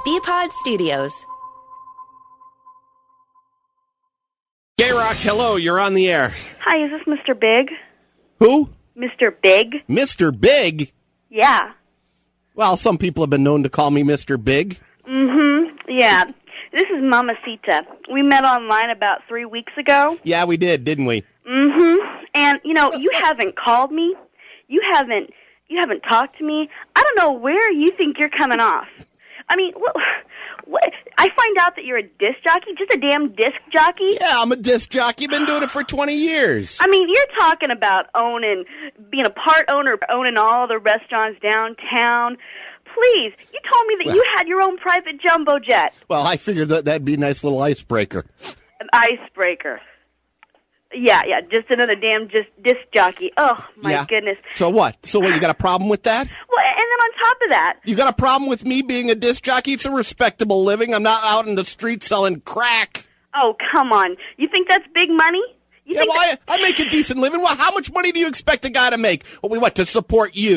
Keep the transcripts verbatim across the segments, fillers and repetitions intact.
B-Pod Studios. K-Rock, hello, you're on the air. Hi, is this Mister Big? Who? Mister Big? Mister Big? Yeah. Well, some people have been known to call me Mister Big. Mm-hmm. Yeah. This is Mamacita. We met online about three weeks ago. Yeah, we did, didn't we? Mm-hmm. And, you know, you haven't called me. You haven't you haven't talked to me. I don't know where you think you're coming off. I mean, what, what, I find out that you're a disc jockey, just a damn disc jockey. Yeah, I'm a disc jockey. Been doing it for twenty years. I mean, you're talking about owning, being a part owner, owning all the restaurants downtown. Please, you told me that well, you had your own private jumbo jet. Well, I figured that that'd be a nice little icebreaker. An icebreaker. Yeah, yeah, just another damn just disc jockey. Oh, my yeah. goodness. So what? So what, you got a problem with that? Well, and then on top of that... You got a problem with me being a disc jockey? It's a respectable living. I'm not out in the street selling crack. Oh, come on. You think that's big money? You yeah, think well, that- I, I make a decent living. Well, how much money do you expect a guy to make? Well, we want to support you.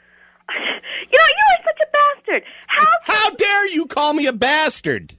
You know, you are such a bastard. How... How dare you call me a bastard?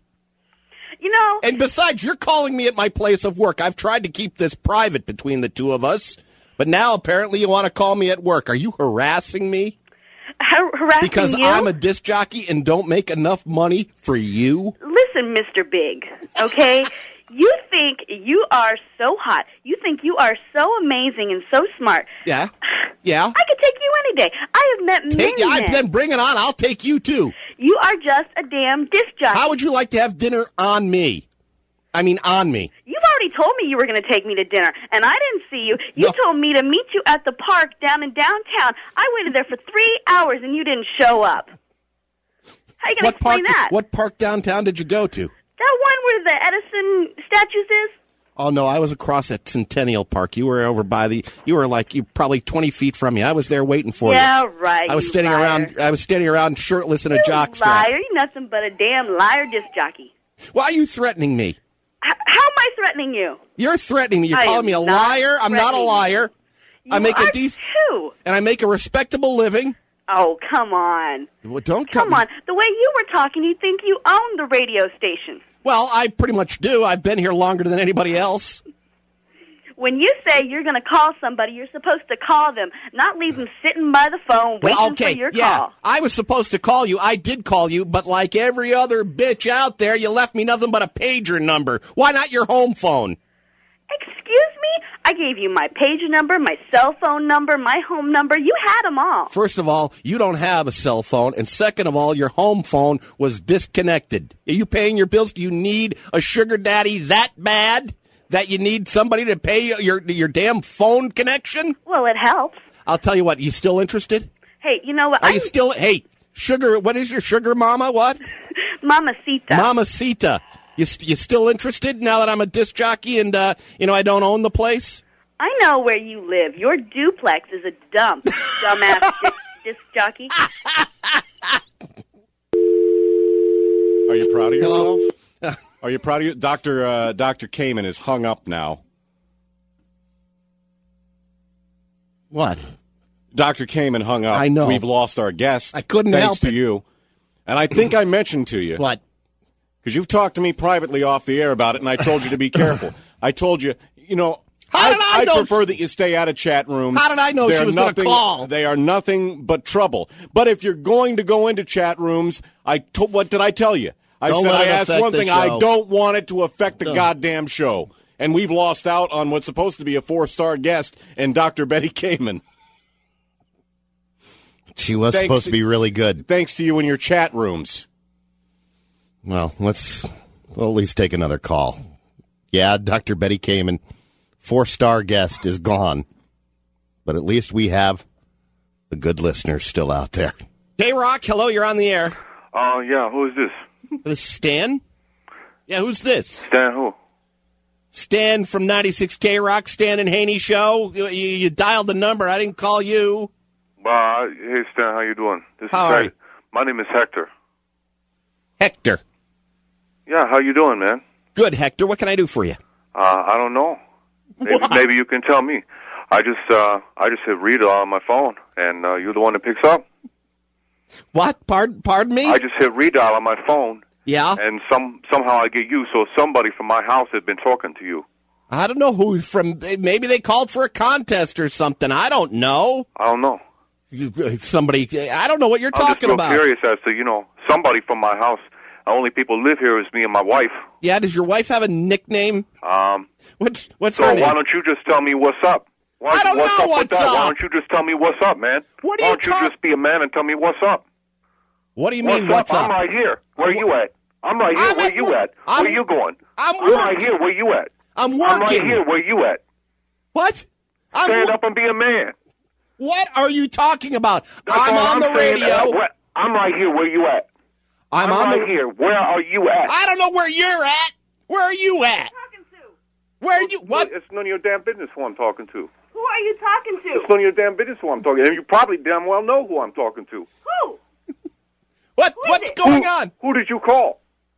You know... And besides, you're calling me at my place of work. I've tried to keep this private between the two of us, but now apparently you want to call me at work. Are you harassing me? Har- harassing because you? I'm a disc jockey and don't make enough money for you? Listen, Mister Big, okay? You think you are so hot. You think you are so amazing and so smart. Yeah, yeah. I could take you any day. I have met Take, many yeah, men. Then bring it on. I'll take you, too. You are just a damn disc jockey. How would you like to have dinner on me? I mean, on me. You've already told me you were going to take me to dinner, and I didn't see you. You No. told me to meet you at the park down in downtown. I waited there for three hours, and you didn't show up. How are you going to What explain park? that? What park downtown did you go to? That one where the Edison statues is? Oh, no, I was across at Centennial Park. You were over by the, you were like, you probably twenty feet from me. I was there waiting for yeah, you. Yeah, right. I was you standing liar. around, I was standing around shirtless in a You jockstrap. liar. You're nothing but a damn liar disc jockey. Why are you threatening me? H- how am I threatening you? You're threatening me. You're I calling am me a not liar. I'm not a threatening liar. You I make are a decent, too. and I make a respectable living. Oh, come on. Well, don't Come cut on. The way you were talking, you'd think you owned the radio station. Well, I pretty much do. I've been here longer than anybody else. When you say you're going to call somebody, you're supposed to call them, not leave them sitting by the phone waiting Well, okay, for your yeah, call. I was supposed to call you. I did call you, but like every other bitch out there, you left me nothing but a pager number. Why not your home phone? Excuse me? I gave you my pager number, my cell phone number, my home number. You had them all. First of all, you don't have a cell phone, and second of all, your home phone was disconnected. Are you paying your bills? Do you need a sugar daddy that bad that you need somebody to pay your your damn phone connection? Well, it helps. I'll tell you what, you still interested? Hey, you know what? Are I'm you still, hey, sugar, what is your sugar mama, what? Mamacita. Mamacita. You, you still interested now that I'm a disc jockey and, uh, you know, I don't own the place? I know where you live. Your duplex is a dump, dumbass disc, disc jockey. Are you proud of Hello? yourself? Are you proud of you? Doctor Uh, Doctor Kamen is hung up now. What? Doctor Kamen hung up. I know. We've lost our guest. I couldn't thanks help to it. you. And I think I mentioned to you. What? Because you've talked to me privately off the air about it, and I told you to be careful. I told you, you know, How did I know- prefer that you stay out of chat rooms. How did I know They're she was gonna nothing- call? They are nothing but trouble. But if you're going to go into chat rooms, I to, what did I tell you? I Don't said let I it asked affect one the thing. show. I don't want it to affect the Don't. goddamn show. And we've lost out on what's supposed to be a four-star guest and Doctor Betty Kamen. She was Thanks supposed to to- be really good. Thanks to you in your chat rooms. Well, let's we'll at least take another call. Yeah, Doctor Betty Kamen, four-star guest, is gone. But at least we have the good listeners still out there. Hey, Rock, hello, you're on the air. Oh, uh, yeah, who is this? This is Stan? Yeah, who's this? Stan who? Stan from ninety-six K Rock, Stan and Haney Show. You, you, you dialed the number. I didn't call you. Uh, hey, Stan, how you doing? This How is are Ted. you? My name is Hector. Hector. Yeah, how you doing, man? Good, Hector. What can I do for you? Uh, I don't know. Maybe, maybe you can tell me. I just, uh, I just hit read on my phone, and uh, you're the one that picks up. What? Pardon, pardon me? I just hit redial on my phone, yeah? and some somehow I get you. So somebody from my house had been talking to you. I don't know who from. Maybe they called for a contest or something. I don't know. I don't know. You, somebody. I don't know what you're I'm talking just real about. curious as to, you know, somebody from my house. The only people live here is me and my wife. Yeah. Does your wife have a nickname? Um. What's What's So her name? why don't you just tell me what's up? Why, I don't what's know up what's with that? up. Why don't you just tell me what's up, man? What are Why you don't you talk- just be a man and tell me what's up? What do you mean? What's, What's up? up? I'm right here. Where are I'm- you at? I'm right here. I'm Where at you work. at? I'm- Where you going? I'm I'm right working. here. Where you at? I'm I'm working. right here. Where you at? What? I'm Stand wor- up and be a man. What are you talking about? That's I'm all on the saying. radio. Uh, what- I'm right here. Where you at? I'm, I'm on right the. here. Where are you at? I don't know where you're at. Where are you at? Talking to? Where are you? What? It's none of your damn business who I'm talking to. Who are you talking to? It's none of your damn business who I'm talking to. And you probably damn well know who I'm talking to. Who? What? Who is What's it? going who, on? Who did you call?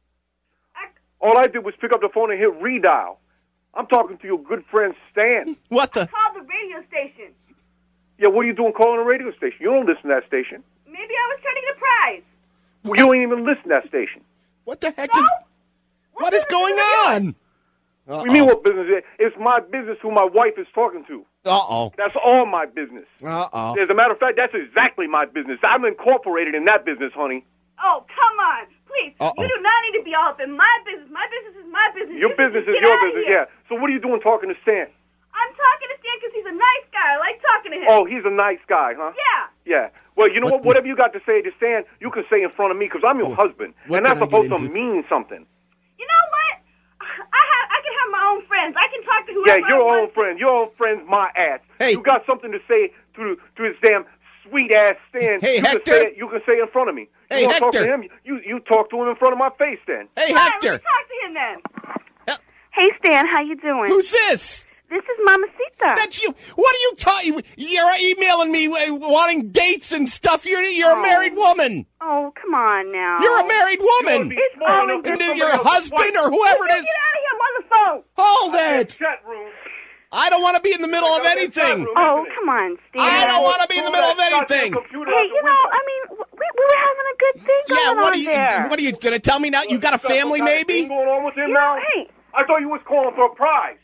I, All I did was pick up the phone and hit redial. I'm talking to your good friend Stan. What the? called the radio station. Yeah, what are you doing calling a radio station? You don't listen to that station. Maybe I was turning a prize. You don't even listen to that station. What the heck No? is? What What is business going is it? on? What do you mean what business it is? It's my business who my wife is talking to. Uh oh. That's all my business. Uh oh. As a matter of fact, that's exactly my business. I'm incorporated in that business, honey. Oh, come on. Please. Uh-oh. You do not need to be all up in my business. My business is my business. Your You can business just is get your out of business, here. yeah. So what are you doing talking to Stan? I'm talking to Stan because he's a nice guy. I like talking to him. Oh, he's a nice guy, huh? Yeah. Yeah. Well, you know What- what? Whatever you got to say to Stan, you can say in front of me because I'm your husband. What and that's did I get supposed to into? mean something. You know what? I have. I can have my own friends. I can talk to Yeah, whoever I your want own to. friend. Your own friend's my ass. Hey. You got something to say to to his damn sweet ass Stan. Hey, you Hector. Can say it, you can say it in front of me. Hey, you want to talk Hector. to him? You you talk to him in front of my face, then. Hey, All right, Hector. let me talk to him then. Uh, Hey, Stan, how you doing? Who's this? This is Mamacita. That's you. What are you talking? You're emailing me uh, wanting dates and stuff. You're you're a Oh. married woman. Oh, come on now. You're a married woman. Be It's smart all enough to And get then your somebody else's husband wife. or whoever it Get is. out of here. I'm on the phone. Hold it. Chat room. I don't want to be in the middle of anything. Oh, come on, Stan. I don't want to be in the middle of anything. Hey, you know, I mean, we, we were having a good thing going Yeah, what on are you? there. What are you going to tell me now? You got a family, maybe? What's going on with him You now? know, hey, I thought you was calling for a prize.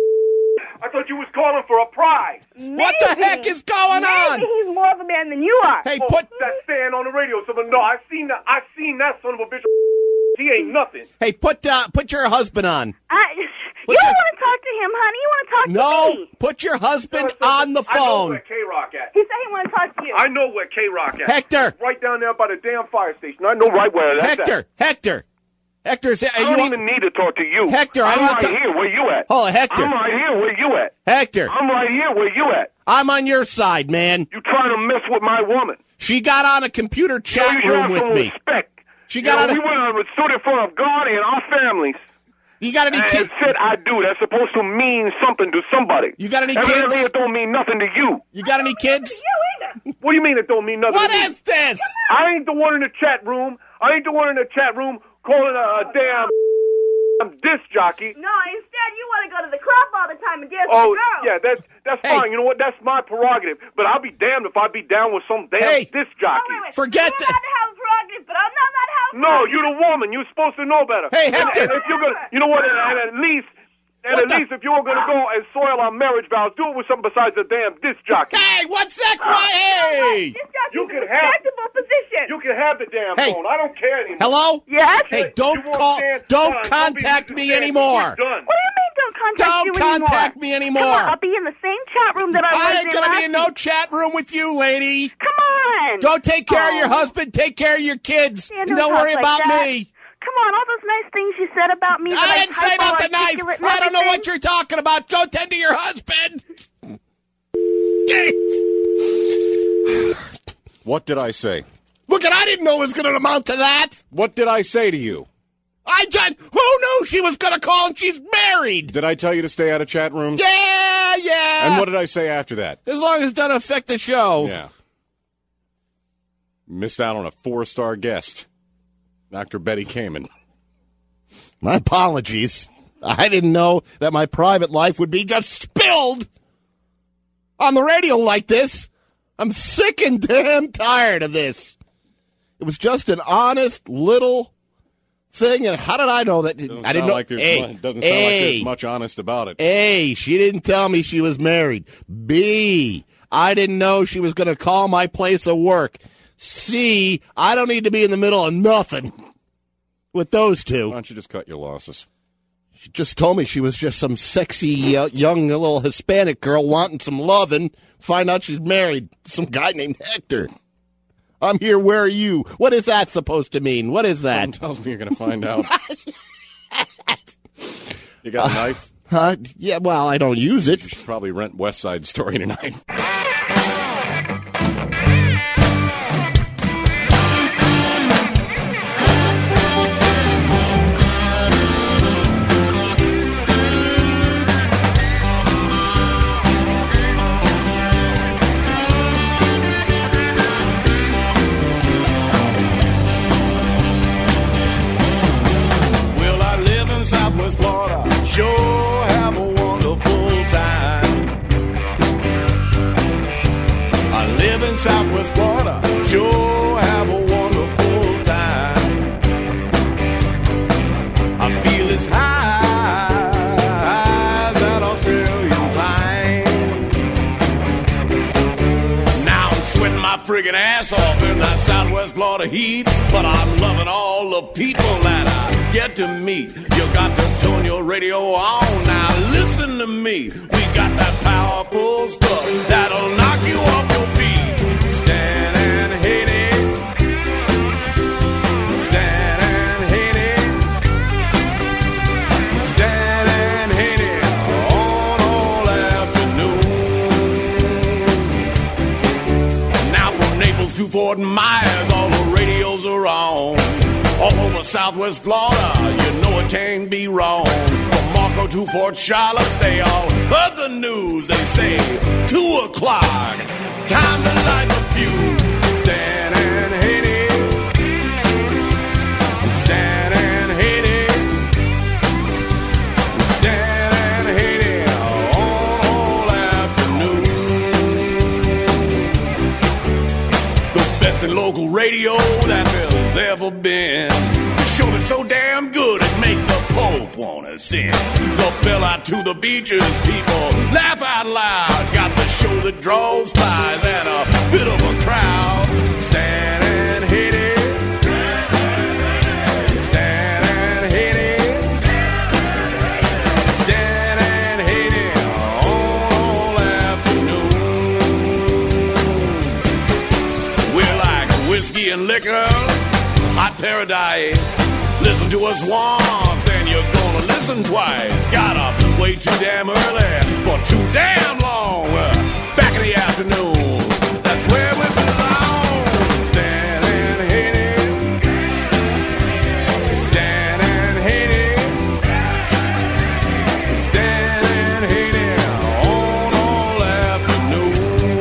I thought you was calling for a prize. What the maybe- heck is going on? Maybe he's more of a man than you are. Hey, Oh, put that Stan on the radio. So no, I seen that. I seen that son of a bitch. He ain't nothing. hey put uh, put your husband on. I, you What's don't that? want to talk to him, honey. You want to talk No, to me. put your husband Listen, on the I know phone. where K-Rock at. He said he wanted to talk to you. I know where K-Rock at. Hector. Right down there by the damn fire station. I know right where that's Hector, at. Hector, Hector. Is, are I you don't on- even need to talk to you. Hector, I I'm want right to- here. Where you at? Hold on, Hector. I'm right here. Where you at? Hector, I'm right here. Where you at? I'm on your side, man. You trying to mess with my woman? She got on a computer chat you should room have with some me. respect. She You got know, on a- we went on and stood in front of God and our families. You got any And kids? said I do. That's supposed to mean something to somebody. You got any Evidently, kids? it don't mean nothing to you. You got any kids? You either. What do you mean it don't mean nothing What to me? is this? I ain't the one in the chat room. I ain't the one in the chat room calling a, a damn disc jockey. No, instead you want to go to the club all the time and dance Oh, with girls. yeah, that's that's Hey. fine. You know what? That's my prerogative. But I'll be damned if I be down with some damn Hey. disc Oh, jockey. wait, wait. Forget You're that. allowed to have a prerogative, but I'm not allowed to have a No, prerogative. you're the woman. You're supposed to know better. Hey, And- Hector. And if you're gonna, you know what? And, and at least, and What at the- least, if you're gonna go and soil our marriage vows, do it with something besides a damn disc jockey. Hey, what's that? Hey, This guy's You in can a have- respectable position. You can have the damn Hey. phone. I don't care anymore. hello? Yes? Hey, You don't won't call. stand- Don't Hold on, don't be contact Missus me Stanton. anymore. We're done. What do you mean don't contact Don't you contact anymore? me anymore. Come on, I'll be in the same chat room that I, I was ain't in gonna last be in no week. chat room with you, lady. Come on. Go take care of your Oh. husband. Take care of your kids. Yeah, and don't don't talk worry like about that. me. Come on, all those nice things you said about me. that I didn't say nothing nice. hyper-articulate and I don't know what everything. you're talking about. Go tend to your husband. Jeez. What did I say? Look, and I didn't know it was going to amount to that. What did I say to you? I just, who knew she was going to call and she's married? Did I tell you to stay out of chat rooms? Yeah, yeah. And what did I say after that? As long as it doesn't affect the show. Yeah. Missed out on a four-star guest, Doctor Betty Kamen. My apologies. I didn't know that my private life would be just spilled on the radio like this. I'm sick and damn tired of this. It was just an honest little thing. And how did I know that? Doesn't I didn't sound know. like there's A, much, doesn't sound A, like there's much honest about it. A, she didn't tell me she was married. B, I didn't know she was going to call my place of work. C, I don't need to be in the middle of nothing with those two. Why don't you just cut your losses? She just told me she was just some sexy, uh, young little Hispanic girl wanting some loving. Find out she's married to some guy named Hector. I'm here, where are you? What is that supposed to mean? What is that? Something tells me you're going to find out. You got a uh, knife? Huh? Yeah, well, I don't use it. You should probably rent West Side Story tonight. Sure have a wonderful time. I live in Southwest Florida. Sure have a wonderful time. I feel as high as that Australian pine. Now I'm sweating my friggin' ass off in that Southwest Florida heat, but I'm loving all the people that I get to meet. You got to turn your radio on now. Listen to me. We got that powerful stuff that'll knock you off your feet. Stand and hit it. Stand and hit it. Stand and hit it on all afternoon. Now from Naples to Fort Myers, all the radios are on. All over Southwest Florida, you know it can't be wrong. From Marco to Port Charlotte, they all heard the news. They say, two o'clock, time to light the fuse. Stand and hit it. Stand and hit it. Stand and hit it all afternoon. The best in local radio that there's ever been. The show is so damn good it makes the Pope wanna sing. The bell out to the beaches, people laugh out loud. Got the show that draws spies and a bit of a crowd. Stand and hit it. Stand and hit it. Stand and hit it all afternoon. We're like whiskey and liquor, hot paradise. Listen to us once, then you're gonna listen twice. Got up way too damn early for too damn long. Back in the afternoon, that's where we belong. Stand and hit it. Stand and hit it. Stand and hit it on all afternoon.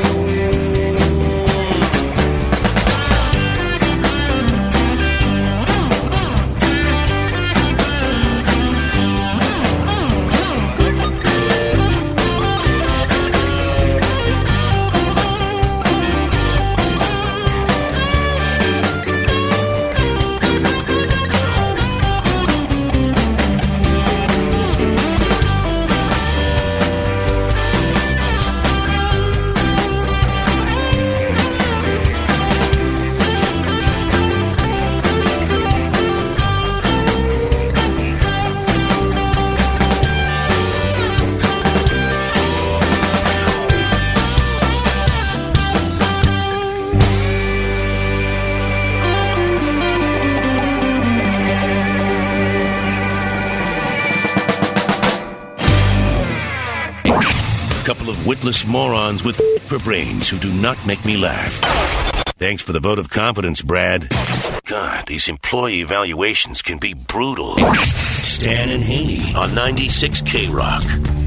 Couple of witless morons with for brains who do not make me laugh. Thanks for the vote of confidence, Brad. God, these employee evaluations can be brutal. Stan and Haney on ninety-six K Rock.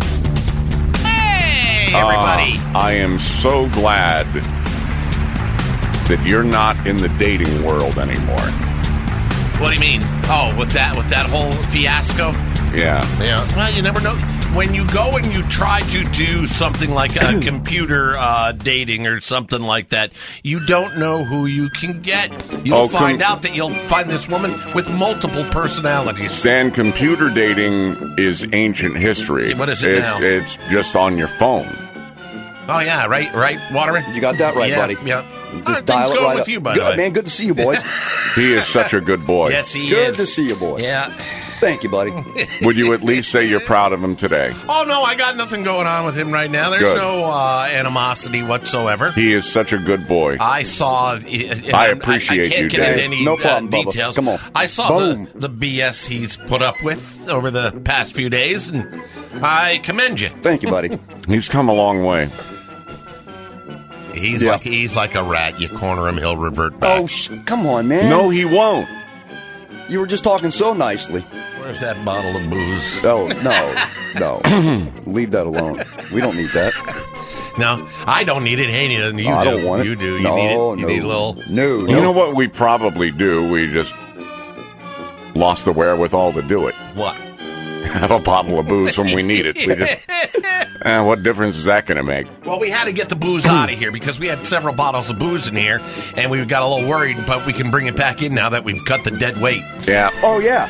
Hey, everybody. Uh, I am so glad that you're not in the dating world anymore. What do you mean? Oh, with that with that whole fiasco? Yeah. Yeah. Well, you never know. when you go and you try to do something like a computer uh, dating or something like that, you don't know who you can get. You'll Oh, find com- out that you'll find this woman with multiple personalities. Stan, computer dating is ancient history. What is it it's, now? It's just on your phone. Oh, yeah, right, right, Waterman? You got that right, yeah, buddy. Yeah. Just How are dial things it going right with up. you, by good, the way? man. Good to see you, boys. He is such a good boy. Yes, he Good is. to see you, boys. Yeah. Thank you, buddy. Would you at least say you're proud of him today? Oh, no, I got nothing going on with him right now. There's Good. no uh, animosity whatsoever. He is such a good boy. I saw. and I I'm- appreciate I, I can't you, get into Dave. any No problem, uh, Bubba. details. Come on. I saw Boom. the, the B S he's put up with over the past few days, and I commend you. Thank you, buddy. He's come a long way. He's Yeah. like he's like a rat. You corner him, he'll revert back. Oh, sh- come on, man. No, he won't. You were just talking so nicely. Where's that bottle of booze? Oh, no. No. Leave that alone. We don't need that. No, I don't need it. Hey, you, you Oh, I do. don't want it. You do. You no, need it. You no. need a little. No, You no. know what we probably do? We just lost the wherewithal to do it. What? Have a bottle of booze when we need it. We just, eh, what difference is that going to make? Well, we had to get the booze out of here because we had several bottles of booze in here, and we got a little worried, but we can bring it back in now that we've cut the dead weight. Yeah. Oh, yeah.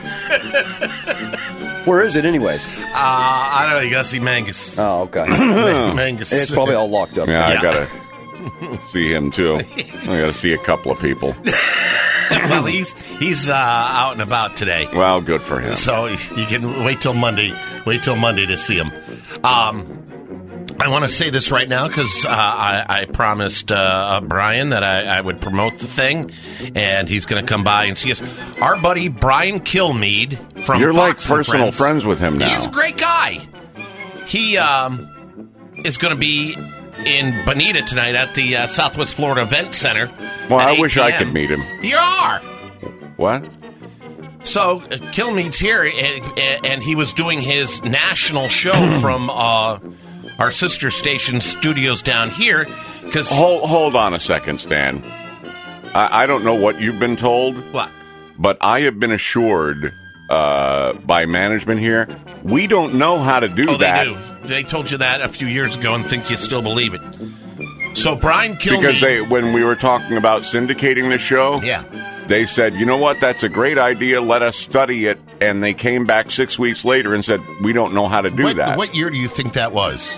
Where is it, anyways? Uh, I don't know. You got to see Mangus. Oh, okay. Mangus. It's probably all locked up. Yeah, Yeah. I got to see him, too. I got to see a couple of people. Well, he's he's uh, out and about today, Well, good for him. so you can wait till Monday. Wait till Monday to see him. Um, I want to say this right now because uh, I, I promised uh, Brian that I, I would promote the thing, and he's going to come by and see us. Our buddy Brian Kilmeade from You're like Fox and personal friends with him now. He's a great guy. He um, is going to be in Bonita tonight at the uh, Southwest Florida Event Center. Well, at I eight wish I p.m. could meet him. You are. What? So, uh, Kilmeade's here, and, and he was doing his national show from uh, our sister station studios down here. Because Hold, hold on a second, Stan. I, I don't know what you've been told, what? but I have been assured uh, by management here, we don't know how to do Oh, that. they do. They told you that a few years ago and think you still believe it. So, Brian Kilmeade... Because they, when we were talking about syndicating the show, Yeah. they said, you know what, that's a great idea, let us study it. And they came back six weeks later and said, we don't know how to do what, that. What year do you think that was?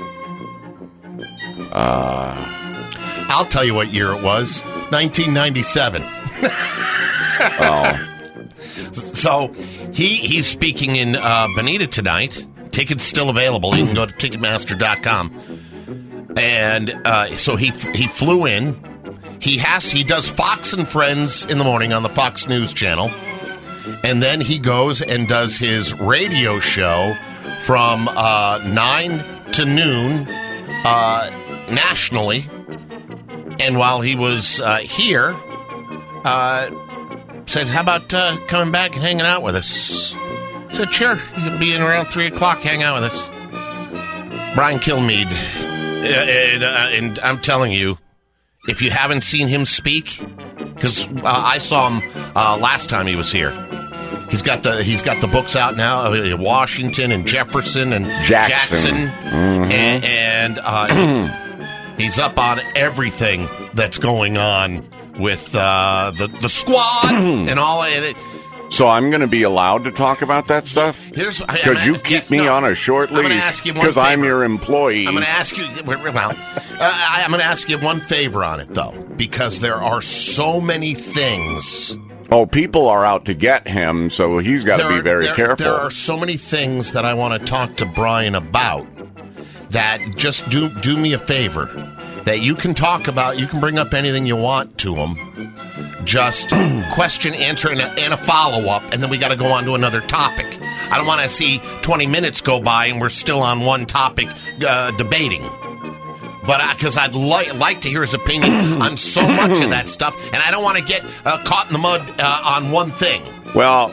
Uh, I'll tell you what year it was. nineteen ninety-seven. oh, So he he's speaking in uh, Bonita tonight. Tickets still available. You can go to Ticketmaster dot com. And uh, so he he flew in. He has he does Fox and Friends in the morning on the Fox News Channel, and then he goes and does his radio show from uh, nine to noon uh, nationally. And while he was uh, here, uh, said, "How about uh, coming back and hanging out with us?" I said, "Sure, you can be in around three o'clock. Hang out with us." Brian Kilmeade, uh, and, uh, and I'm telling you, if you haven't seen him speak, because uh, I saw him uh, last time he was here. He's got the he's got the books out now. Uh, Washington and Jefferson and Jackson. Jackson, and, and uh, he's up on everything that's going on with uh, the the squad and all of it. so I'm going to be allowed to talk about that stuff? Here's Because you keep yes, me no. on a short I'm gonna leash ask you one because I'm favor. your employee. I'm going to ask you. Well, uh, I'm going to ask you one favor on it, though, because there are so many things. Oh, people are out to get him, so he's got to There be are- very there, careful. There are so many things that I want to talk to Brian about. That just do do me a favor. That you can talk about. You can bring up anything you want to him. Just question, answer, and a, and a follow up, and then we got to go on to another topic. I don't want to see twenty minutes go by and we're still on one topic uh, debating. But because I'd li- like to hear his opinion on so much of that stuff, and I don't want to get uh, caught in the mud uh, on one thing. Well,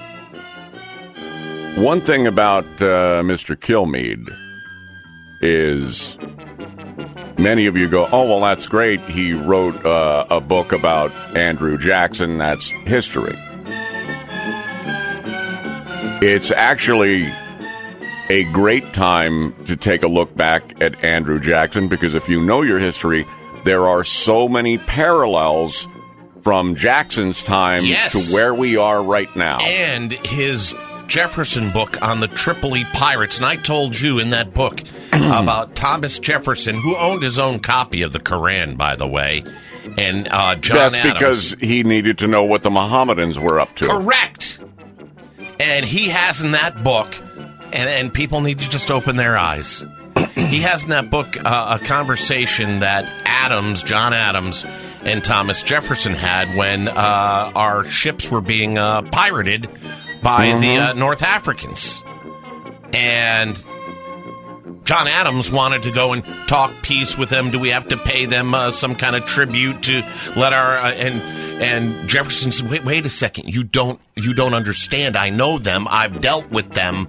one thing about uh, Mister Kilmeade is many of you go, oh, well, that's great. He wrote uh, a book about Andrew Jackson. That's history. It's actually a great time to take a look back at Andrew Jackson, because if you know your history, there are so many parallels from Jackson's time Yes. to where we are right now. And his Jefferson book on the Tripoli pirates. And I told you in that book about Thomas Jefferson, who owned his own copy of the Koran, by the way, and uh, John That's Adams. because he needed to know what the Mohammedans were up to. Correct. And he has in that book, and, and people need to just open their eyes. He has in that book uh, a conversation that Adams, John Adams, and Thomas Jefferson had when uh, our ships were being uh, pirated by Mm-hmm. the uh, North Africans. And John Adams wanted to go and talk peace with them. Do we have to pay them uh, some kind of tribute to let our uh, and and Jefferson said, wait, wait a second, you don't you don't understand. I know them. I've dealt with them.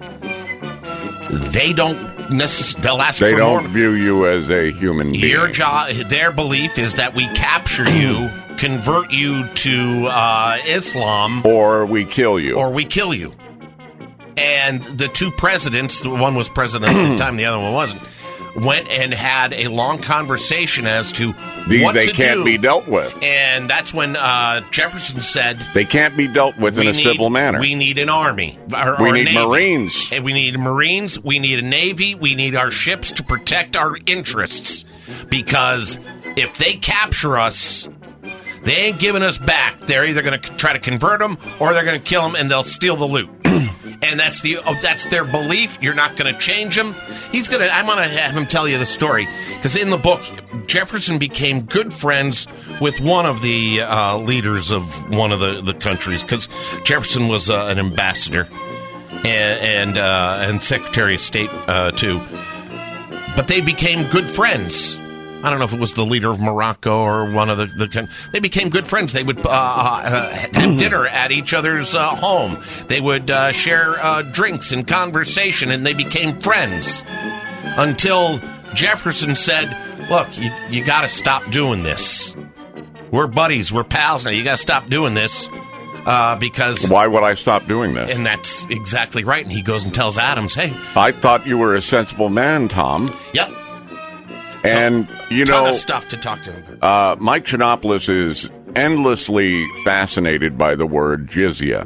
They don't necessarily. They'll ask They for don't more. view you as a human being. Your job, their belief is that we capture you, convert you to uh, Islam, or we kill you. or we kill you. And the two presidents, the one was president at the time, the other one wasn't, went and had a long conversation as to These, what they to can't do. be dealt with. And that's when uh, Jefferson said, They can't be dealt with in we a need, civil manner. We need an army. Or, We or a need navy. Marines. And we need Marines. We need a Navy. We need our ships to protect our interests. Because if they capture us, they ain't giving us back. They're either going to try to convert them or they're going to kill them and they'll steal the loot. And that's the oh, that's their belief. You're not going to change them. He's going to. I'm going to have him tell you the story because in the book, Jefferson became good friends with one of the uh, leaders of one of the, the countries because Jefferson was uh, an ambassador and and, uh, and Secretary of State uh, too. But they became good friends. I don't know if it was the leader of Morocco or one of the, the they became good friends. They would uh, uh, have dinner at each other's uh, home. They would uh, share uh, drinks and conversation, and they became friends until Jefferson said, look, you, you got to stop doing this. We're buddies. We're pals now. You got to stop doing this uh, because... Why would I stop doing this? And that's exactly right. And he goes and tells Adams, hey... I thought you were a sensible man, Tom. Yep. And, you ton know, of stuff to talk to him about. uh, Mike Chinopoulos is endlessly fascinated by the word jizya.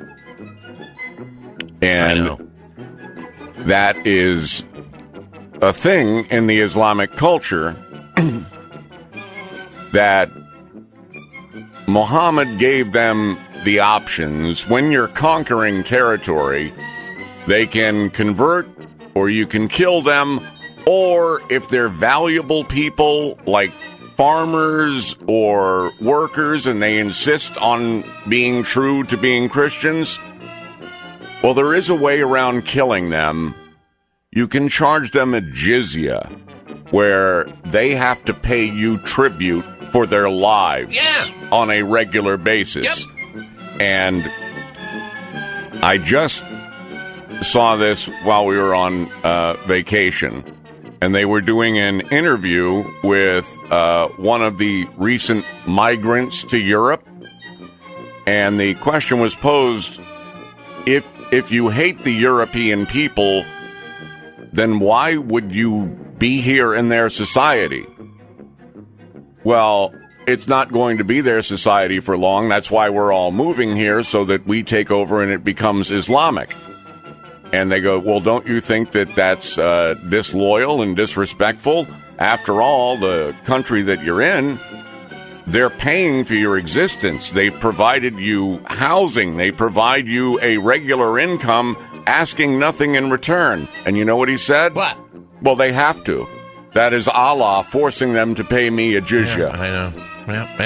And I know. that is a thing in the Islamic culture that Muhammad gave them the options. When you're conquering territory, they can convert or you can kill them, or if they're valuable people like farmers or workers and they insist on being true to being Christians, well, there is a way around killing them. You can charge them a jizya, where they have to pay you tribute for their lives Yeah. on a regular basis. Yep. And I just saw this while we were on uh, vacation, and they were doing an interview with uh, one of the recent migrants to Europe, and the question was posed, if if you hate the European people, then why would you be here in their society? Well, it's not going to be their society for long. That's why we're all moving here, so that we take over and it becomes Islamic. And they go, well, don't you think that that's uh, disloyal and disrespectful? After all, the country that you're in, they're paying for your existence. They've provided you housing. They provide you a regular income, asking nothing in return. And you know what he said? What? Well, they have to. That is Allah forcing them to pay me a jizya. Yeah, I know. Yep,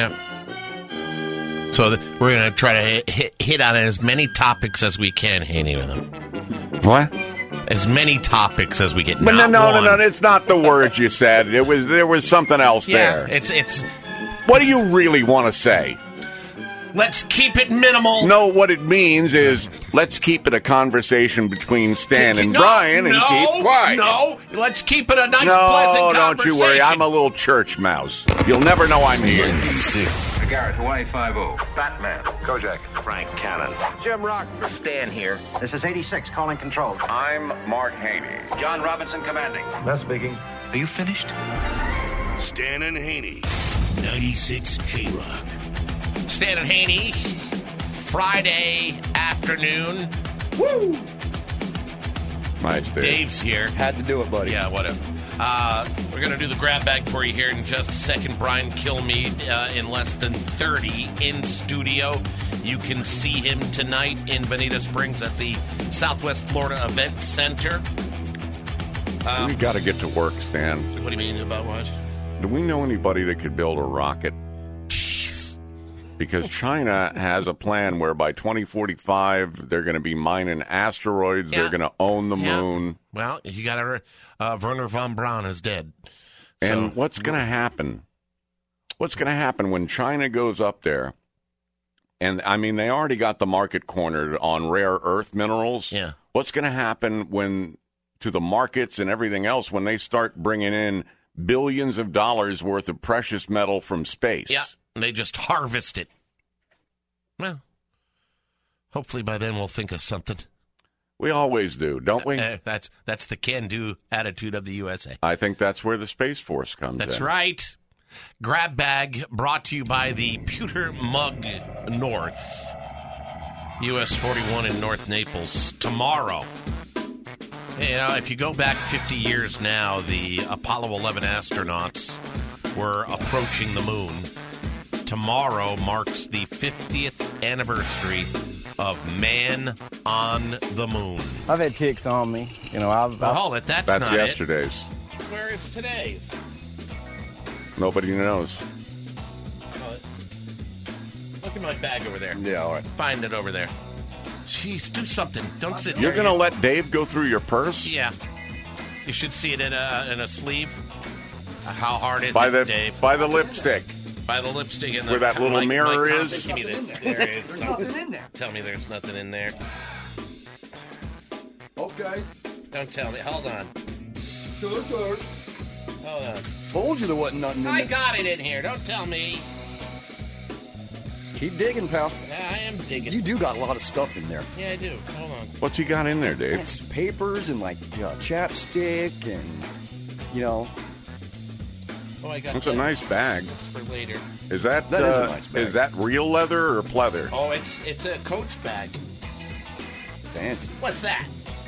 yep. So th- we're going to try to hit, hit, hit on as many topics as we can, Haney, with them. What? As many topics as we can. But no, Not no, no, one. no. It's not the words you said. It was there was something else Yeah, there. it's it's. What do you really want to say? Let's keep it minimal. No, what it means is let's keep it a conversation between Stan and No, Brian and no, keep quiet. No, let's keep it a nice, No, pleasant don't you worry. conversation. I'm a little church mouse. You'll never know I'm here. Monday, six. Garrett, Hawaii five oh. Batman. Kojak. Frank Cannon. Jim Rock. Stan here. This is eighty-six, calling control. I'm Mark Haney. John Robinson commanding. Les speaking. Are you finished? Stan and Haney, ninety-six K-Rock. Stan and Haney, Friday afternoon. Woo! Nice, Dave. Dave's here. Had to do it, buddy. Yeah, whatever. Uh, we're going to do the grab bag for you here in just a second. Brian Kilmeade uh, in less than thirty in studio. You can see him tonight in Bonita Springs at the Southwest Florida Event Center. Um, we got to get to work, Stan. What do you mean about what? Do we know anybody that could build a rocket? Jeez. Because China has a plan where by twenty forty-five they're going to be mining asteroids. Yeah. They're going to own the Yeah. moon. Well, you got to. Uh, Werner von Braun is dead. And So- what's going to happen? What's going to happen when China goes up there? And, I mean, they already got the market cornered on rare earth minerals. Yeah. What's going to happen when, to the markets and everything else, when they start bringing in billions of dollars worth of precious metal from space? Yeah, and they just harvest it. Well, hopefully by then we'll think of something. We always do, don't we? Uh, that's that's the can-do attitude of the U S A. I think that's where the Space Force comes in. That's right. Grab bag brought to you by the Pewter Mug North, U S forty-one in North Naples. Tomorrow, you know, if you go back fifty years now, the Apollo eleven astronauts were approaching the moon. Tomorrow marks the fiftieth anniversary of Man on the Moon. I've had ticks on me. You know, I've... Well, hold it. That's, That's not yesterday's. it. Where is today's? Nobody knows. Oh, look at my bag over there. Yeah, all right. Find it over there. Jeez, do something. Don't sit You're there. going to let Dave go through your purse? Yeah. You should see it in a, in a sleeve. How hard is By it, the, Dave? by the lipstick. By the lipstick in the Where that little Mike- mirror Mike is? Thompson, give me this. There is something. Nothing in there. Tell me there's nothing in there. Okay. Don't tell me. Hold on. Good, good. Hold on. Told you there wasn't nothing in I there. got it in here. Don't tell me. Keep digging, pal. Yeah, I am digging. You do got a lot of stuff in there. Yeah, I do. Hold on. What's he got in there, Dave? That's papers and, like, uh, chapstick and, you know. Oh, I got That's that. a nice bag. That's for later. Is that, That is a uh, nice bag. is that real leather or pleather? Oh, it's it's a Coach bag. Fancy. What's that?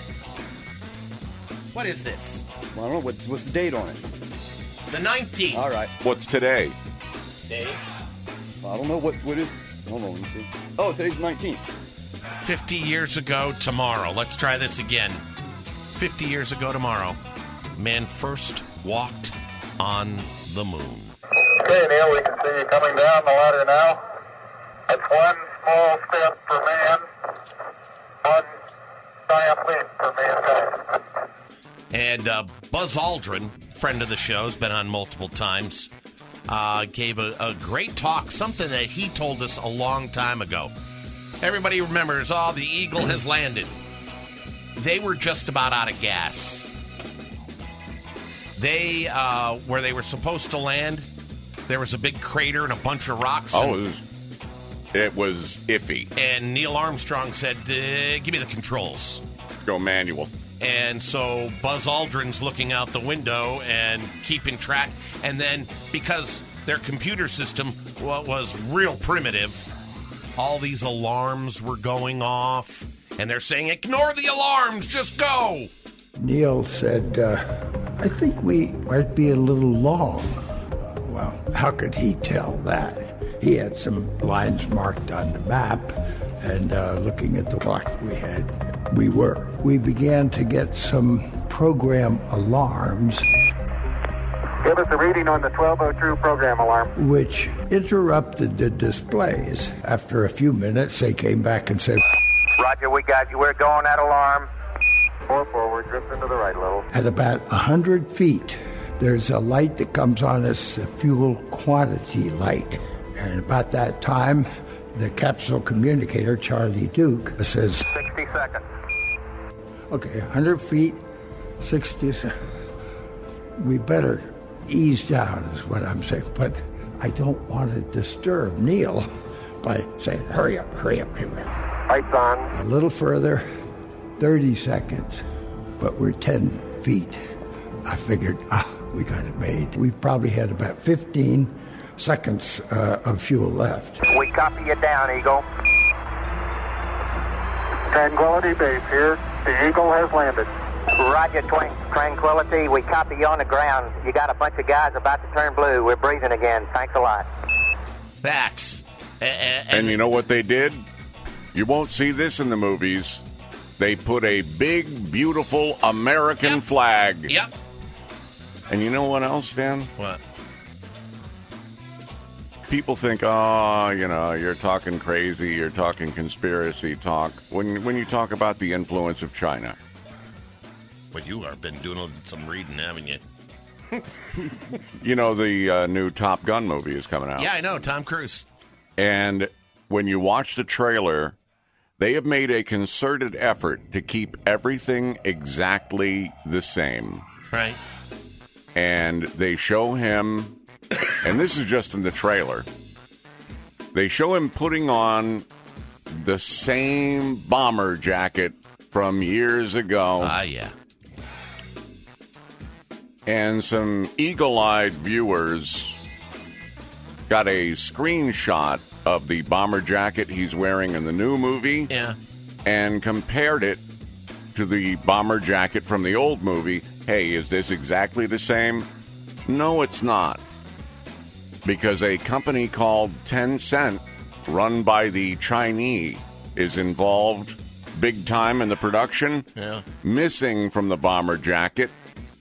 What is this? Well, I don't know. What, what's the date on it? The nineteenth. All right. What's today? Dave? I don't know. What, what is... Hold on, let me see. Oh, today's the nineteenth. fifty years ago tomorrow. Let's try this again. fifty years ago tomorrow, man first walked on the moon. Okay, Neil, we can see you coming down the ladder now. That's one small step for man, one giant leap for mankind. And uh, Buzz Aldrin, friend of the show, has been on multiple times, uh, gave a, a great talk, something that he told us a long time ago. Everybody remembers, oh, the Eagle has landed. They were just about out of gas. They, uh, where they were supposed to land, there was a big crater and a bunch of rocks. Oh, and, it was, it was iffy. and Neil Armstrong said, uh, give me the controls. Go manual. And so Buzz Aldrin's looking out the window and keeping track. And then because their computer system wa- was real primitive, all these alarms were going off. And they're saying, ignore the alarms, just go. Neil said, uh, I think we might be a little long. Well, how could he tell that? He had some lines marked on the map, and uh, looking at the clock we had, we were. We began to get some program alarms, Give us a reading on the twelve oh two program alarm. which interrupted the displays. After a few minutes, they came back and said, Roger, we got you. We're going at alarm. Four forward, drift into the right level. at about one hundred feet, there's a light that comes on as a fuel quantity light. And about that time, the capsule communicator, Charlie Duke, says, sixty seconds. okay, one hundred feet, sixty seconds. We better ease down, is what I'm saying. But I don't want to disturb Neil by saying, hurry up, hurry up, hurry up. Lights on. A little further, thirty seconds, but we're ten feet. I figured, ah, we got it made. We probably had about fifteen seconds uh, of fuel left. We copy you down, Eagle. Tranquility Base here. The Eagle has landed. Roger, twin- Tranquility. We copy you on the ground. You got a bunch of guys about to turn blue. We're breathing again. Thanks a lot. That's. Uh, and, And you know what they did? You won't see this in the movies. They put a big, beautiful American Yep. flag. Yep. And you know what else, Dan? What? People think, oh, you know, you're talking crazy, you're talking conspiracy talk. When when you talk about the influence of China. But you have been doing some reading, haven't you? You know, the uh, new Top Gun movie is coming out. Yeah, I know. Tom Cruise. And when you watch the trailer, they have made a concerted effort to keep everything exactly the same. Right. And they show him, and this is just in the trailer, they show him putting on the same bomber jacket from years ago. Ah, uh, yeah. And some eagle-eyed viewers got a screenshot of the bomber jacket he's wearing in the new movie. Yeah. And compared it to the bomber jacket from the old movie. Hey, is this exactly the same? No, it's not. Because a company called Tencent, run by the Chinese, is involved big time in the production. Yeah. Missing from the bomber jacket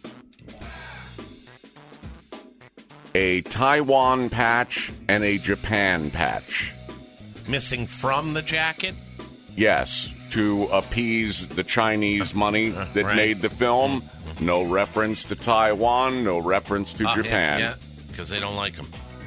a Taiwan patch and a Japan patch. Missing from the jacket? Yes, to appease the Chinese money that Right. made the film. No reference to Taiwan, no reference to Uh, Japan. Yeah, because they don't like them.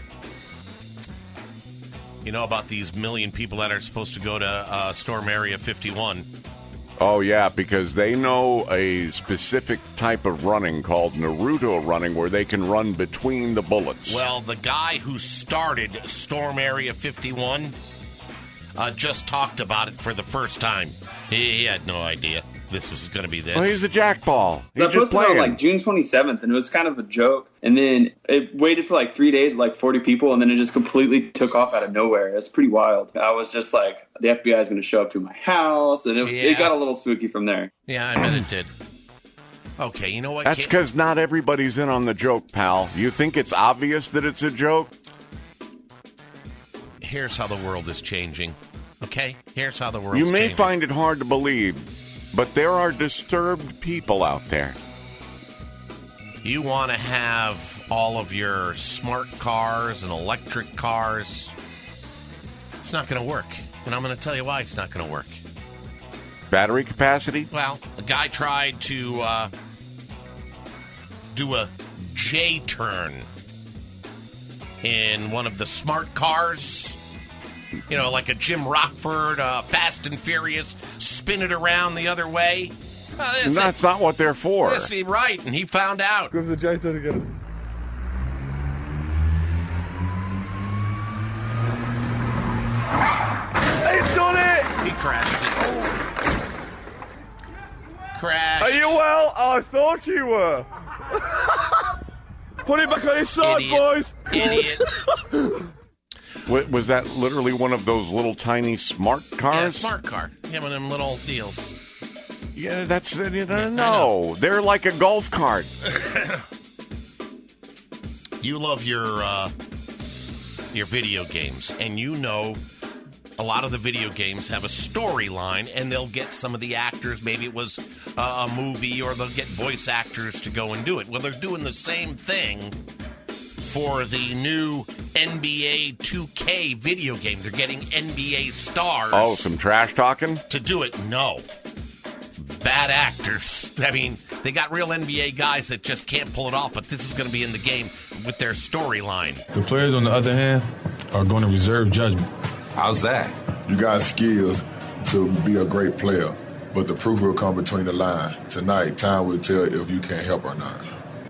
You know about these million people that are supposed to go to uh, Storm Area fifty-one? Oh, yeah, because they know a specific type of running called Naruto running where they can run between the bullets. Well, the guy who started Storm Area fifty-one uh, just talked about it for the first time. He, he had no idea this was going to be this. Well, he's a jackball. He's I just posted playing. on like June twenty-seventh, and it was kind of a joke. And then it waited for like three days, like forty people, and then it just completely took off out of nowhere. It was pretty wild. I was just like, the F B I is going to show up to my house, and it, Yeah. it got a little spooky from there. Yeah, I bet it did. Okay, you know what? That's Kid? because not everybody's in on the joke, pal. You think it's obvious that it's a joke? Here's how the world is changing. Okay? Here's how the world You is may changing. find it hard to believe, but there are disturbed people out there. You want to have all of your smart cars and electric cars. It's not going to work. And I'm going to tell you why it's not going to work. Battery capacity? Well, a guy tried to uh, do a J-turn in one of the smart cars. You know, like a Jim Rockford, uh, Fast and Furious, spin it around the other way. Uh, it's That's a- not what they're for. Yes, he right, and he found out. Give the J-turn again. He's done it! He crashed it. Crashed. Are you well? I thought you were. Put it back on his side, Idiot. boys. Idiot. Wa- Was that literally one of those little tiny smart cars? Yeah, smart car. Yeah, one of them little deals. Yeah, that's uh, you know, no. They're like a golf cart. You love your uh, your video games, and you know a lot of the video games have a storyline, and they'll get some of the actors. Maybe it was uh, a movie, or they'll get voice actors to go and do it. Well, they're doing the same thing for the new N B A two K video game. They're getting N B A stars. Oh, some trash talking? To do it, no. Bad actors. I mean, they got real N B A guys that just can't pull it off, but this is going to be in the game with their storyline. The players, on the other hand, are going to reserve judgment. How's that? You got skills to be a great player, but the proof will come between the line. Tonight, time will tell if you can help or not.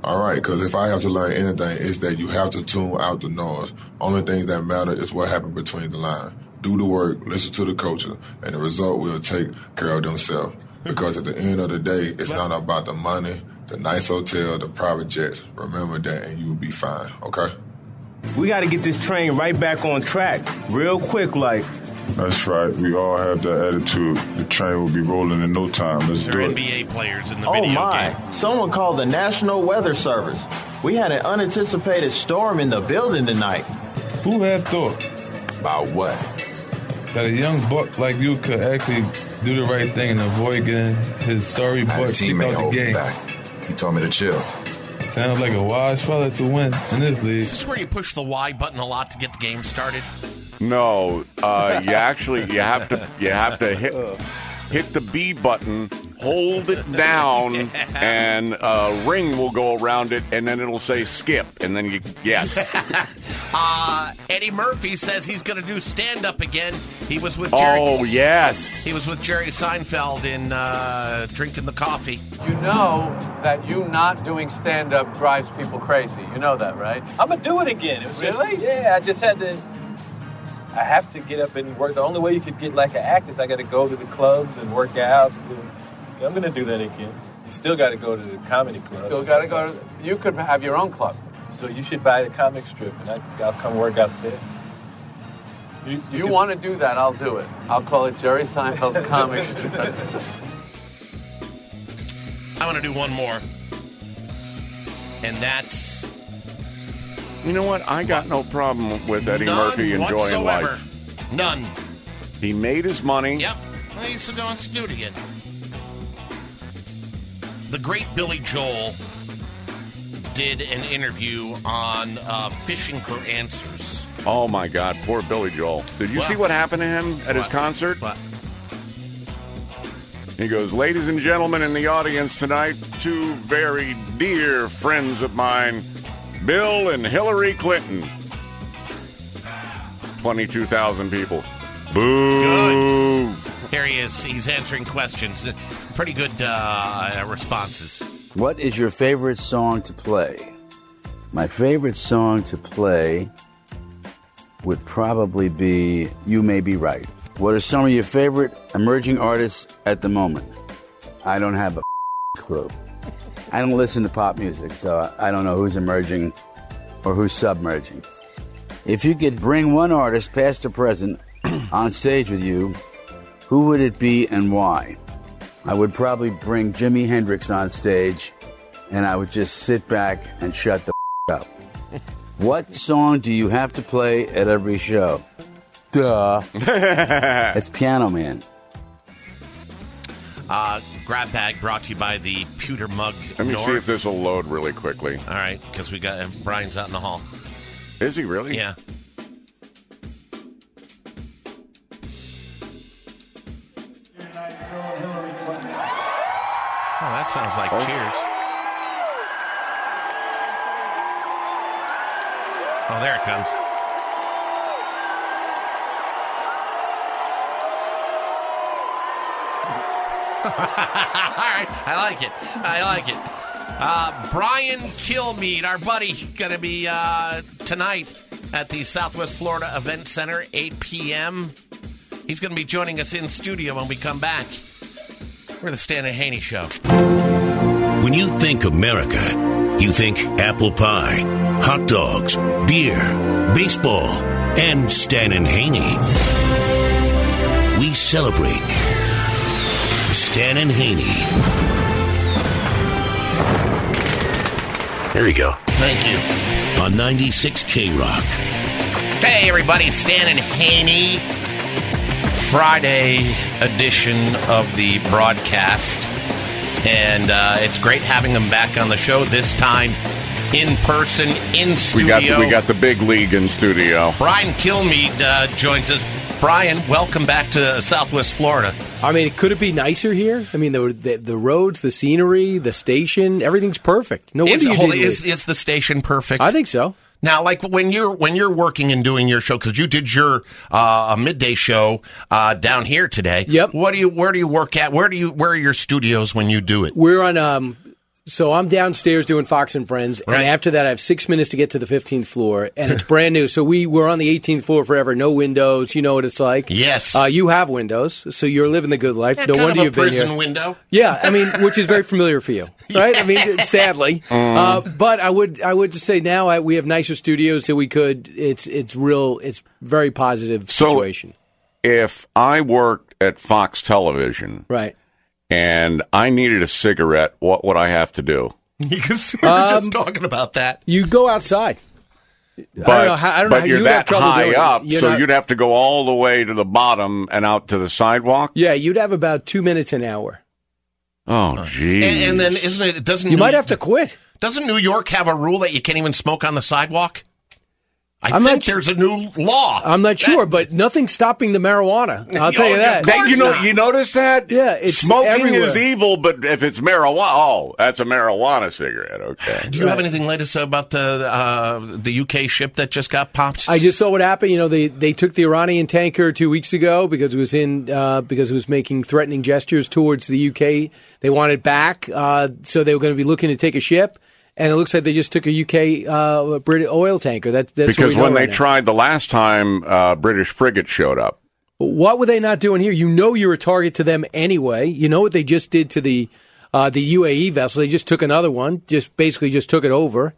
All right, because if I have to learn anything, it's that you have to tune out the noise. Only thing that matter is what happened between the lines. Do the work, listen to the coaches, and the result will take care of themselves. Because at the end of the day, it's not about the money, the nice hotel, the private jets. Remember that, and you will be fine, okay? We got to get this train right back on track, real quick, like. That's right. We all have that attitude. The train will be rolling in no time. Let's They're do it. N B A players in the Oh video my, game. someone called the National Weather Service. We had an unanticipated storm in the building tonight. Who had thought? About what? That a young buck like you could actually do the right thing and avoid getting his sorry butt kicked teammate out the hold me game. back. He told me to chill. Sounds like a wise fella to win in this league. Is this where you push the Y button a lot to get the game started? No, uh, you actually you have to you have to hit hit the B button, hold it down, and a ring will go around it, and then it'll say skip, and then you yes. uh, Eddie Murphy says he's going to do stand up again. He was with Jerry. Oh yes, he was with Jerry Seinfeld in uh, Drinking the Coffee. You know that you not doing stand up drives people crazy. You know that, right? I'm gonna do it again. It was Really? Just, yeah, I just had to. I have to get up and work. The only way you could get like an act is I got to go to the clubs and work out. I'm going to do that again. You still got to go to the comedy club. Still got to go to. You could have your own club. So you should buy the comic strip, and I, I'll come work out there. You, you, you want to do that? I'll do it. I'll call it Jerry Seinfeld's comic strip. I'm going to do one more, and that's. You know what? I got no problem with Eddie None Murphy enjoying whatsoever. life. None. He made his money. Yep. Well, he still wants to do it again. The great Billy Joel did an interview on uh, Fishing for Answers. Oh my God, poor Billy Joel. Did you Well, see what happened to him at his what? concert? What? He goes, ladies and gentlemen in the audience tonight, two very dear friends of mine, Bill and Hillary Clinton. twenty-two thousand people. Boo! Good. Here he is. He's answering questions. Pretty good uh, responses. What is your favorite song to play? My favorite song to play would probably be You May Be Right. What are some of your favorite emerging artists at the moment? I don't have a clue. I don't listen to pop music, so I don't know who's emerging or who's submerging. If you could bring one artist, past or present, on stage with you, who would it be and why? I would probably bring Jimi Hendrix on stage, and I would just sit back and shut the up. What song do you have to play at every show? Duh. It's Piano Man. Uh, Grab Bag brought to you by the Pewter Mug Let me North. see if this will load really quickly. All right, because we got uh, Brian's out in the hall. Is he really? Yeah. Oh, that sounds like Oh. Cheers. Oh, there it comes. All right, I like it. I like it. Uh, Brian Kilmeade, our buddy, going to be uh, tonight at the Southwest Florida Event Center, eight p.m. He's going to be joining us in studio when we come back. We're the Stan and Haney Show. When you think America, you think apple pie, hot dogs, beer, baseball, and Stan and Haney. We celebrate Stan and Haney. There you go. Thank you. On ninety-six K-Rock. Hey, everybody, Stan and Haney. Friday edition of the broadcast. And uh, it's great having them back on the show, this time in person, in studio. We got the, we got the big league in studio. Brian Kilmeade uh, joins us. Brian, welcome back to Southwest Florida. I mean, could it be nicer here? I mean, the the, the roads, the scenery, the station, everything's perfect. No Is, wonder you hold, did is, is the station perfect? I think so. Now, like when you're when you're working and doing your show, because you did your uh, midday show uh, down here today. Yep. What do you? Where do you work at? Where do you? Where are your studios when you do it? We're on um, So I'm downstairs doing Fox and Friends, and after that I have six minutes to get to the fifteenth floor, and it's brand new. So we were on the eighteenth floor forever, no windows. You know what it's like. Yes. Uh, you have windows, so you're living the good life. Yeah, no kind wonder of a you've been prison here. window. Yeah, I mean, which is very familiar for you, right? I mean, sadly. Mm. Uh, but I would I would just say now I, we have nicer studios, so we could. It's it's real. It's very positive So, situation. if I worked at Fox Television, Right. and I needed a cigarette, what would I have to do? Because we were Um, just talking about that. You go outside. But, I don't know how, I don't know but how you're you'd have that trouble high doing it. up, You're so not- you'd have to go all the way to the bottom and out to the sidewalk? Yeah, you'd have about two minutes an hour. Oh, geez. And, and then, isn't it? Doesn't You New- might have to quit. Doesn't New York have a rule that you can't even smoke on the sidewalk? I I'm think not su- there's a new law. I'm not sure, but nothing's stopping the marijuana. I'll tell you Oh, that. of course you know, not. you notice that? Yeah, it's smoking everywhere. is evil, but if it's marijuana, oh, that's a marijuana cigarette. Okay. Do you have anything latest about the uh, the U K ship that just got popped? I just saw what happened. You know, they, they took the Iranian tanker two weeks ago because it was in uh, because it was making threatening gestures towards the U K. They wanted it back, uh, so they were going to be looking to take a ship. And it looks like they just took a U K uh, British oil tanker. That, that's what Because we know when right they now. tried the last time, uh, British frigate showed up. What were they not doing here? You know you're a target to them anyway. You know what they just did to the uh, the U A E vessel. They just took another one, just basically just took it over.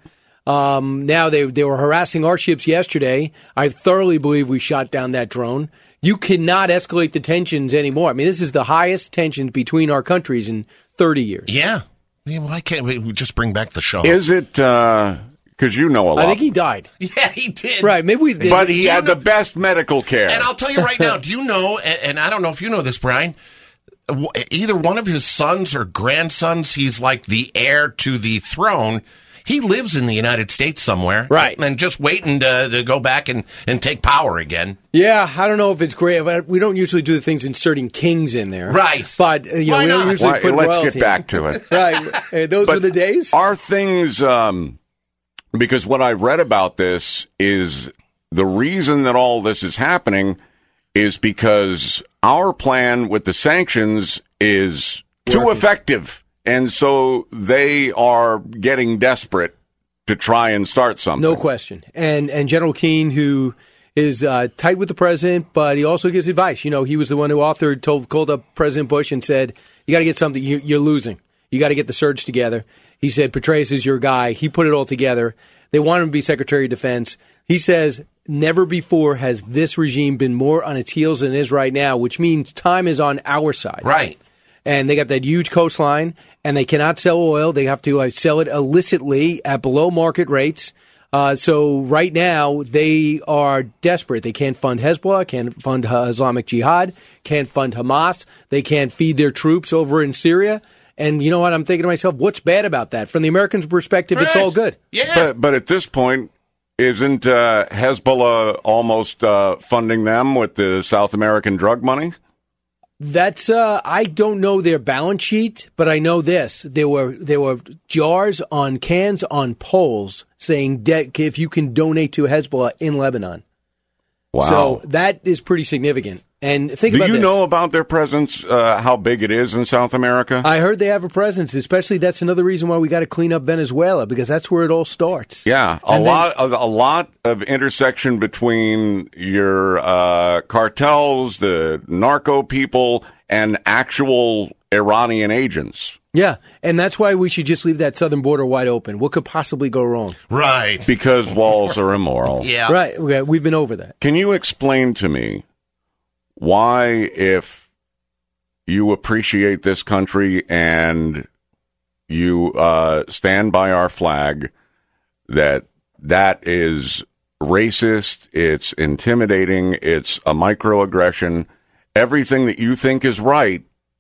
Um, now they they were harassing our ships yesterday. I thoroughly believe we shot down that drone. You cannot escalate the tensions anymore. I mean, this is the highest tensions between our countries in thirty years. Yeah. I mean, why can't we just bring back the show? Is it, because you know a lot. I think he died. Yeah, he did. Right, maybe we did. But he had the best medical care. And I'll tell you right now, do you know, and, and I don't know if you know this, Brian, w- either one of his sons or grandsons, he's like the heir to the throne. He lives in the United States somewhere. Right. And just waiting to, to go back and, and take power again. Yeah, I don't know if it's great. But we don't usually do the things inserting kings in there. Right. But uh, you know, Why we don't not? usually Why- put let's royalty get back to it. Right. Hey, those But were the days. Are things, um, because what I read about this is the reason that all this is happening is because our plan with the sanctions is too effective. And so they are getting desperate to try and start something. No question. And and General Keane, who is uh, tight with the president, but he also gives advice. You know, he was the one who authored, told, called up President Bush and said, you got to get something, you, you're losing. You got to get the surge together. He said, Petraeus is your guy. He put it all together. They want him to be Secretary of Defense. He says, never before has this regime been more on its heels than it is right now, which means time is on our side. Right. And they got that huge coastline, and they cannot sell oil. They have to uh, sell it illicitly at below market rates. Uh, so right now, they are desperate. They can't fund Hezbollah, can't fund uh, Islamic Jihad, can't fund Hamas. They can't feed their troops over in Syria. And you know what? I'm thinking to myself, what's bad about that? From the Americans' perspective, it's all good. Yeah. But, but at this point, isn't uh, Hezbollah almost uh, funding them with the South American drug money? That's uh, I don't know their balance sheet, but I know this: there were there were jars on cans on poles saying de- if you can donate to Hezbollah in Lebanon. Wow! So that is pretty significant. And think Do about you this. know about their presence? Uh, how big it is in South America? I heard they have a presence. Especially that's another reason why we got to clean up Venezuela, because that's where it all starts. Yeah, a And then- lot of a lot of intersection between your uh, cartels, the narco people, and actual Iranian agents. Yeah, and that's why we should just leave that southern border wide open. What could possibly go wrong? Right. Because walls are immoral. Yeah. Right. Okay, we've been over that. Can you explain to me why, if you appreciate this country and you uh, stand by our flag, that that is racist, it's intimidating, it's a microaggression, everything that you think is right?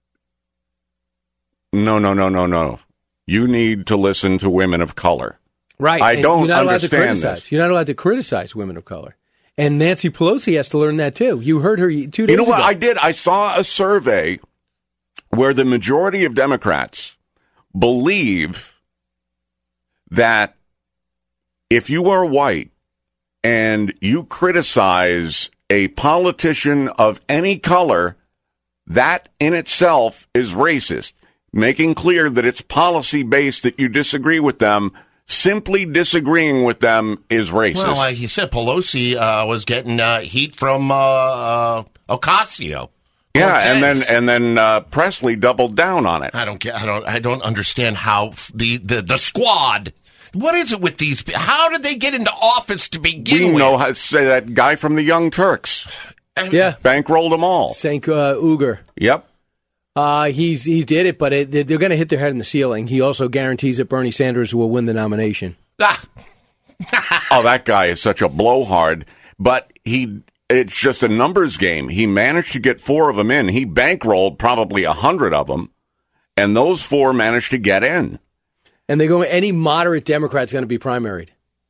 No, no, no, no, no. You need to listen to women of color. Right. I and don't you're not allowed to understand criticize. this. You're not allowed to criticize women of color. And Nancy Pelosi has to learn that too. You heard her two days You know what? ago. I did. I saw a survey where the majority of Democrats believe that if you are white and you criticize a politician of any color, that in itself is racist. making clear that it's policy-based that you disagree with them. Simply disagreeing with them is racist. Well, like you said, Pelosi uh, was getting uh, heat from uh, uh, Ocasio. Yeah, Cortez. and then and then uh, Presley doubled down on it. I don't get. I don't. I don't understand how the, the, the squad. What is it with these? How did they get into office to begin we with? know how to say that guy from the Young Turks. Yeah, bankrolled them all. Cenk uh, Uygur. Yep. Uh, he's he did it, but it, they're going to hit their head in the ceiling. He also guarantees that Bernie Sanders will win the nomination. Ah. Oh, that guy is such a blowhard. But he, it's just a numbers game. He managed to get four of them in. He bankrolled probably a hundred of them, and those four managed to get in. And they go. Any moderate Democrat's going to be primaried.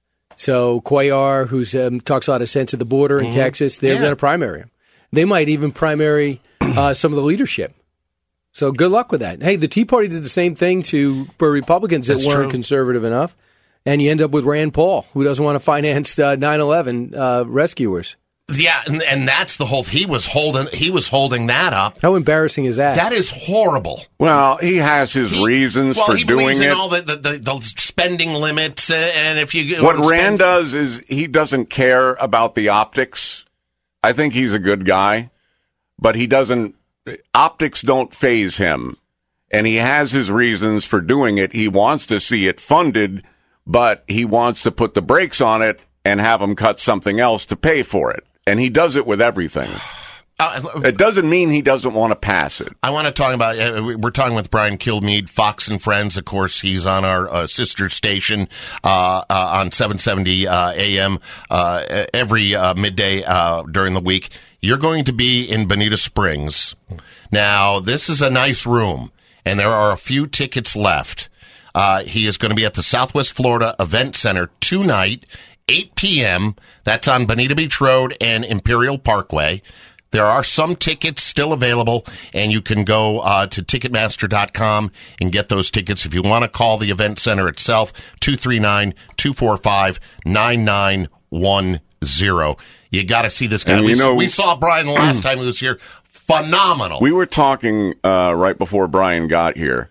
So Cuellar, who um, talks a lot of sense at the border in Mm-hmm. Texas, they're Yeah. going to primary him. They might even primary uh, some of the leadership. So good luck with that. Hey, the Tea Party did the same thing to for Republicans that That's weren't true. conservative enough. And you end up with Rand Paul, who doesn't want to finance uh, nine eleven uh, rescuers. Yeah, and, and that's the whole. He was holding. He was holding that up. How embarrassing is that? That is horrible. Well, he has his He- reasons well, for he doing believes it. in all the, the, the, the spending limits, uh, and if you What spend- Rand does is he doesn't care about the optics. I think he's a good guy, but he doesn't. Optics don't faze him, and he has his reasons for doing it. He wants to see it funded, but he wants to put the brakes on it and have them cut something else to pay for it. And he does it with everything. Uh, It doesn't mean he doesn't want to pass it. I want to talk about. Uh, we're talking with Brian Kilmeade, Fox and Friends. Of course, he's on our uh, sister station uh, uh, on seven seventy uh, A M uh, every uh, midday uh, during the week. You're going to be in Bonita Springs. Now, this is a nice room, and there are a few tickets left. Uh, he is going to be at the Southwest Florida Event Center tonight, eight p.m. That's on Bonita Beach Road and Imperial Parkway. There are some tickets still available, and you can go uh, to Ticketmaster dot com and get those tickets. If you want to call the event center itself, two three nine, two four five, nine nine one zero. You got to see this guy. And We, you know- we saw Brian the last time he was here. Phenomenal. We were talking uh, right before Brian got here.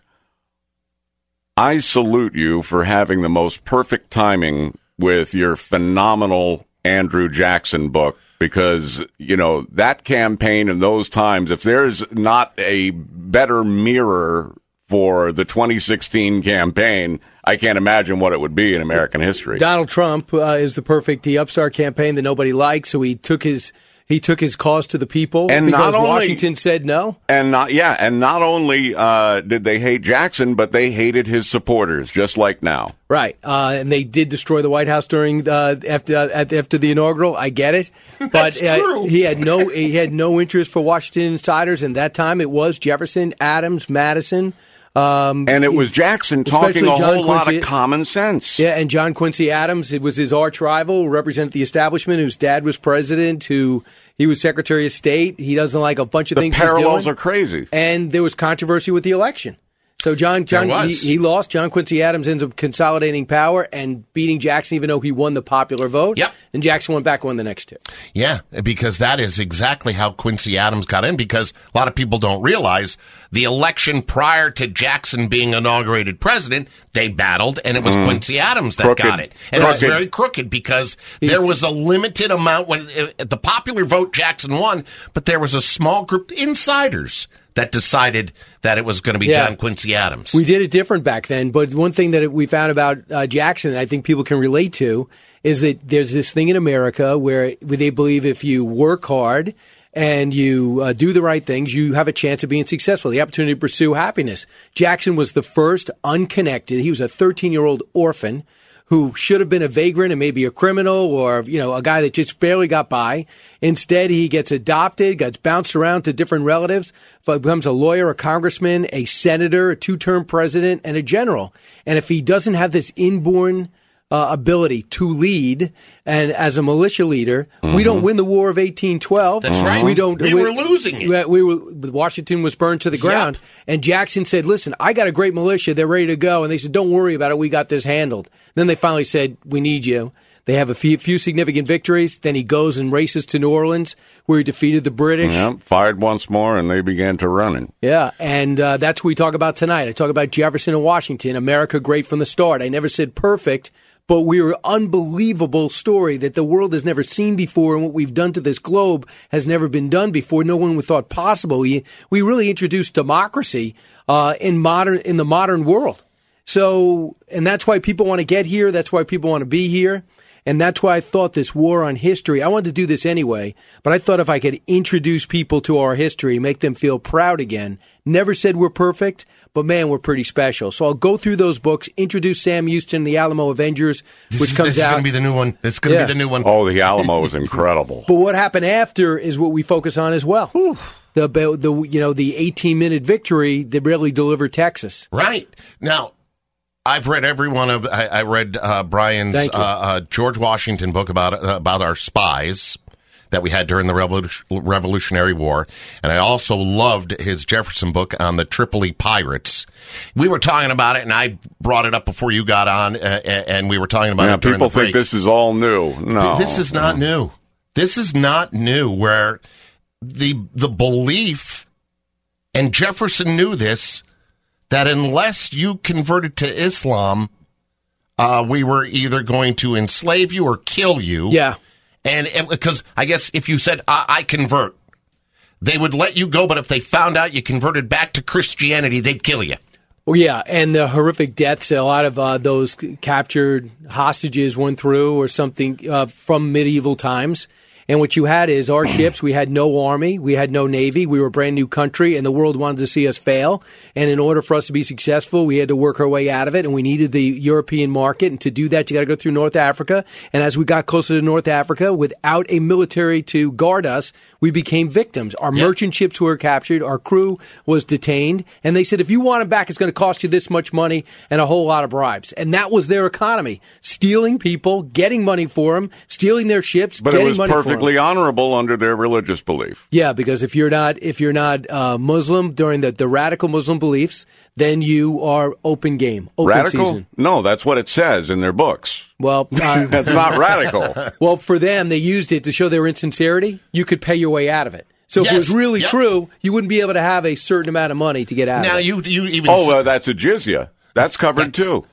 I salute you for having the most perfect timing with your phenomenal Andrew Jackson book, because, you know, that campaign in those times, if there's not a better mirror for the twenty sixteen campaign, I can't imagine what it would be in American history. Donald Trump uh, is the perfect the upstart campaign that nobody likes. So he took his he took his cause to the people And because not only- Washington said no. And not yeah, and not only uh, did they hate Jackson, but they hated his supporters, just like now. Right, uh, and they did destroy the White House during uh, after uh, after the inaugural. I get it, but uh, he had no he had no interest for Washington insiders, and that time it was Jefferson, Adams, Madison, um, And it was Jackson talking especially a John whole lot Quincy- of common sense. Yeah, and John Quincy Adams, it was his arch rival, who represented the establishment, whose dad was president, who he was Secretary of State. He doesn't like a bunch of The things parallels he's doing. are crazy. And there was controversy with the election. So John, John There he, was. he lost. John Quincy Adams ends up consolidating power and beating Jackson, even though he won the popular vote. Yep. And Jackson went back and won the next two. Yeah, because that is exactly how Quincy Adams got in, because a lot of people don't realize the election prior to Jackson being inaugurated president, they battled, and it was Mm. Quincy Adams that Crooked. got it. And it was Crooked. very crooked because there was a limited amount. When uh, the popular vote, Jackson won, but there was a small group of insiders that decided that it was going to be Yeah. John Quincy Adams. We did it different back then, but one thing that we found about uh, Jackson, that I think people can relate to, is that there's this thing in America where they believe if you work hard and you uh, do the right things, you have a chance of being successful, the opportunity to pursue happiness. Jackson was the first unconnected. He was a thirteen-year-old orphan who should have been a vagrant and maybe a criminal or, you know, a guy that just barely got by. Instead, he gets adopted, gets bounced around to different relatives, becomes a lawyer, a congressman, a senator, a two-term president, and a general. And if he doesn't have this inborn uh, ability to lead, and as a militia leader, we don't win the War of eighteen twelve. That's right. We don't. We were losing it. We, we were, Washington was burned to the ground, and Jackson said, "Listen, I got a great militia. They're ready to go." And they said, "Don't worry about it. We got this handled." Then they finally said, "We need you." They have a few, few significant victories. Then he goes and races to New Orleans, where he defeated the British. Yeah, fired once more, and they began to running. Yeah, and uh, that's what we talk about tonight. I talk about Jefferson and Washington, America great from the start. I never said perfect, but we were an unbelievable story that the world has never seen before, and what we've done to this globe has never been done before. No one would thought possible. We, we really introduced democracy uh, in modern in the modern world. So, and that's why people want to get here. That's why people want to be here. And that's why I thought this war on history, I wanted to do this anyway, but I thought if I could introduce people to our history, make them feel proud again. Never said we're perfect, but man, we're pretty special. So I'll go through those books, introduce Sam Houston, The Alamo Avengers, This which is, comes this is out. going to be the new one. It's going to Yeah. be the new one. Oh, the Alamo is incredible. But what happened after is what we focus on as well. The, the, you know, the eighteen-minute victory that really delivered Texas. Right. Now, I've read every one of. I, I read uh, Brian's uh, Thank you. uh, George Washington book about uh, about our spies that we had during the Revolu- Revolutionary War, and I also loved his Jefferson book on the Tripoli pirates. We were talking about it, and I brought it up before you got on, uh, and we were talking about Yeah, it during people the break. think this is all new. No, This is not new. This is not new. Where the the belief, and Jefferson knew this, that unless you converted to Islam, uh, we were either going to enslave you or kill you. Yeah. And because I guess if you said, I, I convert, they would let you go. But if they found out you converted back to Christianity, they'd kill you. Well, yeah, and the horrific deaths a lot of uh, those captured hostages went through or something uh, from medieval times. And what you had is our ships, we had no army, we had no navy, we were a brand new country, and the world wanted to see us fail. And in order for us to be successful, we had to work our way out of it, and we needed the European market. And to do that, you got to go through North Africa. And as we got closer to North Africa, without a military to guard us, we became victims. Our yep. merchant ships were captured, our crew was detained, and they said, if you want them back, it's going to cost you this much money and a whole lot of bribes. And that was their economy, stealing people, getting money for them, stealing their ships, but getting it was money for them. perfectly honorable under their religious belief. Yeah, because if you're not if you're not uh, Muslim during the, the radical Muslim beliefs, then you are open game, open radical? season. No, that's what it says in their books. Well, uh, that's not radical. Well, for them, they used it to show their insincerity. You could pay your way out of it. So yes. if it was really yep. true, you wouldn't be able to have a certain amount of money to get out now, of it. Now, you you even oh, uh, that's a jizya. That's covered that's, too.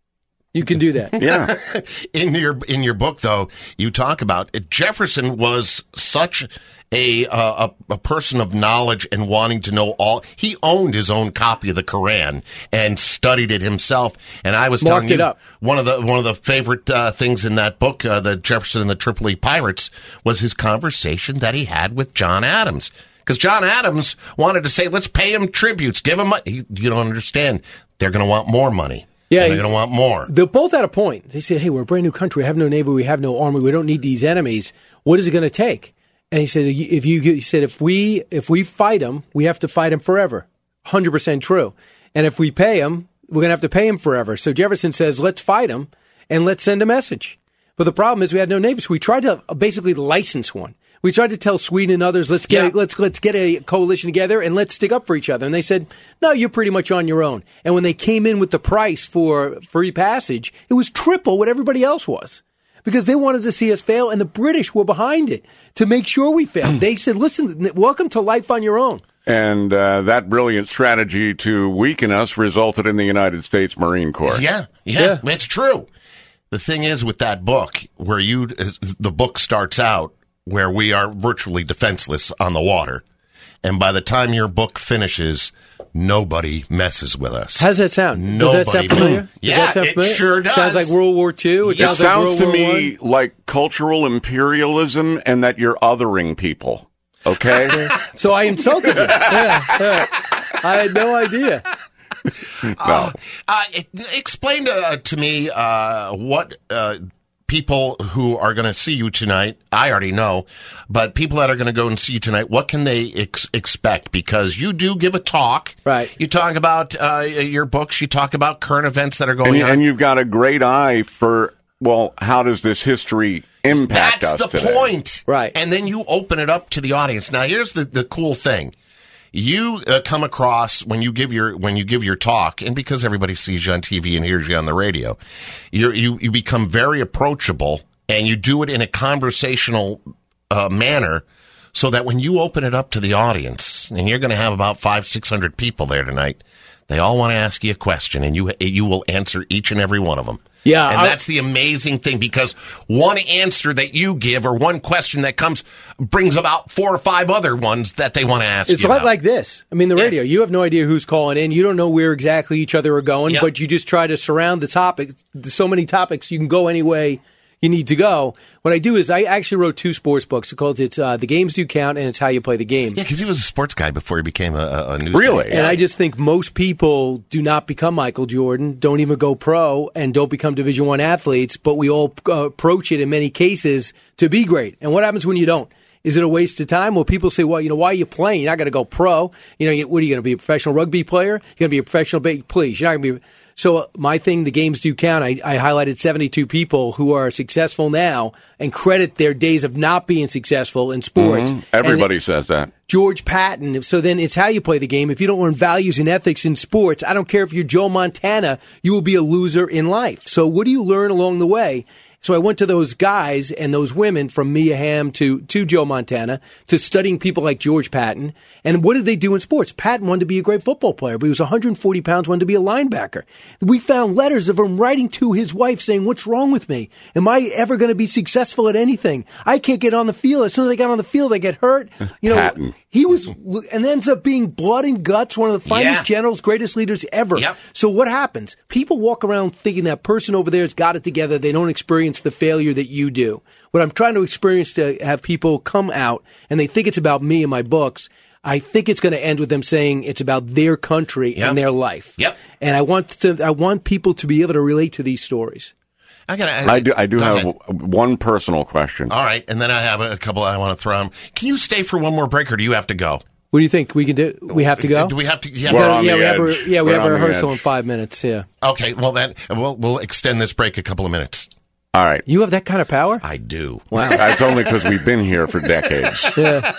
You can do that. Yeah. in your in your book, though, you talk about it. Jefferson was such a, uh, a a person of knowledge and wanting to know all. He owned his own copy of the Quran and studied it himself. And I was Marked telling you, it up. one of the one of the favorite uh, things in that book, uh, the Jefferson and the Tripoli Pirates, was his conversation that he had with John Adams. Because John Adams wanted to say, let's pay him tributes, give him money. He, you don't understand. They're going to want more money. Yeah, and they're going to want more. They both had a point. They said, hey, we're a brand new country. We have no navy. We have no army. We don't need these enemies. What is it going to take? And he said, if you, he said, if we, if we fight them, we have to fight them forever. one hundred percent true. And if we pay them, we're going to have to pay them forever. So Jefferson says, let's fight them and let's send a message. But the problem is we had no navy. So we tried to basically license one. We tried to tell Sweden and others, let's get Yeah. a, let's let's get a coalition together and let's stick up for each other. And they said, no, you're pretty much on your own. And when they came in with the price for free passage, it was triple what everybody else was, because they wanted to see us fail, and the British were behind it to make sure we failed. They said, listen, welcome to life on your own. And uh, that brilliant strategy to weaken us resulted in the United States Marine Corps. Yeah, yeah, yeah. It's true. The thing is with that book, where you the book starts out where we are virtually defenseless on the water, and by the time your book finishes, nobody messes with us. How does that sound? Nobody. Does that sound familiar? Does Yeah, that sound it familiar? sure does. Sounds like World War Two. It, It sounds, sounds like World to War me One. like cultural imperialism and that you're othering people. Okay? So I insulted you. Yeah, yeah. I had no idea. No. Uh, uh, explain to, to me uh, what uh, people who are going to see you tonight, I already know, but people that are going to go and see you tonight, what can they ex- expect? Because you do give a talk. Right. You talk about uh, your books. You talk about current events that are going and, on. and you've got a great eye for, well, how does this history impact That's us the today? point. Right. And then you open it up to the audience. Now, here's the, the cool thing. You uh, come across when you give your when you give your talk, and because everybody sees you on T V and hears you on the radio, you're, you you become very approachable, and you do it in a conversational uh, manner so that when you open it up to the audience, and you're going to have about five, six hundred people there tonight, they all want to ask you a question, and you you will answer each and every one of them. Yeah, and I, that's the amazing thing, because one answer that you give or one question that comes brings about four or five other ones that they want to ask it's you a lot about. like this. I mean, the radio, you have no idea who's calling in. You don't know where exactly each other are going, Yep. but you just try to surround the topic. There's so many topics, you can go any way you need to go. What I do is I actually wrote two sports books. It's called it's uh, The Games Do Count, and It's How You Play the Game. Yeah, because he was a sports guy before he became a, a news Really? guy. And I just think most people do not become Michael Jordan, don't even go pro, and don't become Division One athletes, but we all uh, approach it in many cases to be great. And what happens when you don't? Is it a waste of time? Well, people say, well, you know, why are you playing? You're not going to go pro. You know, you, what are you going to be, a professional rugby player? You're going to be a professional, ba- please. You're not going to be. So uh, my thing, the games do count. I, I highlighted seventy-two people who are successful now and credit their days of not being successful in sports. Mhm. Everybody And says that. George Patton. So then it's how you play the game. If you don't learn values and ethics in sports, I don't care if you're Joe Montana, you will be a loser in life. So what do you learn along the way? So I went to those guys and those women, from Mia Hamm to, to Joe Montana, to studying people like George Patton. And what did they do in sports? Patton wanted to be a great football player, but he was one hundred forty pounds, wanted to be a linebacker. We found letters of him writing to his wife saying, what's wrong with me? Am I ever going to be successful at anything? I can't get on the field. As soon as I got on the field, I get hurt. You know, Patton. he was, and ends up being blood and guts, one of the finest Yeah. generals, greatest leaders ever. Yep. So what happens? People walk around thinking that person over there has got it together. They don't experience the failure that you do. What I'm trying to experience to have people come out and they think it's about me and my books. I think it's going to end with them saying it's about their country Yep. and their life. Yep. And I want to, I want people to be able to relate to these stories. I, gotta, I do. I do go have ahead. one personal question. All right, and then I have a couple I want to throw them. Can you stay for one more break, or do you have to go? What do you think we can do? We have to go? Do we have to? Yeah, We're Yeah, on yeah, the we have edge. a, yeah, we We're have a on the rehearsal edge. in five minutes. Yeah. Okay, well then we'll we'll extend this break a couple of minutes. All right. You have that kind of power? I do. Wow. That's only because we've been here for decades. Yeah.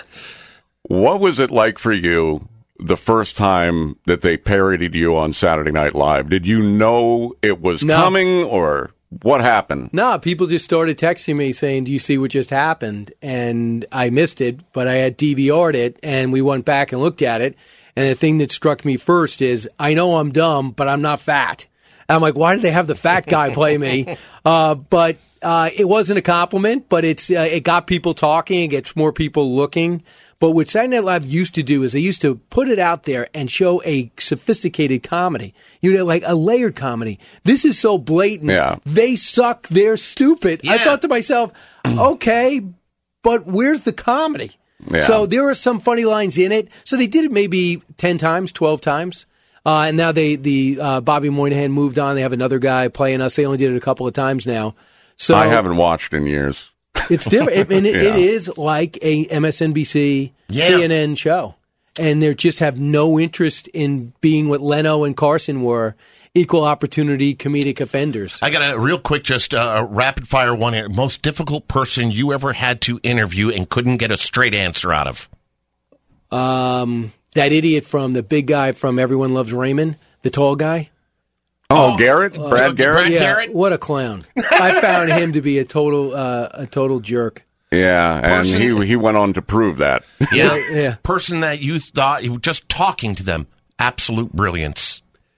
What was it like for you the first time that they parodied you on Saturday Night Live? Did you know it was No. coming, or what happened? No, people just started texting me saying, do you see what just happened? And I missed it, but I had D V R'd it, and we went back and looked at it. And the thing that struck me first is, I know I'm dumb, but I'm not fat. And I'm like, why did they have the fat guy play me? Uh, but uh, it wasn't a compliment, but it's uh, it got people talking. It gets more people looking. But what Saturday Night Live used to do is they used to put it out there and show a sophisticated comedy. You know, like a layered comedy. This is so blatant. Yeah. They suck. They're stupid. I Yeah. thought to myself, okay, but where's the comedy? Yeah. So there are some funny lines in it. So they did it maybe ten times, twelve times. Uh, and now they, the uh, Bobby Moynihan moved on. They have another guy playing us. They only did it a couple of times now. So I haven't watched in years. it's different. I mean, it, Yeah. it is like a M S N B C, Yeah. C N N show. And they just have no interest in being what Leno and Carson were, equal opportunity comedic offenders. I got a real quick, just uh, rapid fire one here. Most difficult person you ever had to interview and couldn't get a straight answer out of? Um, that idiot from the big guy from Everyone Loves Raymond, the tall guy. Oh, Garrett? Uh, Brad Garrett? Brad Yeah, Garrett? what a clown! I found him to be a total, uh, a total jerk. Yeah, and Person- he he went on to prove that. Yeah. Yeah. Person that you thought, you just talking to them, absolute brilliance.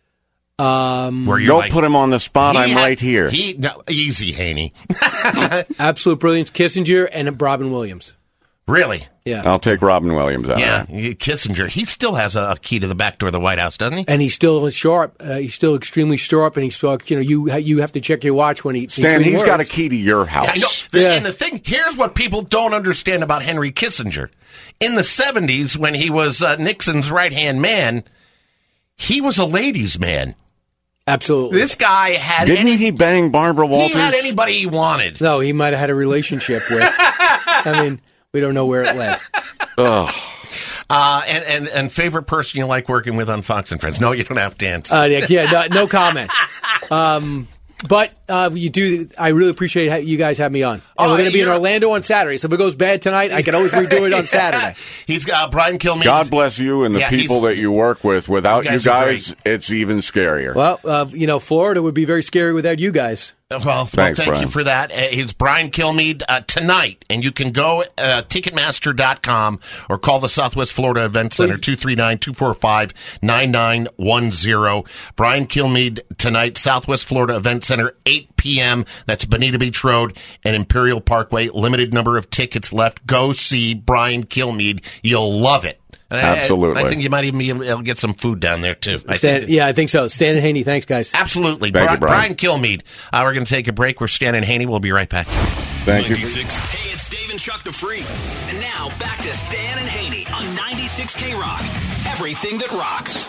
Um, Where you're Don't like, put him on the spot. he I'm had- right here. He, no, easy, Haney. absolute brilliance, Kissinger and Robin Williams. Really? Yeah, I'll take Robin Williams out. Yeah, of that. Kissinger. He still has a key to the back door of the White House, doesn't he? and he's still sharp. Uh, he's still extremely sharp, and he's still, you know, you ha- you have to check your watch when he. Stan, between he's got a words. key to your house. Yeah, I know. The- Yeah. And the thing, here's what people don't understand about Henry Kissinger. In the seventies, when he was uh, Nixon's right-hand man, he was a ladies' man. Absolutely. This guy had Didn't any, he bang Barbara he Walters? had anybody he wanted. No, he might have had a relationship with. I mean, we don't know where it led. Ugh. Uh, and, and, and favorite person you like working with on Fox and Friends? No, you don't have to answer. Uh, yeah, yeah, no, no comment. Um, but uh, you do. I really appreciate how you guys have me on. And Oh, we're going to be in you're- Orlando on Saturday. So if it goes bad tonight, I can always redo it on Saturday. He's got uh, Brian Kilmeade. God bless you and the Yeah, people he's- that you work with. Without You you guys are guys, it's even scarier. Well, uh, you know, Florida would be very scary without you guys. Well, well Thanks, thank Brian. you for that. Uh, it's Brian Kilmeade uh, tonight, and you can go uh, Ticketmaster dot com or call the Southwest Florida Event Center, two three nine, two four five, nine nine one zero. Brian Kilmeade tonight, Southwest Florida Event Center, eight p.m. That's Bonita Beach Road and Imperial Parkway. Limited number of tickets left. Go see Brian Kilmeade. You'll love it. And I- Absolutely. I, I think you might even be able to get some food down there, too. I Stan, think yeah, I think so. Stan and Haney, thanks, guys. Absolutely. Thank Bri- you, Brian. Brian Kilmeade. Uh, we're going to take a break. We're Stan and Haney. We'll be right back. Thank you. ninety-six. Hey, it's Dave and Chuck the Freak. And now back to Stan and Haney on ninety-six K Rock. Everything that rocks.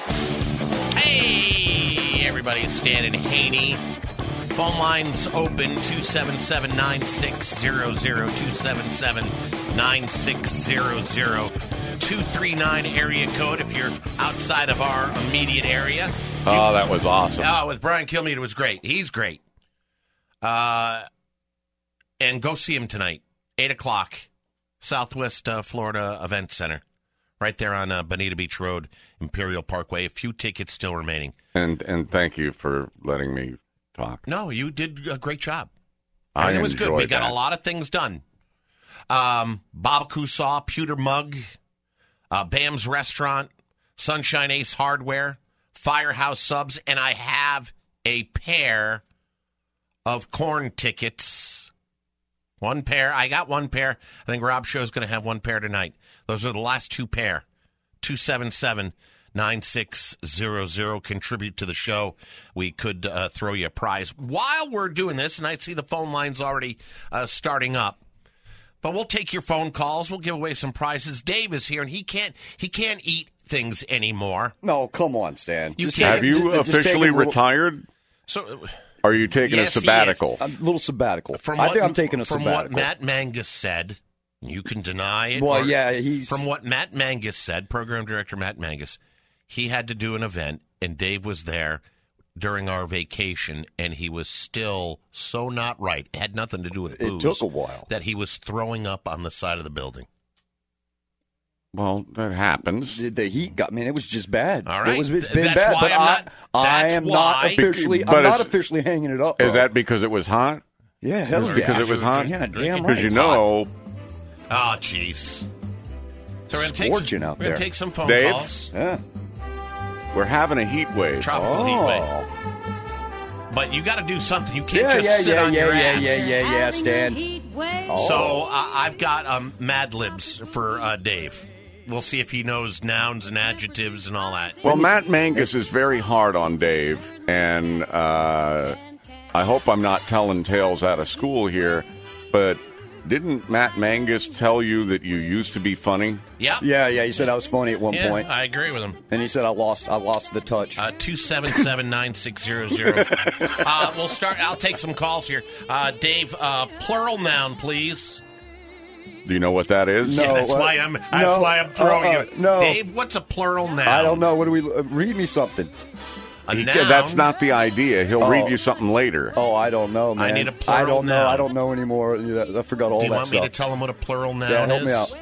Hey, everybody, it's Stan and Haney. Phone lines open, two seven seven, nine six zero zero, two seven seven, nine six zero zero, two three nine area code if you're outside of our immediate area. Oh, that was awesome. Oh, with Brian Kilmeade, it was great. He's great. Uh, and go see him tonight, eight o'clock, Southwest uh, Florida Event Center, right there on uh, Bonita Beach Road, Imperial Parkway. A few tickets still remaining. And and thank you for letting me talk. No, you did a great job. I Everything was good. We enjoyed got that. a lot of things done. Um, Bob Kusaw, Pewter Mug, uh, Bam's Restaurant, Sunshine Ace Hardware, Firehouse Subs, and I have a pair of corn tickets. One pair. I got one pair. I think Rob Show's going to have one pair tonight. Those are the last two pair. two seven seven, nine six zero zero. Contribute to the show. We could uh, throw you a prize. While we're doing this, and I see the phone lines already uh, starting up, but we'll take your phone calls. We'll give away some prizes. Dave is here, and he can't he can't eat things anymore. No, come on, Stan. You Just can't- Have you just take officially a little- retired? So, Are you taking Yes, a he sabbatical? A little sabbatical. from I what, think I'm taking a from sabbatical. what Matt Mangus said, you can deny it. Well, or- yeah, he's- from what Matt Mangus said, program director Matt Mangus, he had to do an event, and Dave was there during our vacation, and he was still so not right. It had nothing to do with It booze. took a while. That he was throwing up on the side of the building. Well, that happens. The, the heat got me. It was just bad. All right. It was, it's Th- been that's bad. why But I'm I, not- I that's am why- not officially. But I'm not it's- officially hanging it up. Is bro. that because it was hot? Yeah, hell Is it yeah. because it was hot? Yeah, damn Drinking. right. Because you know, Oh, jeez. So we're going to take, Scorching some- out we're gonna there. take some phone Dave? calls. Yeah. we're having a heat wave. Tropical heat wave. But you got to do something. You can't Yeah, just yeah, sit yeah, on yeah, your yeah, ass. yeah, yeah, yeah, Stan. Oh. So uh, I've got um, Mad Libs for uh, Dave. We'll see if he knows nouns and adjectives and all that. Well, Matt Mangus is very hard on Dave, and uh, I hope I'm not telling tales out of school here, but didn't Matt Mangus tell you that you used to be funny? Yeah. Yeah, yeah. He said I was funny at one Yeah, point. I agree with him. And he said I lost I lost the touch. Uh, two seven seven, nine six zero zero. Uh, we'll start. I'll take some calls here. Uh, Dave, uh, plural noun, please. Do you know what that is? No. Yeah, that's what? why I'm. That's No, why I'm throwing uh-uh, you. no. Dave, what's a plural noun? I don't know. What do we uh, read me something? A He- noun. That's not the idea. He'll Oh. read you something later. Oh, I don't know, man. I need a I plural don't know. noun. I don't know anymore. Yeah, I forgot all Do you that want me stuff. to tell him what a plural noun Yeah, help is? me out.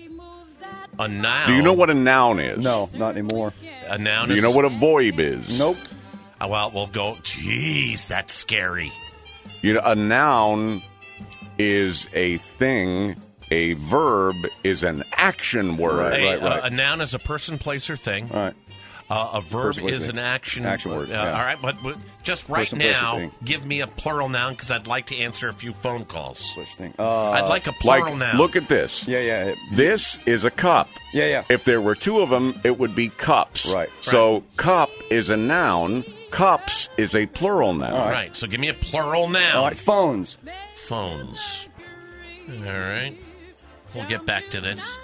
A noun. Do you know what a noun is? No, not anymore. A noun Do you is? know what a voib is? Nope. Uh, well, we'll go. Jeez, that's scary. You know, a noun is a thing. A verb is an action word. A, uh, a noun is a person, place, or thing. All right. Uh, a verb Person, place, is thing. an action. Action word, Uh, yeah. All right, but, but just right Person, place, or now, thing. give me a plural noun because I'd like to answer a few phone calls. Such thing. Uh, I'd like a Like, plural noun. look at this. Yeah, yeah. This is a cup. Yeah, yeah. If there were two of them, it would be cups. Right. So cup is a noun. Cups is a plural noun. All right, so give me a plural noun. All right, phones. Phones. All right. We'll get back to this.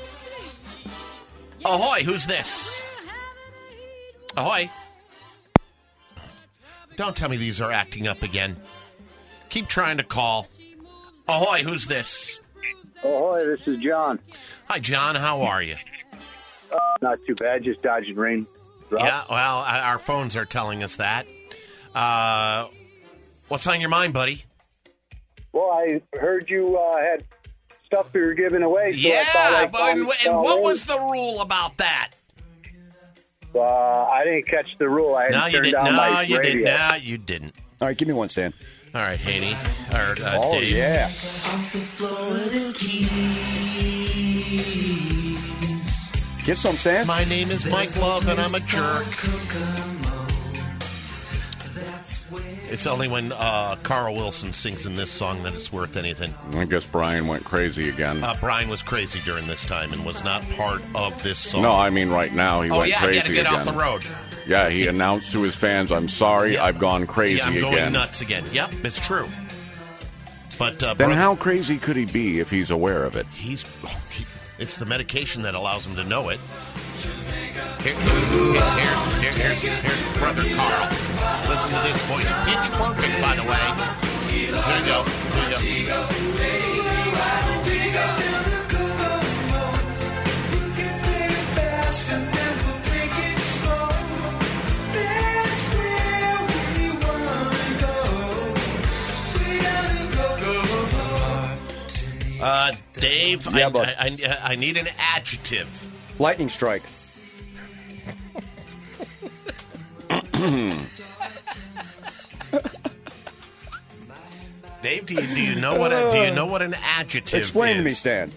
Ahoy, who's this? Ahoy. Don't tell me these are acting up again. Keep trying to call. Ahoy, who's this? Ahoy, this is John. Hi, John. How are you? Uh, not too bad, just dodging rain. Drop. Yeah, well, uh, our phones are telling us that. Uh, What's on your mind, buddy? Well, I heard you uh, had stuff you were giving away. So yeah, I thought I'd but call and, you and what in. was the rule about that? Uh, I didn't catch the rule. I hadn't No, you turned didn't. down No, my you radio. didn't. No, you didn't. All right, give me one, Stan. All right, Haney. Or, uh, Oh, Dave. yeah. Get some, Stan. My name is Mike Love, and I'm a jerk. It's only when uh, Carl Wilson sings in this song that it's worth anything. I guess Brian went crazy again. Uh, Brian was crazy during this time and was not part of this song. No, I mean right now he oh, went yeah, crazy he had to get again. off the road. Yeah, he announced to his fans, "I'm sorry, Yeah. I've gone crazy yeah, I'm going again." nuts again. Yep, it's true. But uh, Then brother- how crazy could he be if he's aware of it? He's. He, it's the medication that allows him to know it. Here, here, here's, here, here's, here's brother Carl. Listen to this voice. Pitch perfect, by the way. Here you go. Here you go. Uh, Dave, Yeah, I, bud. I, I, I need an adjective. Lightning strike. Dave, do you, do you know what a, do you know what an adjective Explain is? to me, Stan.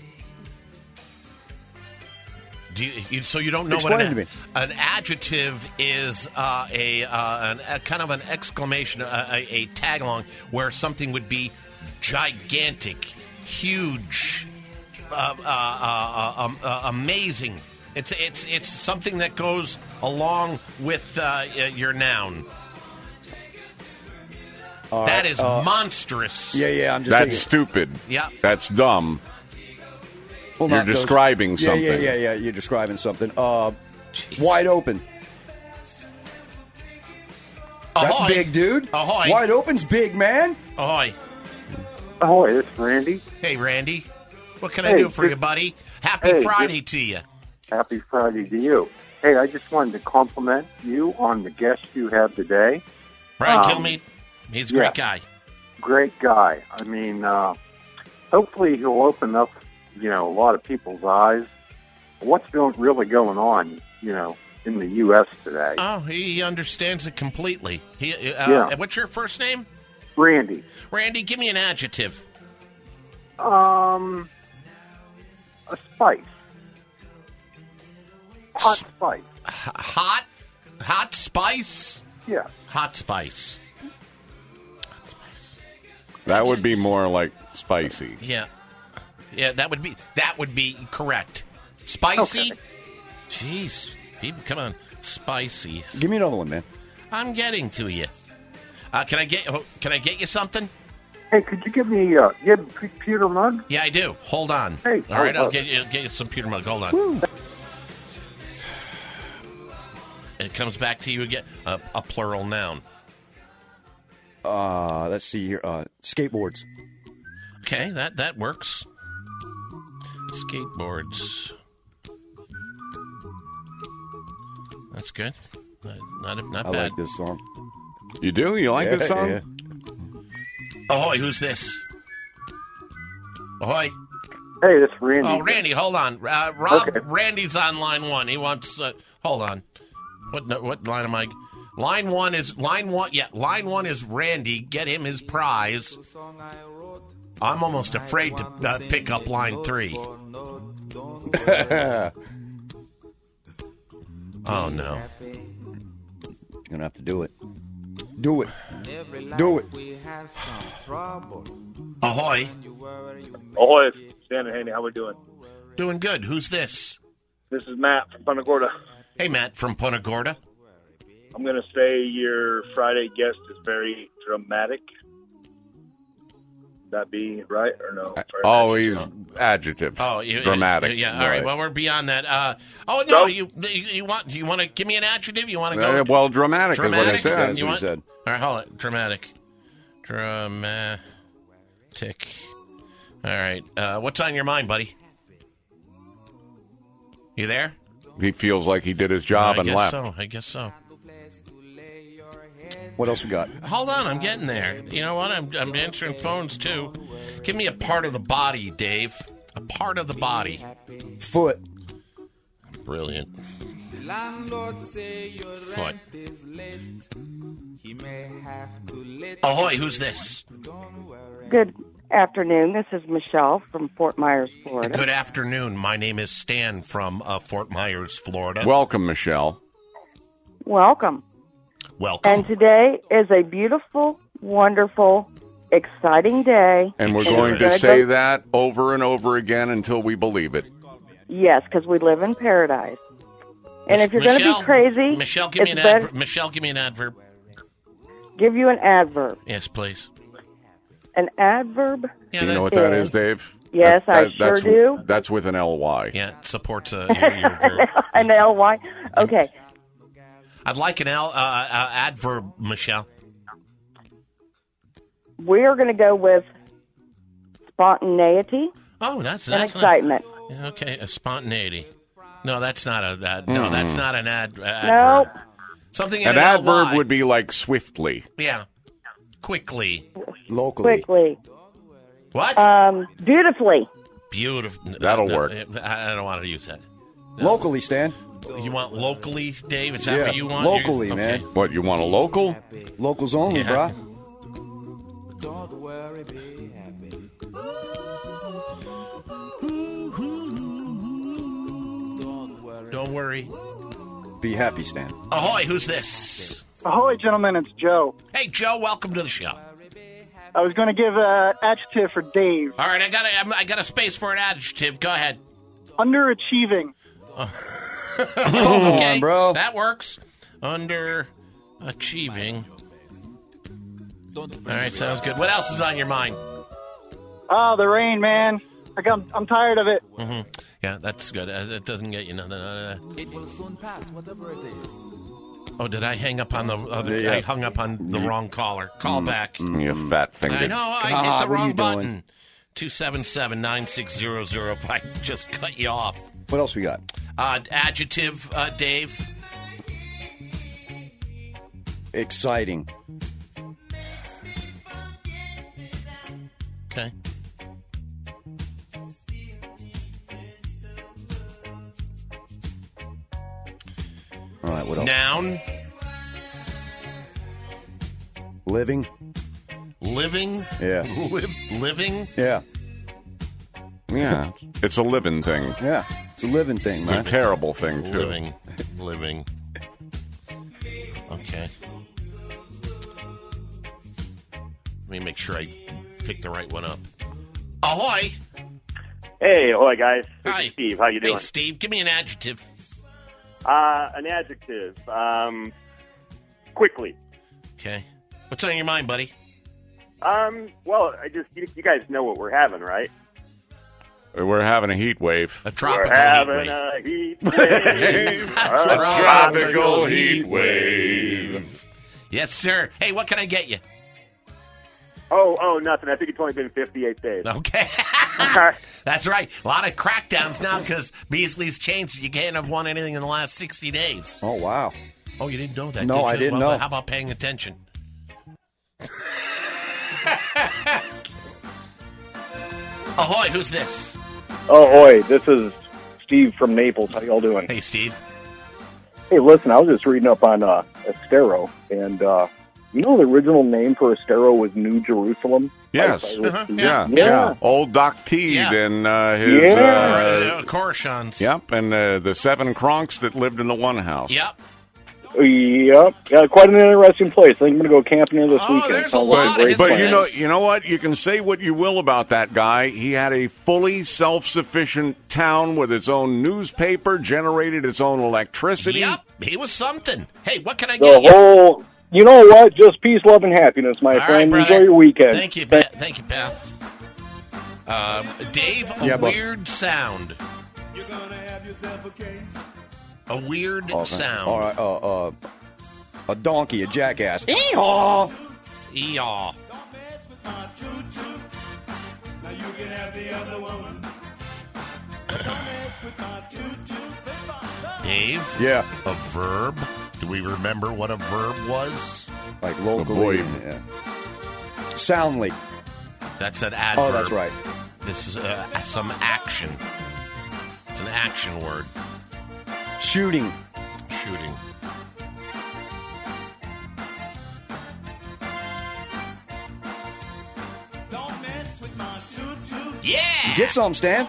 Do you, you, so you don't know Explain what an, to me. an adjective is? Uh, a, uh, an, a kind of an exclamation, a, a, a tag along where something would be gigantic, huge, uh, uh, uh, um, uh, amazing. It's it's it's something that goes along with uh, your noun. All That right, is uh, monstrous. Yeah, yeah, I'm just That's thinking. stupid. Yeah. That's dumb. Well, You're not those- describing yeah, something. Yeah, yeah, yeah, You're describing something. Uh, wide open. That's Ahoy. big, dude. Ahoy. Wide open's big, man. Ahoy. Ahoy, this is Randy. Hey, Randy. What can I Hey, do for good- you, buddy? Happy Hey, Friday good- to you. Happy Friday to you. Hey, I just wanted to compliment you on the guest you have today. Brian Um, Kilmeade. He's a great yeah. guy. Great guy. I mean, uh, hopefully he'll open up, you know, a lot of people's eyes. What's going, really going on, you know, in the U S today? Oh, he understands it completely. He, uh, Yeah. What's your first name? Randy. Randy, give me an adjective. Um, a spice. Hot spice. H- hot? Hot spice? Yeah. Hot spice. That would be more like spicy. Yeah. Yeah, that would be that would be correct. Spicy? Okay. Jeez. People, come on. Spicy. Give me another one, man. I'm getting to you. Uh, can I get oh, can I get you something? Hey, could you give me uh, you have a p- pewter mug? Yeah, I do. Hold on. Hey, All right, oh, I'll oh. get you get you some pewter mug. Hold on. It comes back to you again. Uh, a plural noun. Uh, let's see here. Uh, skateboards. Okay, that that works. Skateboards. That's good. Not not, not I bad. like this song. You do? You like Yeah, this song? yeah. Ahoy! Who's this? Ahoy! Hey, this is Randy. Oh, Randy, hold on. Uh, Rob, Okay. Randy's on line one. He wants. Uh, hold on. What no- what line am I? Line one is line one. Yeah, line one is Randy. Get him his prize. I'm almost afraid to uh, pick up line three. Oh no! Gonna have to do it. Do it. Do it. Ahoy! Ahoy, Stan and Haney, how we doing? Doing good. Who's this? This is Matt from Punta Gorda. Hey, Matt from Punta Gorda. I'm going to say your Friday guest is very dramatic. Would that be right or no? Oh, he's adjective. Oh, you, dramatic. Yeah. All right. Well, we're beyond that. Uh, oh no, So- you, you you want you want to give me an adjective? You want to go? Uh, well, dramatic, dramatic? is what I said. That's You what want? he said. All right, hold it. Dramatic. Dramatic. All right. Uh, what's on your mind, buddy? You there? He feels like he did his job I and guess left. so. I guess so. What else we got? Hold on, I'm getting there. You know what? I'm, I'm answering phones, too. Give me a part of the body, Dave. A part of the body. Foot. Brilliant. Foot. Ahoy, who's this? Good afternoon. This is Michelle from Fort Myers, Florida. Good afternoon. My name is Stan from uh, Fort Myers, Florida. Welcome, Michelle. Welcome. Welcome. And today is a beautiful, wonderful, exciting day. And we're And going we're to gonna say go- that over and over again until we believe it. Yes, because we live in paradise. And if you're going to Michelle, be crazy, Michelle, give me it's an better- adverb. Michelle, give me an adverb. give you an adverb. Yes, please. An adverb. Do you know what that is, Dave? Yes, That- I that- sure that's, do. That's with an L Y. Yeah, it supports uh, your, your verb. An L Y. Okay. I'd like an L, uh, uh, adverb, Michelle. We're going to go with spontaneity Oh, that's and that's not- excitement. Yeah, okay, a spontaneity. No, that's not a. Ad, no, Mm. that's not an ad. No. adverb. Something in An an adverb L Y. would be like swiftly. Yeah, quickly. Locally. Quickly. What? Um, beautifully. Beautiful. That'll No, work. I I don't want to use that. Locally, Stan. You want locally, Dave? Is that Yeah, what you want? locally, You're- man. okay. What, you want a local? Locals only, Yeah. bruh. Don't worry. Be happy, Stan. Ahoy, who's this? Ahoy, gentlemen, it's Joe. Hey, Joe, welcome to the show. I was going to give an adjective for Dave. All right, I got a, I got a space for an adjective. Go ahead. Underachieving. okay, on, bro. That works. Underachieving. All right, sounds good. What else is on your mind? Oh, the rain, man. I got, I'm tired of it. Mm-hmm. Yeah, that's good. Uh, that doesn't get you nothing out of that. It will soon pass, whatever it is. Oh, did I hang up on the other? Yeah. I hung up on the wrong caller. Call Mm, back. mm, you fat finger. I know. I God, hit the what are wrong you doing? button. Two seven seven nine six zero zero. If I just cut you off. What else we got? Uh, adjective, uh, Dave. Exciting. Okay. All right, what else? Noun. Living. Living. Yeah. Li- living. Yeah. Yeah, it's a living thing. Yeah. It's a living thing, It's a man. terrible thing, too. Living. Living. Okay. Let me make sure I pick the right one up. Ahoy! Hey, ahoy, guys. This Hi. is Steve. How you doing? Hey, Steve, give me an adjective. Uh, an adjective. Um, quickly. Okay. What's on your mind, buddy? Um, well, I just you, you guys know what we're having, right? We're having a heat wave. A We're tropical having heat wave. a heat wave. A A tropical heat wave. Yes, sir. Hey, what can I get you? Oh, oh, nothing. I think it's only been fifty-eight days. Okay. That's right. A lot of crackdowns now because Beasley's changed. You can't have won anything in the last sixty days. Oh, wow. Oh, you didn't know that? No, did you? I didn't well, know. How about paying attention? Ahoy, who's this? Oh, hoy, this is Steve from Naples. How y'all doing? Hey, Steve. Hey, listen, I was just reading up on uh, Estero, and uh, you know the original name for Estero was New Jerusalem? Yes. By Cyrus Uh-huh. T. Yeah. yeah. yeah. Old Doc T Yeah. and uh, his... Yeah. Uh, Coruscants. Yep, and uh, the seven Kronks that lived in the one house. Yep. Yep. Yeah, quite an interesting place. I think I'm going to go camping there this Oh, weekend. there's a Sounds like lot. great His But place. you know, you know what? You can say what you will about that guy. He had a fully self-sufficient town with its own newspaper, generated its own electricity. Yep. He was something. Hey, what can I the get you? whole, you know what? Just peace, love, and happiness, my All right, friend. brother. Enjoy your weekend. Thank you, pa- thank you, pal. Uh, Dave, a Yeah, but- weird sound. A weird Oh, sound. All right, uh, uh, a donkey, a jackass. Eehaw! Eeyaw. Dave? Yeah. A verb? Do we remember what a verb was? like locally. Avoid. Yeah. Soundly. That's an adverb. Oh, that's right. This is uh, some action. It's an action word. Shooting. Shooting. Yeah! Get some, Stan.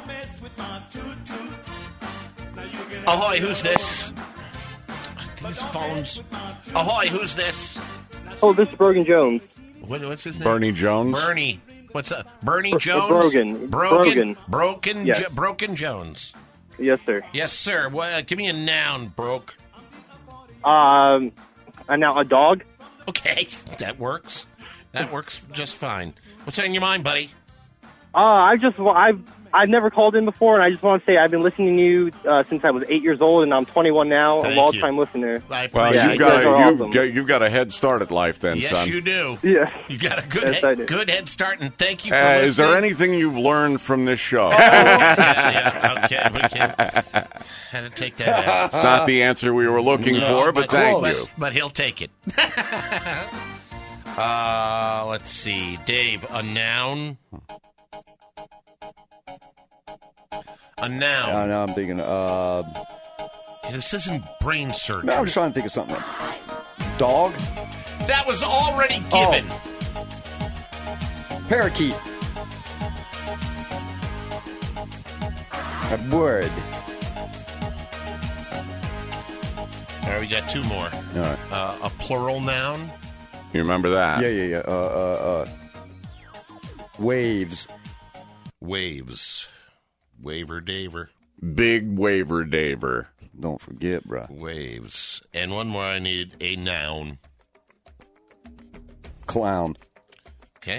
Ahoy, who's this? These phones. Ahoy, who's this? Oh, this is Brogan Jones. What, what's his name? Bernie Jones. Bernie. What's up? Bernie Bro- Jones? Brogan. Brogan. Brogan. Broken. Yes. Jo- Broken Jones. Yes, sir. Yes, sir. Well, uh, give me a noun, broke. Um, and now a dog. Okay, that works. That works just fine. What's on your mind, buddy? Uh, I just I've I've never called in before, and I just want to say I've been listening to you uh, since I was eight years old, and I'm twenty-one now. Thank a long you. time listener. Well, yeah, you've you got guys a, are you've, awesome. got, you've got a head start at life, then, Yes, son. you do. Yeah, you got a good Yes, I head, do. good head start, and thank you for Uh, listening. is there anything you've learned from this show? yeah, yeah, okay, we can. Had to take that out. It's not the answer we were looking No, for, but thank but, you. But he'll take it. uh, let's see, Dave. A noun. A noun. Uh, now I'm thinking, uh... This isn't brain surgery. No, I'm just trying to think of something. Dog? That was already given. Oh. Parakeet. A word. All right, we got two more. All right. Uh, a plural noun. You remember that? Yeah, yeah, yeah. Uh, uh, uh. Waves. Waves. Waver Daver. Big waver daver. Don't forget, bro. Waves. And one more, I need a noun. Clown. Okay.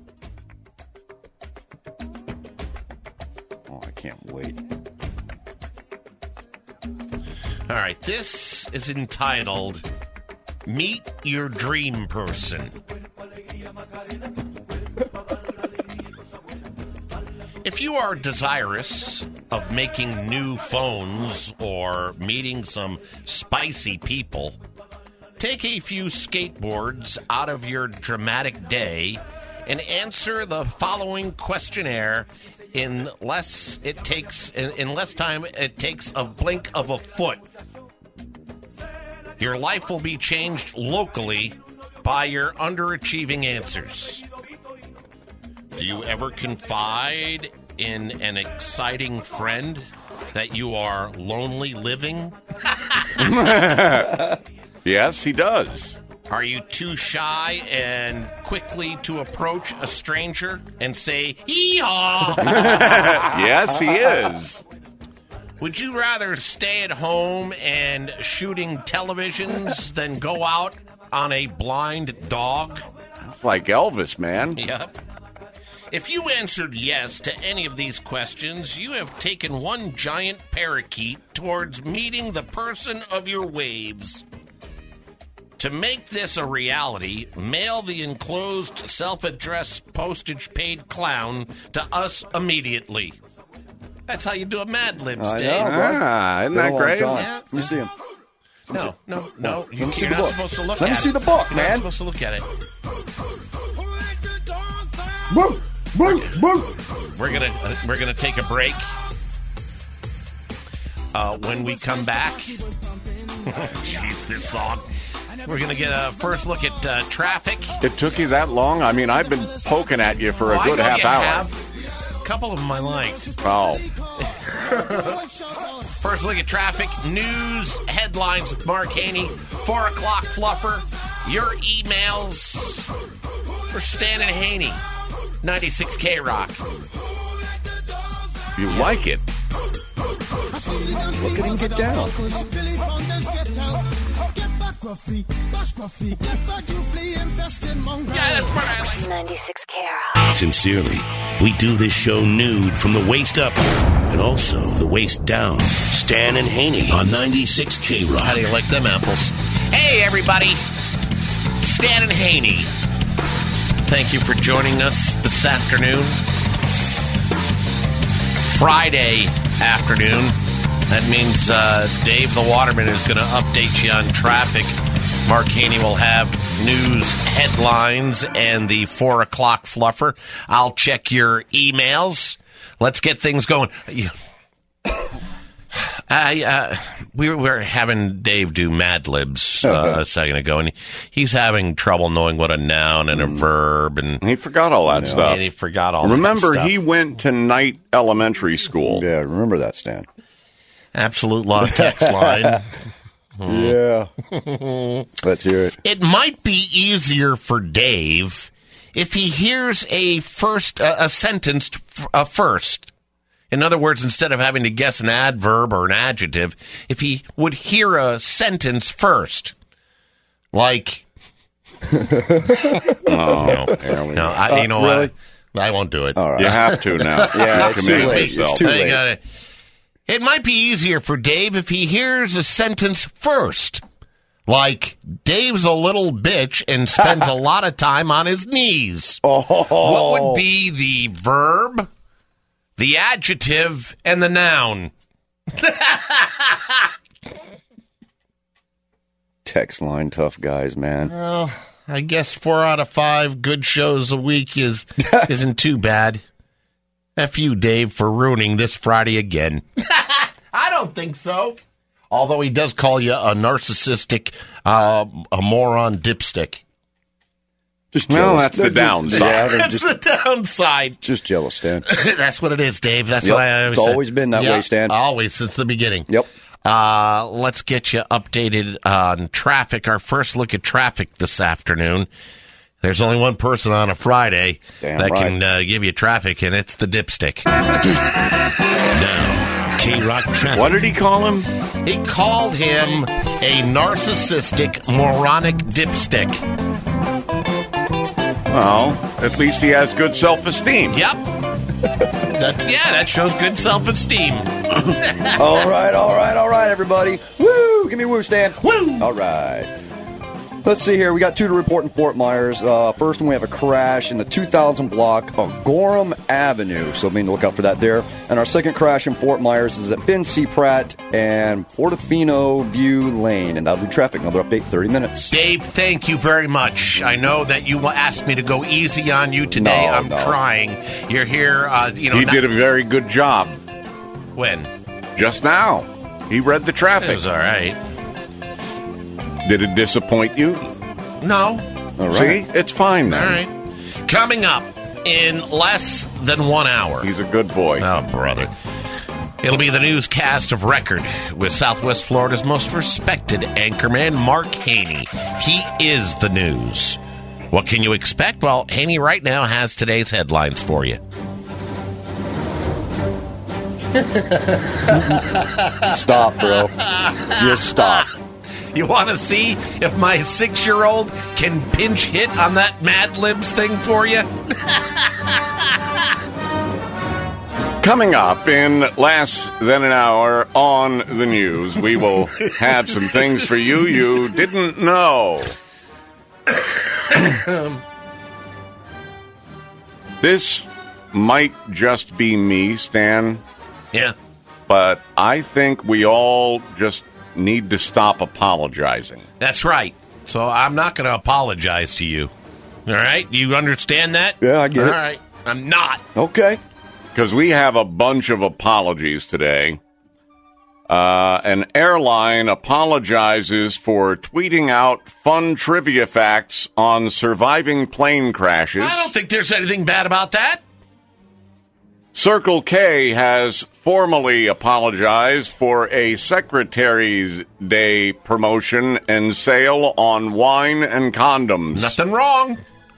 Oh, I can't wait. All right, this is entitled Meet Your Dream Person. If you are desirous of making new phones or meeting some spicy people, take a few skateboards out of your dramatic day and answer the following questionnaire in less it takes in, in less time it takes a blink of a foot. Your life will be changed locally by your underachieving answers. Do you ever confide in an exciting friend that you are lonely living? Yes, he does. Are you too shy and quickly to approach a stranger and say, "Hee-haw"? Yes, he is. Would you rather stay at home and shooting televisions than go out on a blind dog? It's like Elvis, man. Yep. If you answered yes to any of these questions, you have taken one giant parakeet towards meeting the person of your waves. To make this a reality, mail the enclosed self-addressed postage-paid clown to us immediately. That's how you do a Mad Libs, I Dave. know, bro. Ah, isn't Been a that long great? time. Yeah. Let me see him. No, no, no. Let You, me see you're the not book. supposed to look Let at me see it. the book, You're man. not supposed to look at it. Woo! Woo! Woo! We're gonna uh, we're gonna take a break. Uh, when we come back, jeez, this song. We're gonna get a first look at uh, traffic. It took you that long? I mean, I've been poking at you for Oh, a I good know half you hour. have. A couple of them I liked. Oh. First look at traffic. News headlines with Mark Haney. Four o'clock fluffer. Your emails for Stan and Haney. ninety-six K Rock. You like it. Look at him get down. Yeah, that's what I like. ninety-six K Rock. Sincerely, we do this show nude from the waist up and also the waist down. Stan and Haney on ninety-six K Rock. How do you like them apples? Hey, everybody. Stan and Haney. Thank you for joining us this afternoon. Friday afternoon. That means uh, Dave the Waterman is going to update you on traffic. Mark Haney will have news headlines and the four o'clock fluffer. I'll check your emails. Let's get things going. I uh, we were having Dave do Mad Libs uh, a second ago, and he's having trouble knowing what a noun and a verb, and he forgot all that stuff. And he forgot all. Remember, that stuff. he went to Knight Elementary School. Yeah, remember that, Stan. Absolute Law text line. Yeah. Let's hear it. It might be easier for Dave if he hears a first uh, a sentence uh, first. In other words, instead of having to guess an adverb or an adjective, if he would hear a sentence first, like, oh, no, no, I, you know uh, really? what? I won't do it. All right. You have to now. Yeah, it's too late. Yourself. It's too late. Gotta, it might be easier for Dave if he hears a sentence first, like, Dave's a little bitch and spends a lot of time on his knees. Oh. What would be the verb, the adjective, and the noun? Text line, tough guys, man. Well, I guess four out of five good shows a week is isn't too bad. F you, Dave, for ruining this Friday again. I don't think so. Although he does call you a narcissistic, uh, a moron dipstick. Just well, jealous. that's the downside. Yeah, That's just, the downside. just jealous, Stan. That's what it is, Dave. That's Yep. what I always It's said. always been that Yeah, way, Stan. Always, since the beginning. Yep. Uh, let's get you updated on traffic. Our first look at traffic this afternoon. There's only one person on a Friday Damn that right. can uh, give you traffic, and it's the dipstick. Now, K-Rock traffic. What did he call him? He called him a narcissistic, moronic dipstick. Well, at least he has good self-esteem. Yep. That's yeah, that shows good self-esteem. all right, all right, all right, everybody. Woo! Give me a woo, Stan. Woo! All right. Let's see here. We got two to report in Fort Myers. Uh, first one, we have a crash in the two thousand block of Gorham Avenue. So be on the lookout for that there. And our second crash in Fort Myers is at Ben C. Pratt and Portofino View Lane. And that'll be traffic. Another update, thirty minutes. Dave, thank you very much. I know that you asked me to go easy on you today. No, I'm no. trying. You're here. Uh, you know, He not- did a very good job when just now. He read the it traffic. was all right. Did it disappoint you? No. All right. See, it's fine All then. right. Coming up in less than one hour. He's a good boy. Oh, brother. It'll be the newscast of record with Southwest Florida's most respected anchorman, Mark Haney. He is the news. What can you expect? Well, Haney right now has today's headlines for you. Stop, bro. Just stop. You want to see if my six-year-old can pinch hit on that Mad Libs thing for you? Coming up in less than an hour on the news, we will have some things for you you didn't know. This might just be me, Stan. Yeah. But I think we all just need to stop apologizing. That's right. So I'm not going to apologize to you. All right? You understand that? Yeah, I get All it. All right. I'm not. Okay. Because we have a bunch of apologies today. Uh, an airline apologizes for tweeting out fun trivia facts on surviving plane crashes. I don't think there's anything bad about that. Circle K has formally apologized for a Secretary's Day promotion and sale on wine and condoms. Nothing wrong.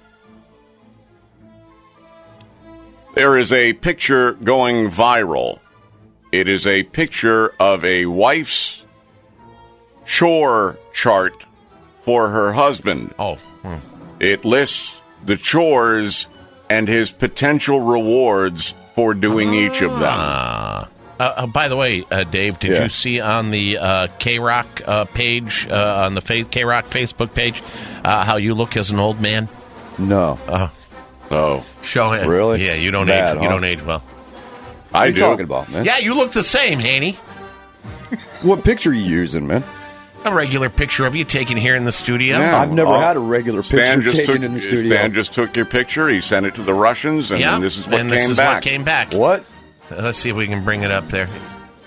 There is a picture going viral. It is a picture of a wife's chore chart for her husband. Oh. Hmm. It lists the chores and his potential rewards for doing each of them. Uh, uh, by the way, uh, Dave, did Yeah. you see on the uh, K-Rock uh, page, uh, on the fa- K-Rock Facebook page, uh, how you look as an old man? No. Uh, oh. Show it. Really? Yeah, you don't Bad, age. You huh? don't age well. What I are you do. talking about, man? Yeah, you look the same, Haney. What picture are you using, man? a regular picture of you taken here in the studio. Yeah, I've never well, had a regular Stan picture just taken took, in the studio. Stan just took your picture. He sent it to the Russians, and Yeah, this is what and came this is back. what came back. What? Uh, let's see if we can bring it up there.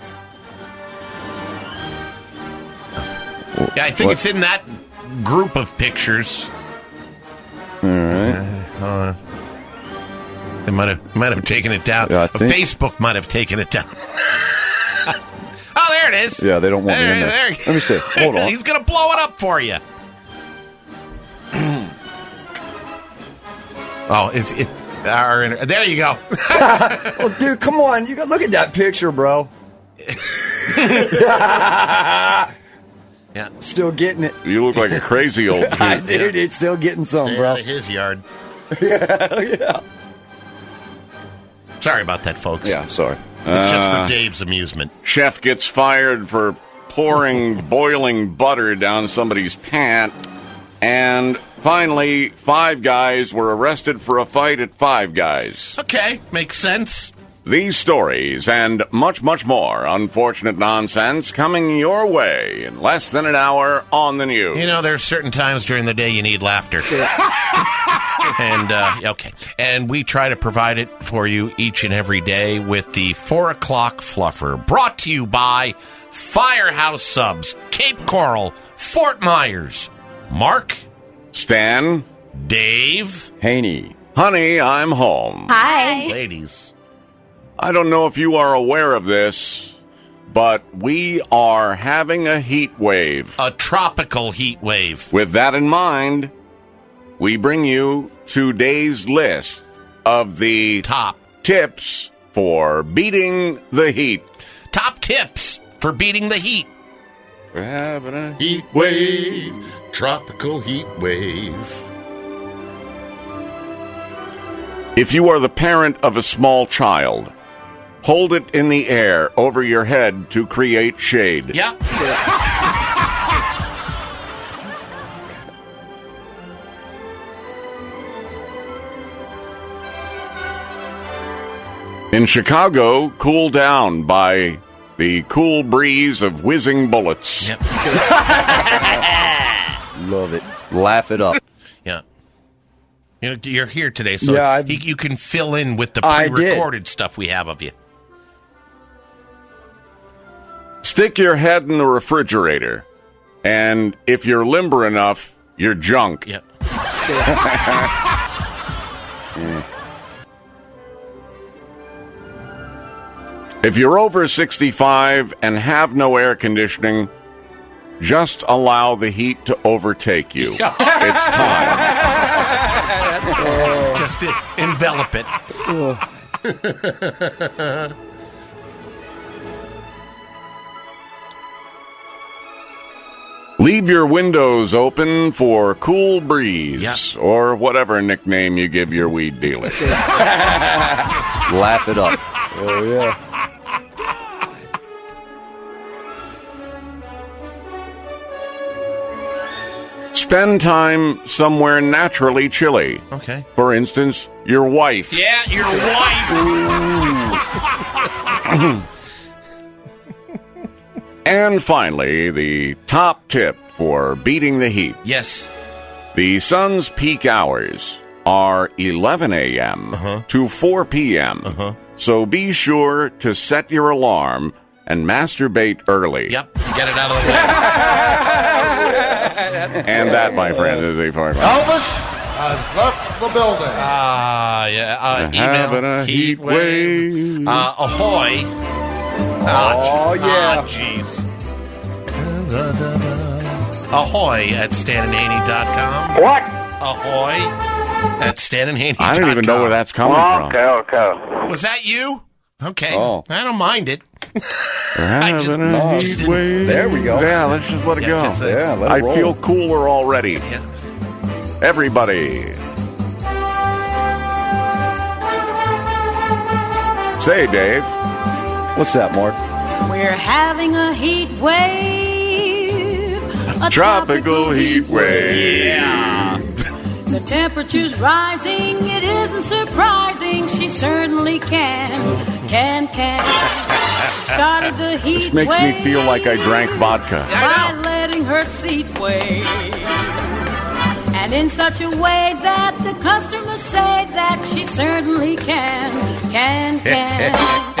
Yeah, I think What? it's in that group of pictures. All right. Uh, hold on. They might have might have taken it down. Yeah, I Uh, think- Facebook might have taken it down. Oh, there it is. Yeah, they don't want me There- in there. there. Let me see. Hold on. He's going to blow it up for you. Oh, it's it. Our, inter- there you go. Well, dude, come on. You got look at that picture, bro. Yeah. Still getting it. You look like a crazy old dude. Dude, it's still getting some, Stay bro. out of his yard. yeah, yeah. Sorry about that, folks. Yeah, sorry. It's just Uh, for Dave's amusement. Chef gets fired for pouring boiling butter down somebody's pant. And finally, Five Guys were arrested for a fight at Five Guys. Okay, makes sense. These stories and much, much more unfortunate nonsense coming your way in less than an hour on the news. You know, there's certain times during the day you need laughter. and, uh, okay. And we try to provide it for you each and every day with the four o'clock fluffer. Brought to you by Firehouse Subs, Cape Coral, Fort Myers. Mark, Stan, Dave, Haney. Honey, I'm home. Hi. Ladies. I don't know if you are aware of this, but we are having a heat wave. A tropical heat wave. With that in mind, we bring you today's list of the top tips for beating the heat. Top tips for beating the heat. We're having a Heat wave. Tropical heat wave. If you are the parent of a small child, hold it in the air over your head to create shade. Yeah. In Chicago, cool down by the cool breeze of whizzing bullets. Yep. Love it. Laugh it up. Yeah. You know, you're here today, so Yeah, I- you, you can fill in with the I did. pre-recorded stuff we have of you. Stick your head in the refrigerator, and if you're limber enough, you're junk. Yep. Mm. If you're over sixty-five and have no air conditioning, just allow the heat to overtake you. It's time. Just to envelop it. Leave your windows open for cool breeze, Yep. or whatever nickname you give your weed dealer. Laugh it up. Oh, yeah. Spend time somewhere naturally chilly. Okay. For instance, your wife. Yeah, your wife. And finally, the top tip for beating the heat. Yes. The sun's peak hours are eleven a.m. Uh-huh. to four p.m. Uh-huh. So be sure to set your alarm and masturbate early. Yep. Get it out of the way. And that, my friend, is a far Elvis has left the building. Ah, yeah. Uh, Having email. a heat wave. Uh, ahoy. Oh, yeah. Jeez. Ahoy at stan and haney dot com. What? Ahoy at stan and haney dot com. I don't even know where that's coming from. Okay, okay. Was that you? Okay. Oh. I don't mind it. We're I having just- a no, heat just- wave. there we go. Yeah, let's just let it Yeah, go. 'cause, uh, Yeah, let it I roll. feel cooler already. Yeah. Everybody. Say, Dave. What's that, Mark? We're having a heat wave. A Tropical heat wave. Yeah. The temperature's rising. It isn't surprising. She certainly can. Can, can. Started the heat This makes me wave feel like I drank vodka. by letting her seat way. And in such a way that the customers say that she certainly can, can, can.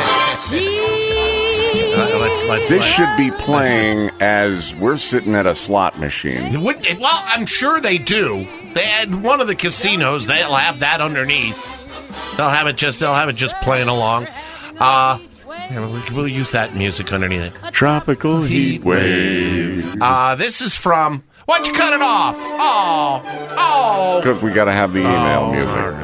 She... Uh, let's, let's, This let's, should be playing as we're sitting at a slot machine. Would- well, I'm sure they do. They had one of the casinos. They'll have that underneath. They'll have it just. They'll have it just playing along. Uh, yeah, we'll, we'll use that music underneath it. Tropical heat wave. Uh, this is from. Why'd you cut it off? Oh, oh. Because we got to have the email Oh,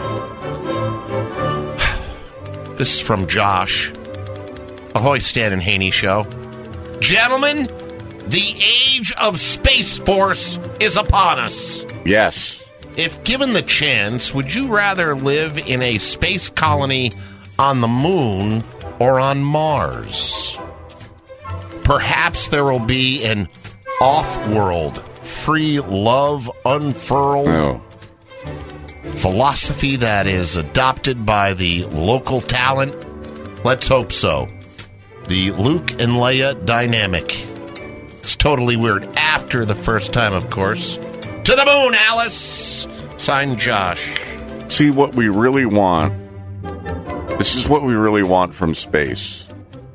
music. This is from Josh. Ahoy, Stan and Haney Show. Gentlemen, the age of Space Force is upon us. Yes. If given the chance, would you rather live in a space colony on the moon or on Mars? Perhaps there will be an off-world, free love unfurled Oh. philosophy that is adopted by the local talent. Let's hope so. The Luke and Leia dynamic. It's totally weird. After the first time, of course. To the moon, Alice! Signed, Josh. See, what we really want, this is what we really want from space.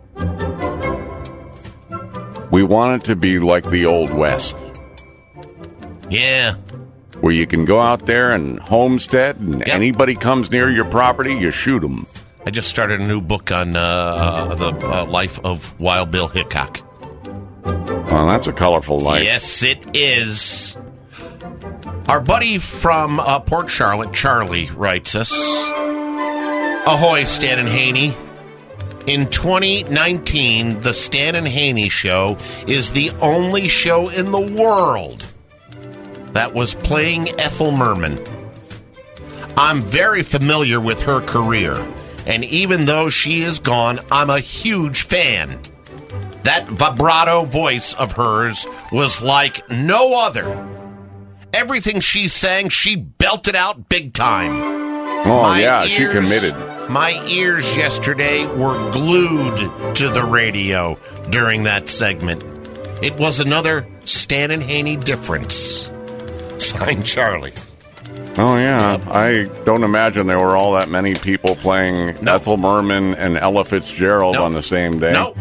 We want it to be like the Old West, Yeah. where you can go out there and homestead, and anybody comes near your property, you shoot them. I just started a new book on uh, uh, the uh, life of Wild Bill Hickok. Well, that's a colorful life. Yes, it is. Our buddy from uh, Port Charlotte, Charlie, writes us, Ahoy, Stan and Haney. In twenty nineteen, the Stan and Haney Show is the only show in the world that was playing Ethel Merman. I'm very familiar with her career, and even though she is gone, I'm a huge fan. That vibrato voice of hers was like no other. Everything she sang, she belted out big time. Oh, My yeah, she ears- committed. My ears yesterday were glued to the radio during that segment. It was another Stan and Haney difference. Signed, Charlie. Oh, yeah. I don't imagine there were all that many people playing Ethel Merman and Ella Fitzgerald on the same day. Nope.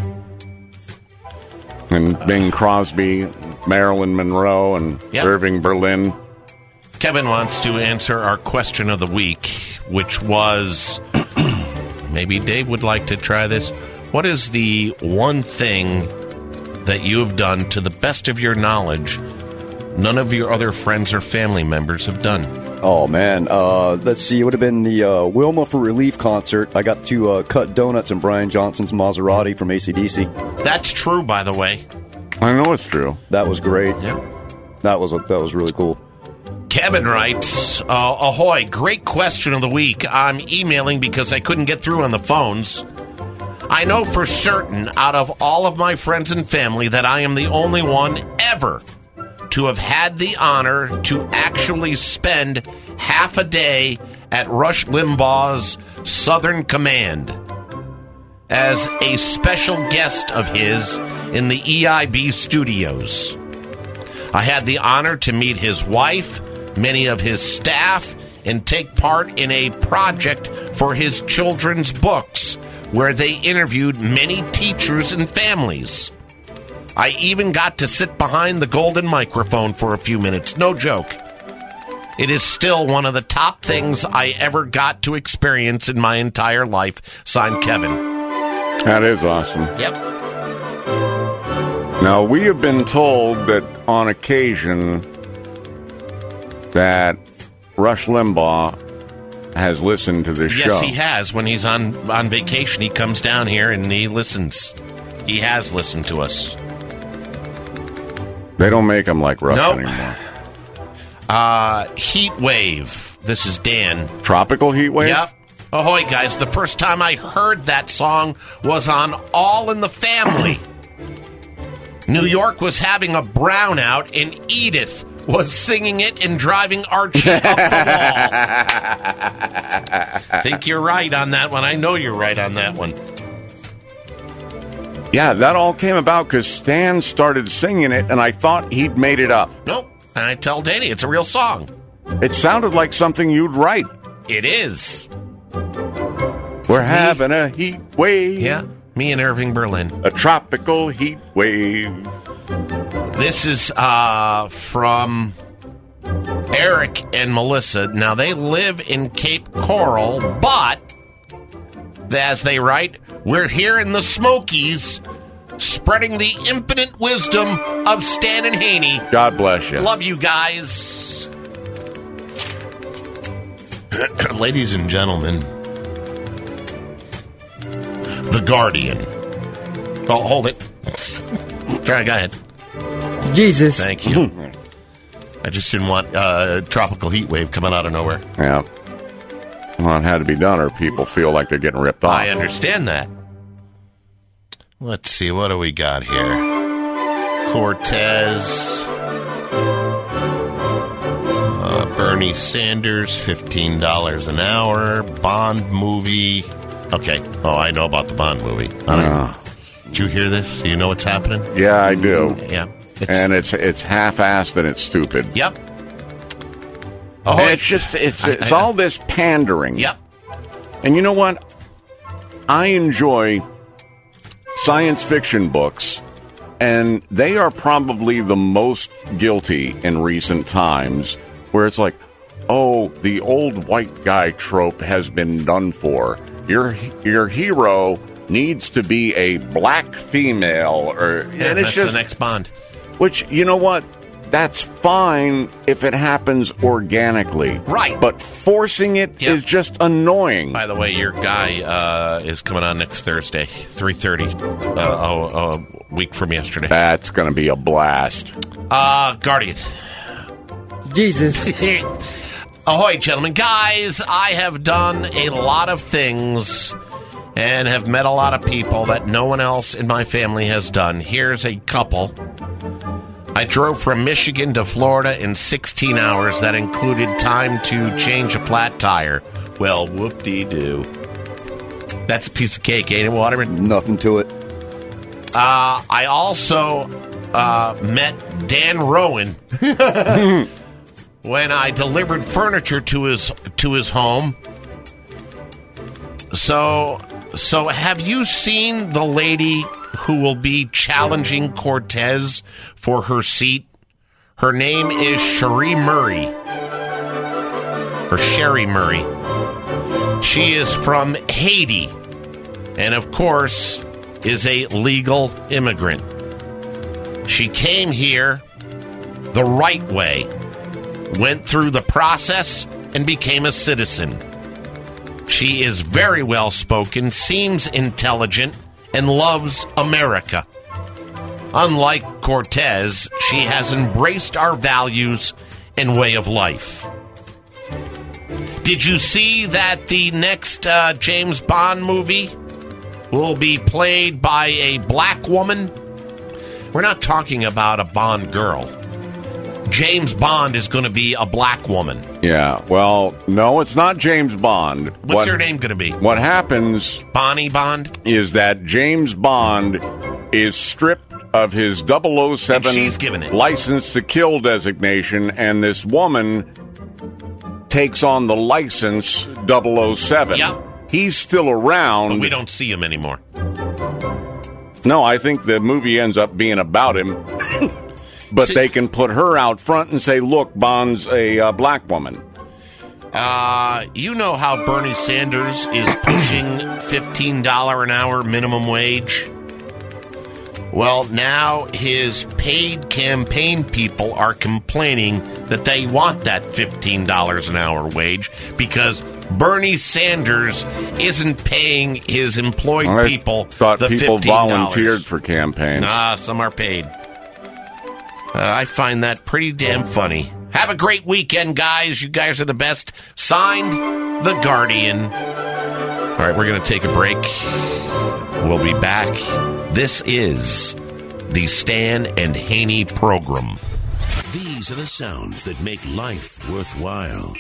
And Bing Crosby, Marilyn Monroe, and Yep. Irving Berlin. Kevin wants to answer our question of the week, which was, maybe Dave would like to try this. What is the one thing that you have done to the best of your knowledge none of your other friends or family members have done? Oh, man. Uh, let's see. It would have been the uh, Wilma for Relief concert. I got to uh, cut donuts in Brian Johnson's Maserati from A C D C. That's true, by the way. I know it's true. That was great. Yeah. That was, a, that was really cool. Kevin writes, uh, Ahoy, great question of the week. I'm emailing because I couldn't get through on the phones. I know for certain out of all of my friends and family that I am the only one ever to have had the honor to actually spend half a day at Rush Limbaugh's Southern Command as a special guest of his in the E I B studios. I had the honor to meet his wife, many of his staff, and take part in a project for his children's books where they interviewed many teachers and families. I even got to sit behind the golden microphone for a few minutes. No joke. It is still one of the top things I ever got to experience in my entire life. Signed, Kevin. That is awesome. Yep. Now, we have been told that on occasion that Rush Limbaugh has listened to this Yes, show. he has. When he's on, on vacation, he comes down here and he listens. He has listened to us. They don't make them like Rush Nope. anymore. Uh, Heat Wave. This is Dan. Tropical Heat Wave? Yep. Ahoy, guys. The first time I heard that song was on All in the Family. New York was having a brownout, and Edith was singing it and driving Archie up the wall. Think you're right on that one. I know you're right on that one. Yeah, that all came about because Stan started singing it, and I thought he'd made it up. Nope. And I tell Danny it's a real song. It sounded like something you'd write. It is. We're having a heat wave. Yeah, me and Irving Berlin. A tropical heat wave. This is uh, from Eric and Melissa. Now, they live in Cape Coral, but, as they write, we're here in the Smokies, spreading the infinite wisdom of Stan and Haney. God bless you. Love you guys. Ladies and gentlemen, The Guardian. Oh, hold it. Go ahead. Jesus. Thank you. I just didn't want uh, a tropical heat wave coming out of nowhere. Yeah. Well, it had to be done or people feel like they're getting ripped off. I understand that. Let's see, what do we got here? Cortez. Uh, Bernie Sanders, fifteen dollars an hour. Bond movie. Okay. Oh, I know about the Bond movie. I don't know. Did you hear this? Do you know what's happening? Yeah, I do. Yeah. It's, and it's it's half-assed and it's stupid. Yep. Oh, and it's just it's I, it's I, all this pandering. Yep. And you know what? I enjoy science fiction books, and they are probably the most guilty in recent times, where it's like, oh, the old white guy trope has been done for. Your your hero needs to be a black female, or yeah, and it's that's just the next Bond. Which, you know what? That's fine if it happens organically. Right. But forcing it yep. is just annoying. By the way, your guy uh, is coming on next Thursday, three thirty, uh, a, a week from yesterday. That's going to be a blast. Uh, Guardian. Jesus. Ahoy, gentlemen. Guys, I have done a lot of things and have met a lot of people that no one else in my family has done. Here's a couple. I drove from Michigan to Florida in sixteen hours. That included time to change a flat tire. Well, whoop-dee-doo. That's a piece of cake, ain't it, Waterman? Nothing to it. Uh, I also uh, met Dan Rowan when I delivered furniture to his to his home. So, so have you seen the lady who will be challenging Cortez for her seat? Her name is Cherie Murray. Or Sherry Murray. She is from Haiti. And, of course, is a legal immigrant. She came here the right way, went through the process, and became a citizen. She is very well spoken, seems intelligent, and loves America. Unlike Cortez, she has embraced our values and way of life. Did you see that the next uh, James Bond movie will be played by a black woman? We're not talking about a Bond girl. James Bond is going to be a black woman. Yeah, well, no, it's not James Bond. What's what, her name going to be? What happens... Bonnie Bond? ...is that James Bond is stripped of his double oh seven and she's given it. license to kill designation, and this woman takes on the license double oh seven. Yep. He's still around. But we don't see him anymore. No, I think the movie ends up being about him. But See, they can put her out front and say, look, Bond's a uh, black woman. Uh, you know how Bernie Sanders is pushing fifteen dollars an hour minimum wage? Well, now his paid campaign people are complaining that they want that fifteen dollars an hour wage because Bernie Sanders isn't paying his employed I people thought the people fifteen dollars. Volunteered for campaigns. Nah, some are paid. Uh, I find that pretty damn funny. Have a great weekend, guys. You guys are the best. Signed, The Guardian. All right, we're going to take a break. We'll be back. This is the Stan and Haney program. These are the sounds that make life worthwhile.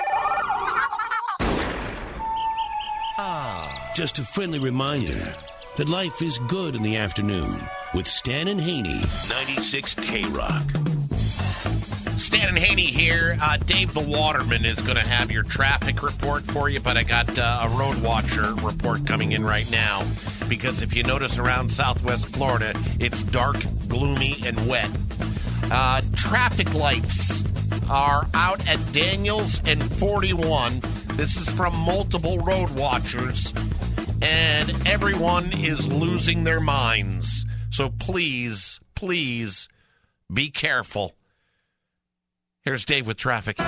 Just a friendly reminder, that life is good in the afternoon with Stan and Haney, ninety-six K-Rock. Stan and Haney here. Uh, Dave the Waterman is going to have your traffic report for you, but I got uh, a road watcher report coming in right now because if you notice around Southwest Florida, it's dark, gloomy, and wet. Uh, traffic lights are out at Daniels and forty-one. This is from multiple road watchers, and everyone is losing their minds. So please, please be careful. Here's Dave with traffic.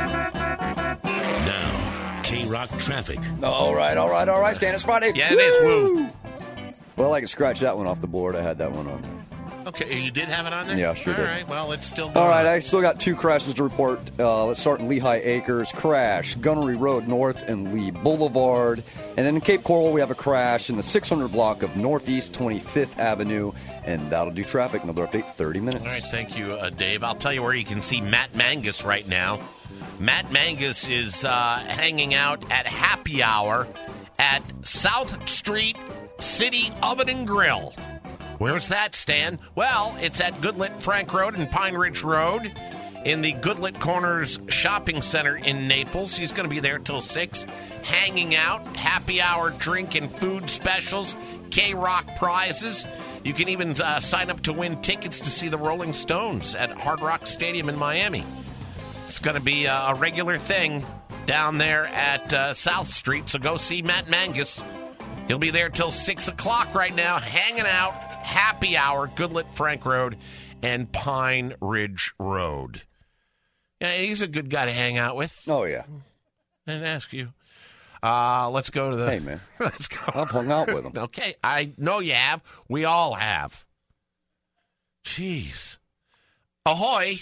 Now, K-Rock traffic. All right, all right, all right, Stan. It's Friday. Yeah, it is. Woo. Well, I can scratch that one off the board. I had that one on there. Okay, you did have it on there? Yeah, sure All did. right, well, it's still going All right, on. I still got two crashes to report. Uh, let's start in Lehigh Acres. Crash, Gunnery Road North and Lee Boulevard. And then in Cape Coral, we have a crash in the six hundred block of Northeast twenty-fifth Avenue. And that'll do traffic. Another update, thirty minutes. All right, thank you, uh, Dave. I'll tell you where you can see Matt Mangus right now. Matt Mangus is uh, hanging out at happy hour at South Street City Oven and Grill. Where's that, Stan? Well, it's at Goodlet Frank Road and Pine Ridge Road in the Goodlet Corners Shopping Center in Naples. He's going to be there till six, hanging out, happy hour drink and food specials, K-Rock prizes. You can even uh, sign up to win tickets to see the Rolling Stones at Hard Rock Stadium in Miami. It's going to be uh, a regular thing down there at uh, South Street, so go see Matt Mangus. He'll be there till six o'clock right now, hanging out, happy hour, Goodlet Frank Road and Pine Ridge Road. Yeah, he's a good guy to hang out with. Oh, yeah. And ask you. Uh, let's go to the... Hey, man. Let's go. I've hung out with him. Okay, I know you have. We all have. Jeez. Ahoy.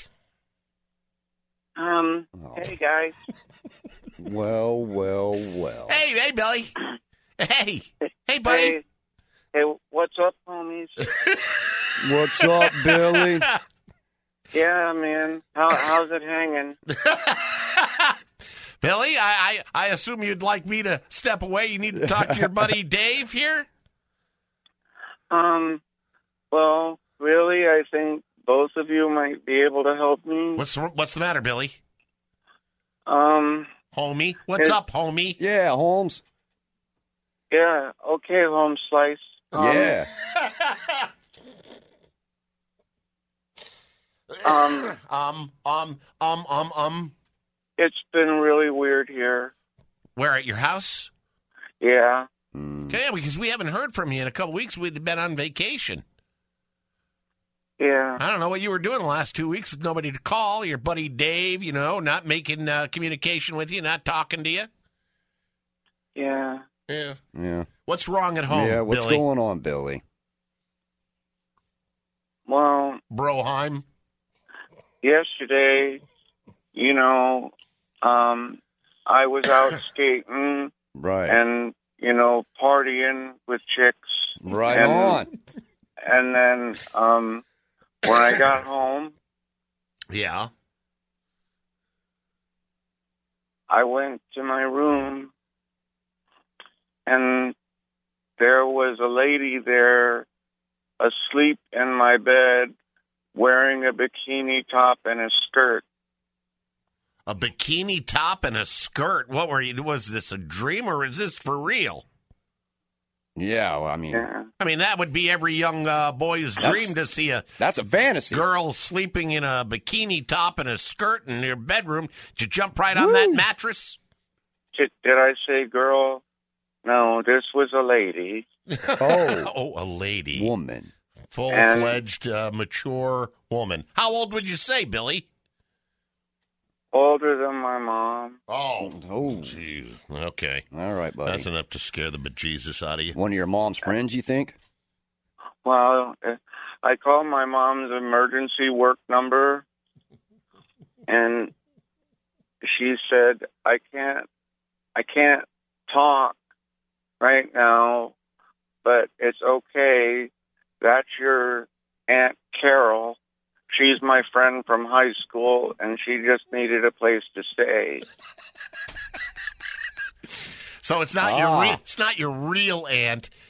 Um, Oh. hey, guys. Well, well, well. Hey, hey, Billy. Hey. Hey, buddy. Hey, hey, what's up, homies? What's up, Billy? Yeah, man. How, how's it hanging? Billy, I, I, I assume you'd like me to step away. You need to talk to your buddy Dave here? Um, well, really, I think both of you might be able to help me. What's what's the matter, Billy? Um, Homie? What's it- up, homie? Yeah, Holmes. Yeah, okay, Home Slice. Um, Yeah. Um, um, um, um, um, um. It's been really weird here. Where, at your house? Yeah. Okay, because we haven't heard from you in a couple weeks. We'd been on vacation. Yeah. I don't know what you were doing the last two weeks with nobody to call. Your buddy Dave, you know, not making uh, communication with you, not talking to you. Yeah. Yeah. Yeah. What's wrong at home, Yeah, what's Billy? going on, Billy? Well, Broheim. yesterday, you know, um, I was out skating Right. and, you know, partying with chicks. Right and, on. And then um, when I got home, Yeah. I went to my room and there was a lady there asleep in my bed wearing a bikini top and a skirt. A bikini top and a skirt. What were you? Was this a dream or is this for real? Yeah, well, I mean, Yeah. I mean, that would be every young uh, boy's That's- dream to see a that's a fantasy. girl sleeping in a bikini top and a skirt in your bedroom. Did you jump right on that mattress? Did, did I say girl? No, this was a lady. Oh, Oh, a lady. woman. Full-fledged, uh, mature woman. How old would you say, Billy? Older than my mom. Oh. Oh, Jeez. Okay. all right, buddy. That's enough to scare the bejesus out of you. One of your mom's friends, you think? Well, uh, I called my mom's emergency work number, and she said, I can't, I can't talk right now, but it's okay. That's your Aunt Carol. She's my friend from high school, and she just needed a place to stay. So it's not Ah. your re- it's not your real aunt.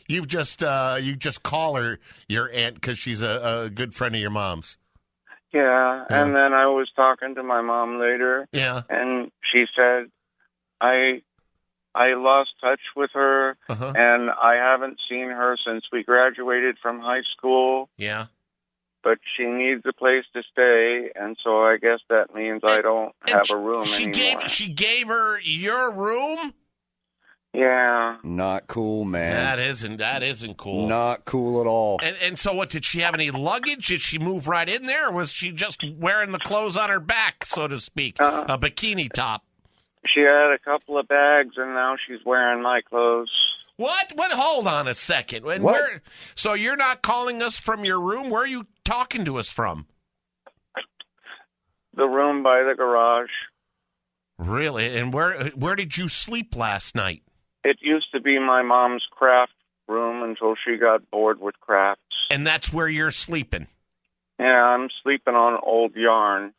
you've just uh, you just call her your aunt because she's a, a good friend of your mom's. Yeah, and then I was talking to my mom later. Yeah. And she said, I I lost touch with her, Uh-huh. and I haven't seen her since we graduated from high school. Yeah. But she needs a place to stay, and so I guess that means I don't have a room She anymore. gave she gave her your room. Yeah. Not cool, man. That isn't that isn't cool. Not cool at all. And and so what? Did she have any luggage? Did she move right in there, or was she just wearing the clothes on her back, so to speak, Uh, a bikini top? She had a couple of bags, and now she's wearing my clothes. What? What? Hold on a second. And What? Where, so you're not calling us from your room? Where are you talking to us from? The room by the garage. Really? And where where did you sleep last night? It used to be my mom's craft room until she got bored with crafts. And that's where you're sleeping? Yeah, I'm sleeping on old yarn.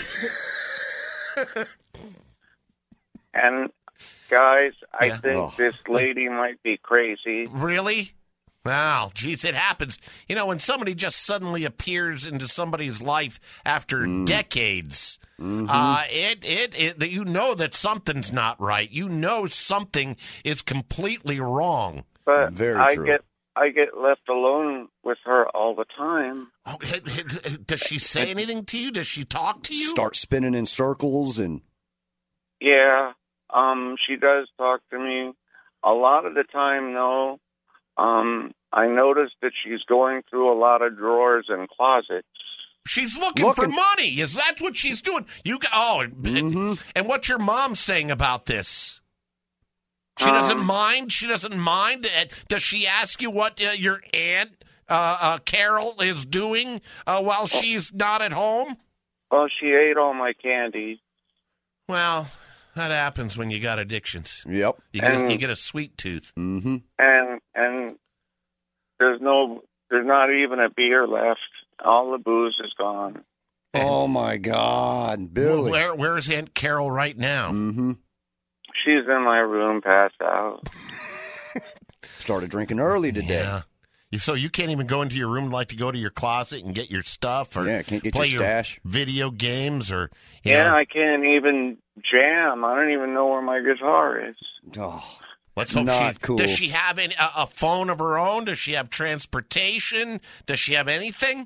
And, guys, I Yeah. think Oh. this lady might be crazy. Really? Wow, geez, it happens. You know, when somebody just suddenly appears into somebody's life after decades, uh, it, it, it, that you know that something's not right. You know something is completely wrong. But I get I get left alone with her all the time. Oh, does she say anything to you? Does she talk to you? Start spinning in circles and Yeah, um, she does talk to me. A lot of the time, though, um, I noticed that she's going through a lot of drawers and closets. She's looking, for money. Is that what she's doing? You go, oh, and what's your mom saying about this? She doesn't Um, mind. She doesn't mind. Uh, Does she ask you what uh, your aunt uh, uh, Carol is doing uh, while she's not at home? Well, she ate all my candy. Well, that happens when you got addictions. Yep. You get, a, And- you get a sweet tooth. Mm-hmm. And and there's no, there's not even a beer left. All the booze is gone. Oh my God, Billy. Where Where's Aunt Carol right now? Mm-hmm. She's in my room, passed out. Started drinking early today. Yeah. You- So you can't even go into your room, like to go to your closet and get your stuff, or Yeah, can't get play your stash. video games, or you Yeah, know. I can't even jam. I don't even know where my guitar is. Oh, Let's hope not she cool. does. She have any, a, a phone of her own? Does she have transportation? Does she have anything?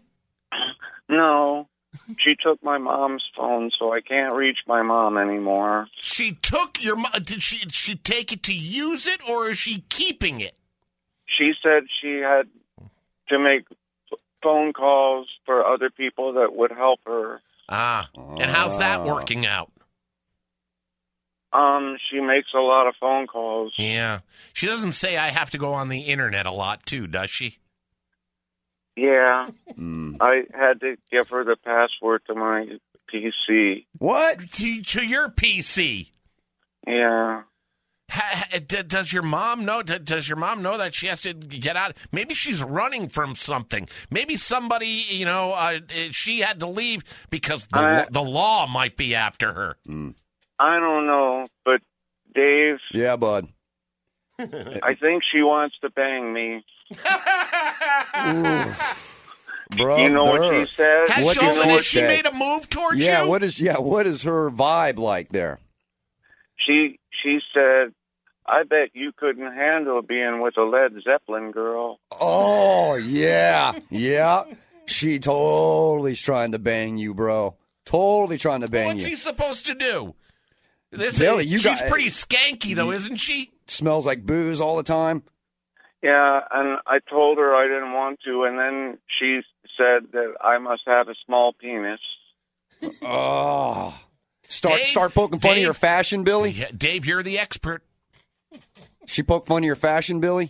No. She took my mom's phone, so I can't reach my mom anymore. She took your. mo- Did she? Did she take it to use it, or is she keeping it? She said she had to make f- phone calls for other people that would help her. Ah, and how's that working out? Um, she makes a lot of phone calls. Yeah, she doesn't say I have to go on the internet a lot too, does she? Yeah. Mm. I had to give her the password to my P C. What? To, to your P C? Yeah. Ha, ha, d- does your mom know? d- Does your mom know that she has to get out? Maybe she's running from something. Maybe somebody, you know, uh, she had to leave because the I- the law might be after her. I don't know, but Dave, Yeah, bud. I think she wants to bang me. Brother. You know what she said? Has What she, did has she she say? made a move towards Yeah, you? what is yeah, what is her vibe like there? She she said, I bet you couldn't handle being with a Led Zeppelin girl. Oh, yeah. Yeah. She totally's trying to bang you, bro. Totally trying to bang What's you. he supposed to do? This Billy, is, you she's got- pretty skanky, though, isn't she? Smells like booze all the time. Yeah, and I told her I didn't want to, and then she said that I must have a small penis. Oh. Start Dave- start poking fun Dave- of your fashion, Billy? Yeah, Dave, you're the expert. She poked fun of your fashion, Billy?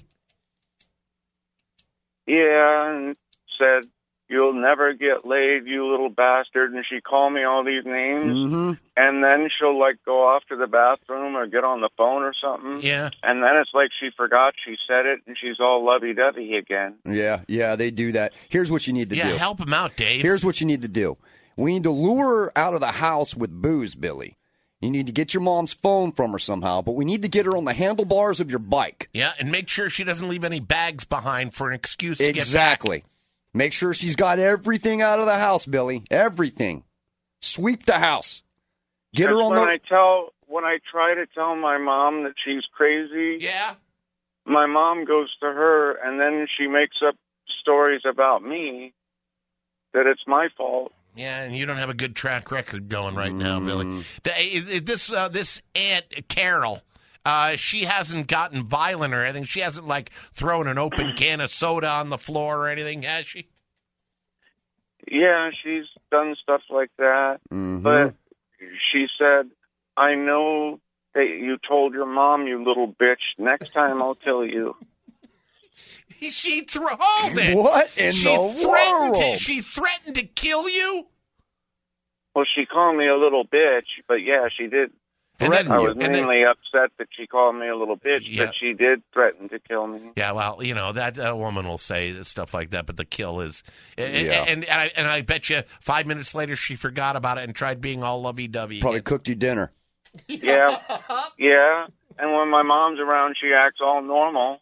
Yeah, and said, you'll never get laid, you little bastard. And she called me all these names. Mm-hmm. And then she'll, like, go off to the bathroom or get on the phone or something. Yeah. And then it's like she forgot she said it, and she's all lovey-dovey again. Yeah, yeah, they do that. Here's what you need to Yeah, do. help him out, Dave. Here's what you need to do. We need to lure her out of the house with booze, Billy. You need to get your mom's phone from her somehow, but we need to get her on the handlebars of your bike. Yeah, and make sure she doesn't leave any bags behind for an excuse to Exactly. get back. Make sure she's got everything out of the house, Billy. Everything. Sweep the house. Get her That's on when the... I tell when I try to tell my mom that she's crazy. Yeah. My mom goes to her, and then she makes up stories about me that it's my fault. Yeah, and you don't have a good track record going right now, Billy. The- This uh, this Aunt Carol, uh, she hasn't gotten violent or anything. She hasn't, like, thrown an open can of soda on the floor or anything, has she? Yeah, she's done stuff like that. Mm-hmm. But she said, I know that you told your mom, you little bitch. Next time I'll tell you. She thro- hold it. What in she the threatened world? To, she threatened to kill you? Well, she called me a little bitch, but yeah, she did. And then, I was and then- mainly upset that she called me a little bitch, Yeah. but she did threaten to kill me. Yeah, well, you know, that uh, woman will say stuff like that, but the kill is... And, Yeah. and, and, I, and I bet you five minutes later she forgot about it and tried being all lovey-dovey. Probably again. cooked you dinner. Yeah, yeah. And when my mom's around, she acts all normal.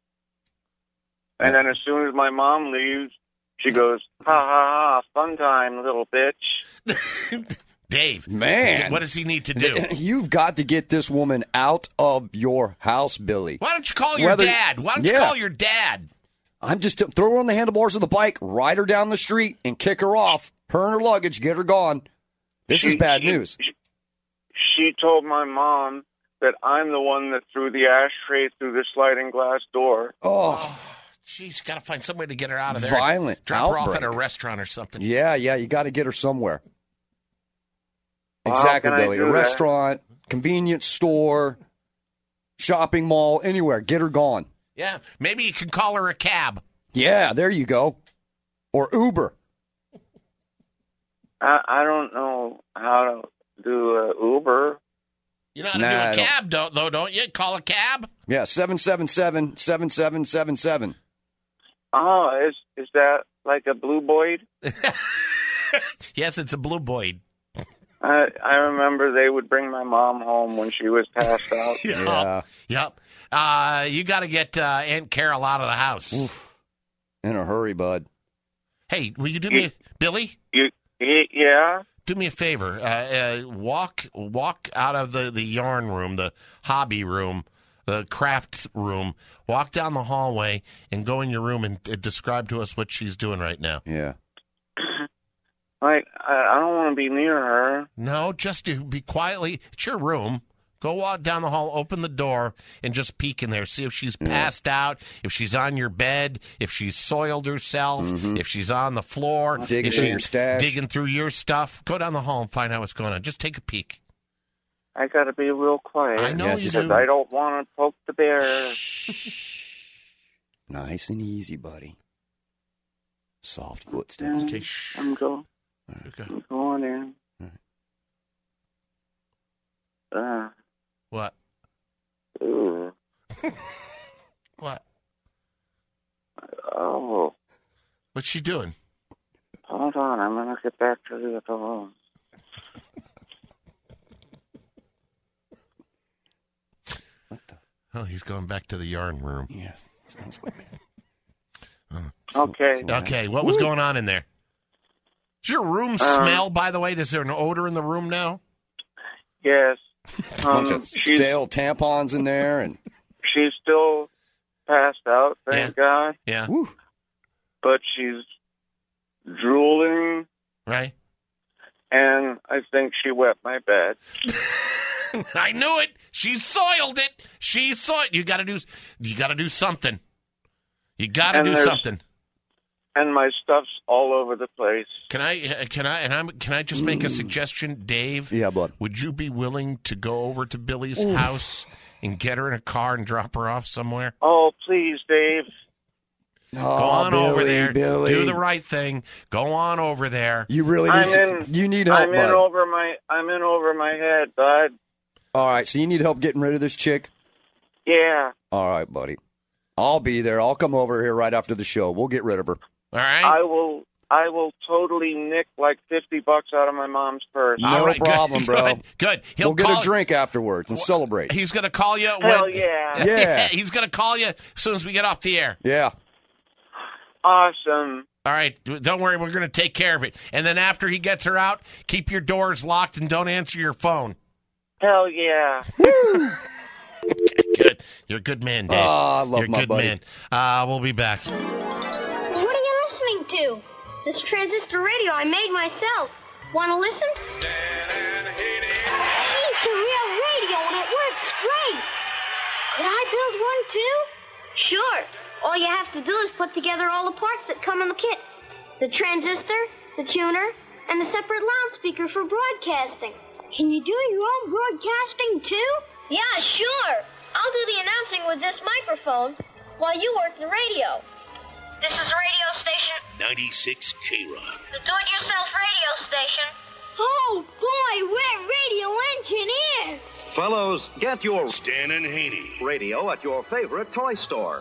And then as soon as my mom leaves, she goes, ha, ha, ha, fun time, little bitch. Dave, Man. what does he need to do? You've got to get this woman out of your house, Billy. Why don't you call your Whether- dad? Why don't you Yeah. call your dad? I'm just throw her on the handlebars of the bike, ride her down the street, and kick her off. Her and her luggage, get her gone. This is She- bad she- news. She told my mom that I'm the one that threw the ashtray through the sliding glass door. Oh, Jeez, got to find some way to get her out of there. Violent Drop her off outbreak. at a restaurant or something. yeah, yeah. You got to get her somewhere. How Exactly, can I Billy. do A that? restaurant, convenience store, shopping mall, anywhere. Get her gone. Yeah, maybe you can call her a cab. Yeah, there you go. Or Uber. I, I don't know how to do uh, Uber. You know how to Nah, I do a don't- cab, don't, though, don't you? Call a cab? Yeah, seven seven seven, seven seven seven seven. Oh, is is that like a blue Boyd? Yes, it's a Blue Boyd. I I remember they would bring my mom home when she was passed out. Yeah. Yep. Uh, you got to get uh, Aunt Carol out of the house. Oof. In a hurry, bud. Hey, will you do me, a, Billy? You, y- yeah. Do me a favor. Uh, uh, walk, walk out of the, the yarn room, the hobby room, the craft room. Walk down the hallway and go in your room and uh, describe to us what she's doing right now. Yeah. Like I, I don't want to be near her. No, just to be quietly. It's your room. Go walk down the hall, open the door, and just peek in there. See if she's passed out, if she's on your bed, if she's soiled herself, if she's on the floor, Digging if through she's your stash. digging through your stuff. Go down the hall and find out what's going on. Just take a peek. I got to be real quiet. I know Yeah, you just- because do. I don't want to poke the bear. Nice and easy, buddy. Soft footsteps. Okay, shh. I'm going. Okay. I'm going in. Uh, What? ooh. What? Oh, What's she doing? hold on. I'm gonna get back to the phone. Oh, he's going back to the yarn room. Yeah. Sounds weird. Okay. Okay, what was going on in there? Does your room smell, by the way? Is there an odor in the room now? Yes. Bunch Um, of she's, stale tampons in there, and she's still passed out, thank God. Yeah. But she's drooling, Right? and I think she wet my bed. I knew it. She soiled it. She soiled. You got to do. You got to do something. You got to And do there's- something. And my stuff's all over the place. Can I? uh, Can I? And I'm. Can I just make a suggestion, Dave? Yeah, bud. Would you be willing to go over to Billy's Oof. house and get her in a car and drop her off somewhere? Oh, please, Dave. oh, Go on Billy, over there. Billy. Do the right thing. Go on over there. You really need. I'm some- in. you need help, I'm in bud. over my. I'm in over my head, bud. All right, so you need help getting rid of this chick. Yeah. All right, buddy. I'll be there. I'll come over here right after the show. We'll get rid of her. All right. I will. I will totally nick like fifty bucks out of my mom's purse. No All right, problem, good, bro. Good. good. He'll we'll get call, a drink afterwards and celebrate. He's going to call you. Hell when, yeah. Yeah. He's going to call you as soon as we get off the air. Yeah. Awesome. All right. Don't worry. We're going to take care of it. And then after he gets her out, keep your doors locked and don't answer your phone. Hell yeah. Good. You're a good man, Dave. Oh, I love You're a my good buddy. man. Uh, we'll be back. What are you listening to? This transistor radio I made myself. Want to listen? Stan and Haney. It's a real radio and it works great. Could I build one too? Sure. All you have to do is put together all the parts that come in the kit. The transistor, the tuner, and the separate loudspeaker for broadcasting. Can you do your own broadcasting too? Yeah, sure. I'll do the announcing with this microphone while you work the radio. This is a radio station. ninety-six K-Rock. The do-it-yourself radio station. Oh, boy, we're radio engineers. Fellows, get your Stan and Haney radio at your favorite toy store.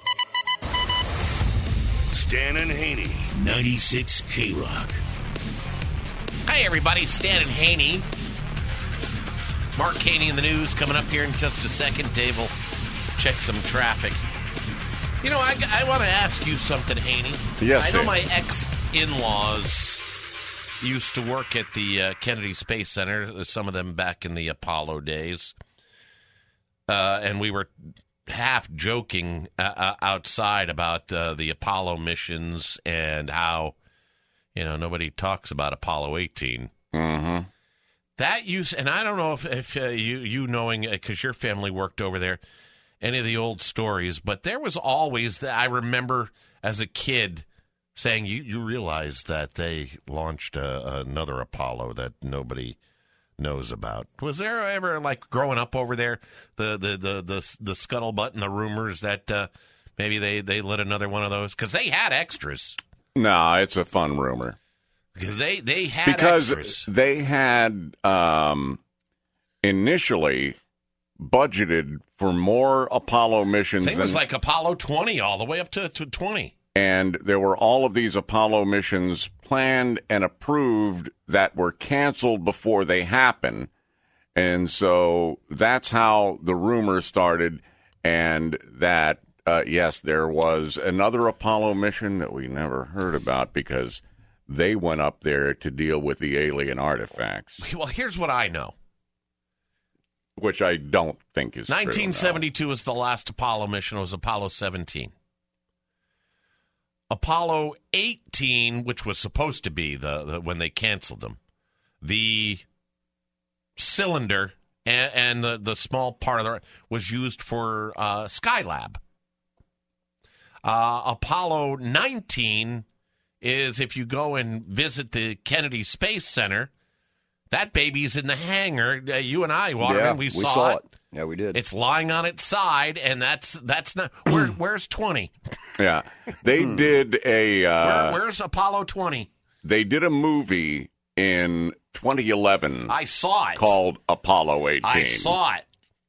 Stan and Haney, ninety-six K-Rock. Hey, everybody. Stan and Haney. Mark Haney in the news coming up here in just a second. Dave will check some traffic. You know, I, I want to ask you something, Haney. Yes, I know sir. my ex-in-laws used to work at the uh, Kennedy Space Center, some of them back in the Apollo days. Uh, and we were half joking uh, uh, outside about uh, the Apollo missions and how, you know, nobody talks about Apollo eighteen. Mm-hmm. That use, and I don't know if, if uh, you, you knowing, because your family worked over there, any of the old stories, but there was always, that I remember as a kid saying, you, you realize that they launched a, another Apollo that nobody knows about. Was there ever, like, growing up over there, the the the the, the scuttlebutt and the rumors that uh, maybe they, they lit another one of those? Because they had extras. No, it's a fun rumor. Because they, they had because extras. they had um, initially budgeted for more Apollo missions. I think it than, was like Apollo twenty all the way up to, to twenty. And there were all of these Apollo missions planned and approved that were canceled before they happened. And so that's how the rumor started. And that, uh, yes, there was another Apollo mission that we never heard about because they went up there to deal with the alien artifacts. Well, here's what I know. Which I don't think is nineteen seventy-two true, no. was the last Apollo mission. It was Apollo seventeen. Apollo eighteen, which was supposed to be the, the when they canceled them, the cylinder and, and the, the small part of the was used for uh, Skylab. Uh, Apollo nineteen is if you go and visit the Kennedy Space Center, that baby's in the hangar. Uh, you and I, Waterman, yeah, we, we saw, saw it. it. Yeah, we did. It's lying on its side, and that's that's not. Where, where's twenty? Yeah, they did a. Uh, Where, where's Apollo twenty? They did a movie in twenty eleven. I saw it. Called Apollo eighteen. I saw it.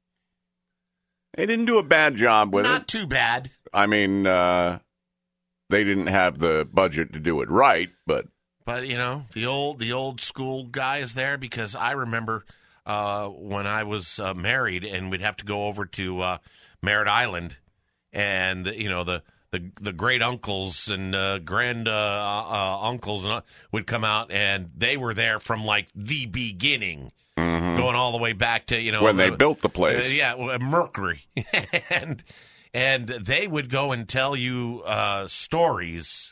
They didn't do a bad job with Not it. Not too bad. I mean, uh, they didn't have the budget to do it right, but. But, you know, the old the old school guys there, because I remember uh, when I was uh, married and we'd have to go over to uh, Merritt Island and, you know, the, the, the great uncles and uh, grand uh, uh, uncles and, uh, would come out and they were there from, like, the beginning, mm-hmm. going all the way back to, you know. When they uh, built the place. Uh, yeah, Mercury. and, and they would go and tell you uh, stories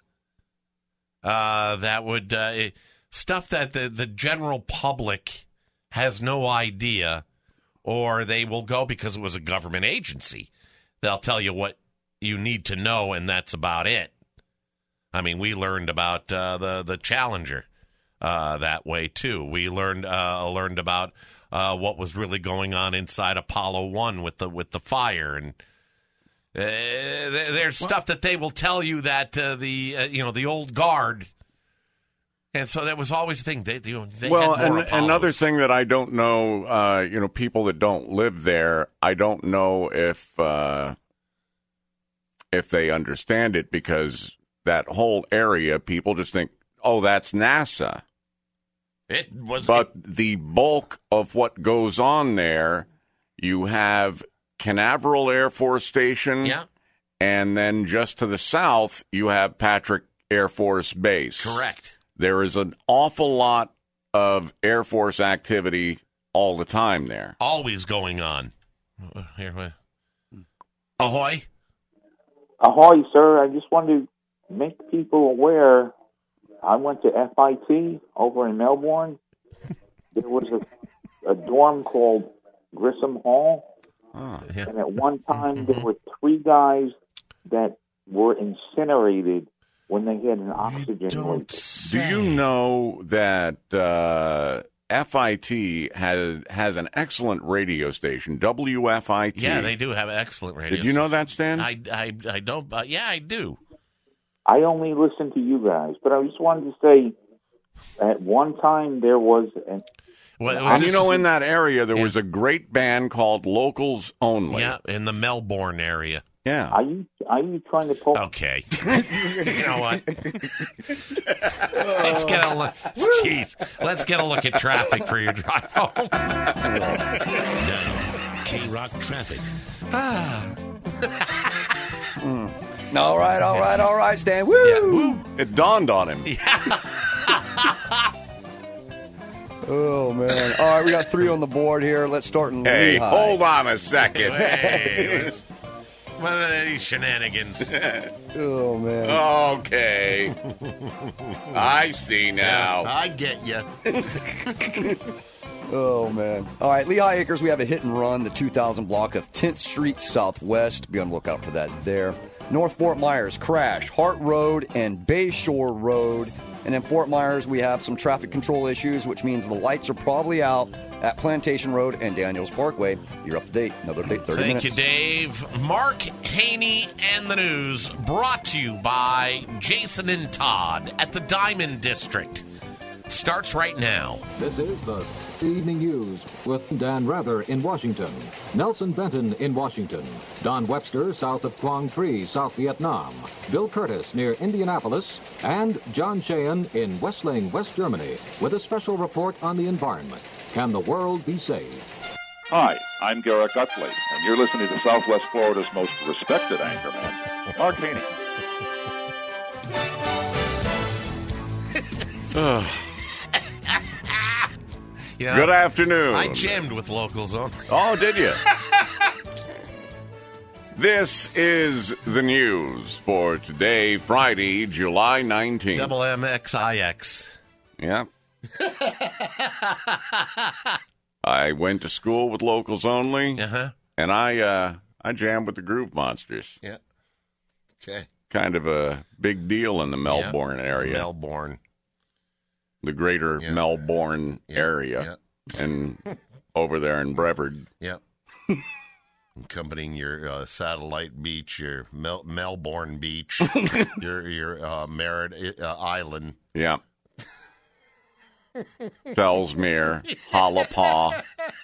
Uh, that would uh, stuff that the, the general public has no idea, or they will go because it was a government agency. They'll tell you what you need to know, and that's about it. I mean, we learned about uh, the the Challenger uh, that way too. We learned uh, learned about uh, what was really going on inside Apollo one with the with the fire and. Uh, there's well, stuff that they will tell you that uh, the uh, you know the old guard, and so that was always the thing. They, you know, they well, had more and another thing that I don't know, uh, you know, people that don't live there, I don't know if uh, if they understand it because that whole area, people just think oh, that's NASA. It was, but the bulk of what goes on there, you have Canaveral Air Force Station, yeah. and then just to the south, you have Patrick Air Force Base. Correct. There is an awful lot of Air Force activity all the time there. Always going on. Here, wait. Ahoy. Ahoy, sir. I just wanted to make people aware. I went to F I T over in Melbourne. There was a, a dorm called Grissom Hall. Oh, yeah. And at one time, there were three guys that were incinerated when they had an oxygen leak. Do you know that uh, F I T has has an excellent radio station, W F I T? Yeah, they do have an excellent radio Did you know that, Stan? I, I, I don't. Uh, yeah, I do. I only listen to you guys, but I just wanted to say, at one time there was an. Well, and you know, in that area, there yeah. was a great band called Locals Only. Yeah, in the Melbourne area. Yeah. Are you are you trying to pull? Okay. You know what? Let's get a look. Jeez. Let's get a look at traffic for your drive home. Now, K-Rock traffic. mm. All right, all right, all right, Stan. Woo! Yeah, woo. It dawned on him. Yeah. Oh, man. All right, we got three on the board here. Let's start in Hey, Lehigh. hold on a second. Hey, what are these shenanigans? Oh, man. Okay. I see now. Yeah, I get you. Oh, man. All right, Lehigh Acres, we have a hit and run, the two thousand block of tenth Street Southwest. Be on the lookout for that there. North Fort Myers, crash, Hart Road and Bayshore Road. And in Fort Myers, we have some traffic control issues, which means the lights are probably out at Plantation Road and Daniels Parkway. You're up to date. Another update, thirty Thank minutes. you, Dave. Mark Haney and the News, brought to you by Jason and Todd at the Diamond District. Starts right now. This is the Evening News with Dan Rather in Washington, Nelson Benton in Washington, Don Webster south of Quang Tri, South Vietnam, Bill Curtis near Indianapolis, and John Sheehan in Wessling, West Germany, with a special report on the environment. Can the world be saved? Hi, I'm Garrett Utley, and you're listening to Southwest Florida's most respected anchorman, Mark Haney. You know, Good afternoon. I jammed with Locals on. Oh, did you? This is the news for today, Friday, July nineteenth. Double M X I X. Yeah. I went to school with Locals Only, uh-huh. and I uh, I jammed with the Groove Monsters. Yeah. Okay. Kind of a big deal in the Melbourne yeah. area. Melbourne. The greater yeah. Melbourne yeah. area. Yeah. And over there in Brevard. Yep. Accompanying your uh, satellite beach, your Mel- Melbourne beach, your your uh, Merritt uh, Island. Yeah. Fellsmere, Hollapaw.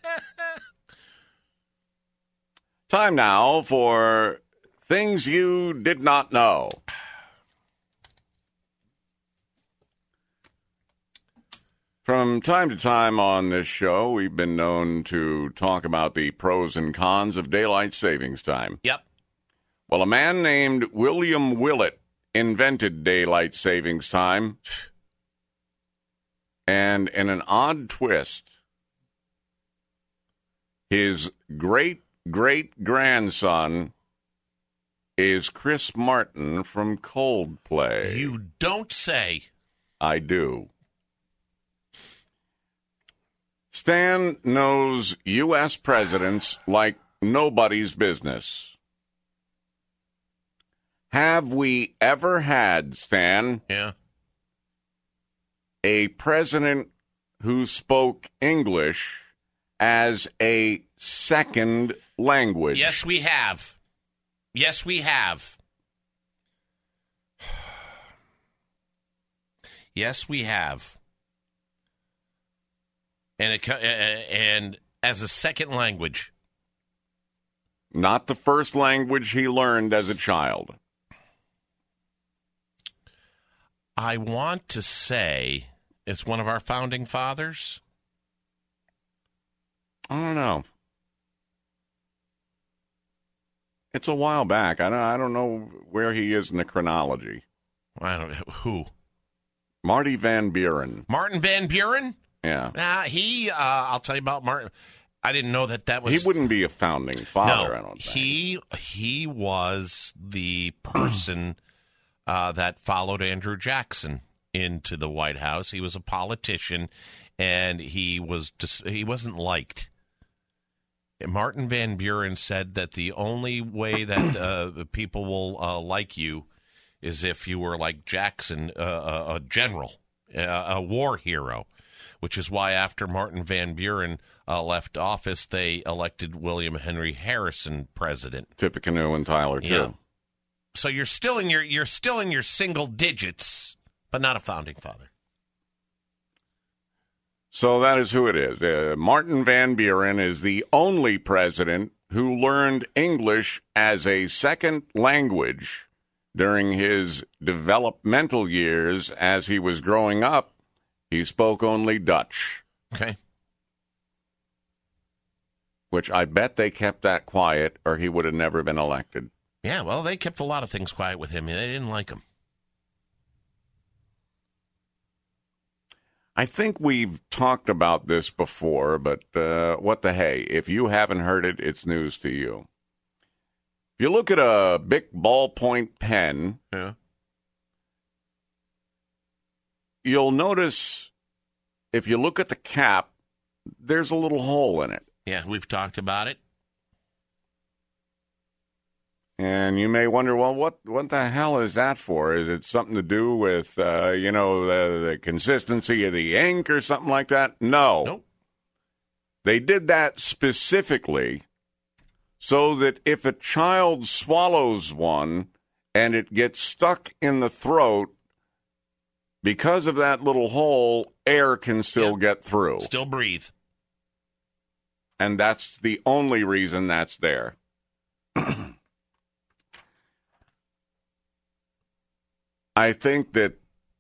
Time now for things you did not know. From time to time on this show, we've been known to talk about the pros and cons of daylight savings time. Yep. Well, a man named William Willett invented daylight savings time. And in an odd twist, his great-great-grandson is Chris Martin from Coldplay. You don't say. I do. Stan knows U S presidents like nobody's business. Have we ever had, Stan, yeah. a president who spoke English as a second language? Yes, we have. Yes, we have. Yes, we have. And it, and as a second language. Not the first language he learned as a child. I want to say it's one of our founding fathers. I don't know. It's a while back. I don't, I don't know where he is in the chronology. I don't who. Marty Van Buren. Martin Van Buren? Yeah. Nah, he. Uh, I'll tell you about Martin. I didn't know that that was. He wouldn't be a founding father. No, I don't think. he he was the person uh, that followed Andrew Jackson into the White House. He was a politician, and he was dis- he wasn't liked. Martin Van Buren said that the only way that uh, people will uh, like you is if you were like Jackson, uh, a, a general, uh, a war hero, which is why after Martin Van Buren uh, left office, they elected William Henry Harrison president. Tippecanoe and Tyler, too. Yeah. So you're still in your you're still in your single digits, but not a founding father. So that is who it is. Uh, Martin Van Buren is the only president who learned English as a second language during his developmental years. As he was growing up, he spoke only Dutch. Okay. Which I bet they kept that quiet, or he would have never been elected. Yeah, well, they kept a lot of things quiet with him. They didn't like him. I think we've talked about this before, but uh, what the hey? If you haven't heard it, it's news to you. If you look at a Bic ballpoint pen, yeah. you'll notice if you look at the cap, there's a little hole in it. Yeah, we've talked about it. And you may wonder, well, what what the hell is that for? Is it something to do with, uh, you know, the, the consistency of the ink or something like that? No. Nope. They did that specifically so that if a child swallows one and it gets stuck in the throat, because of that little hole, air can still yep. get through. Still breathe. And that's the only reason that's there. I think that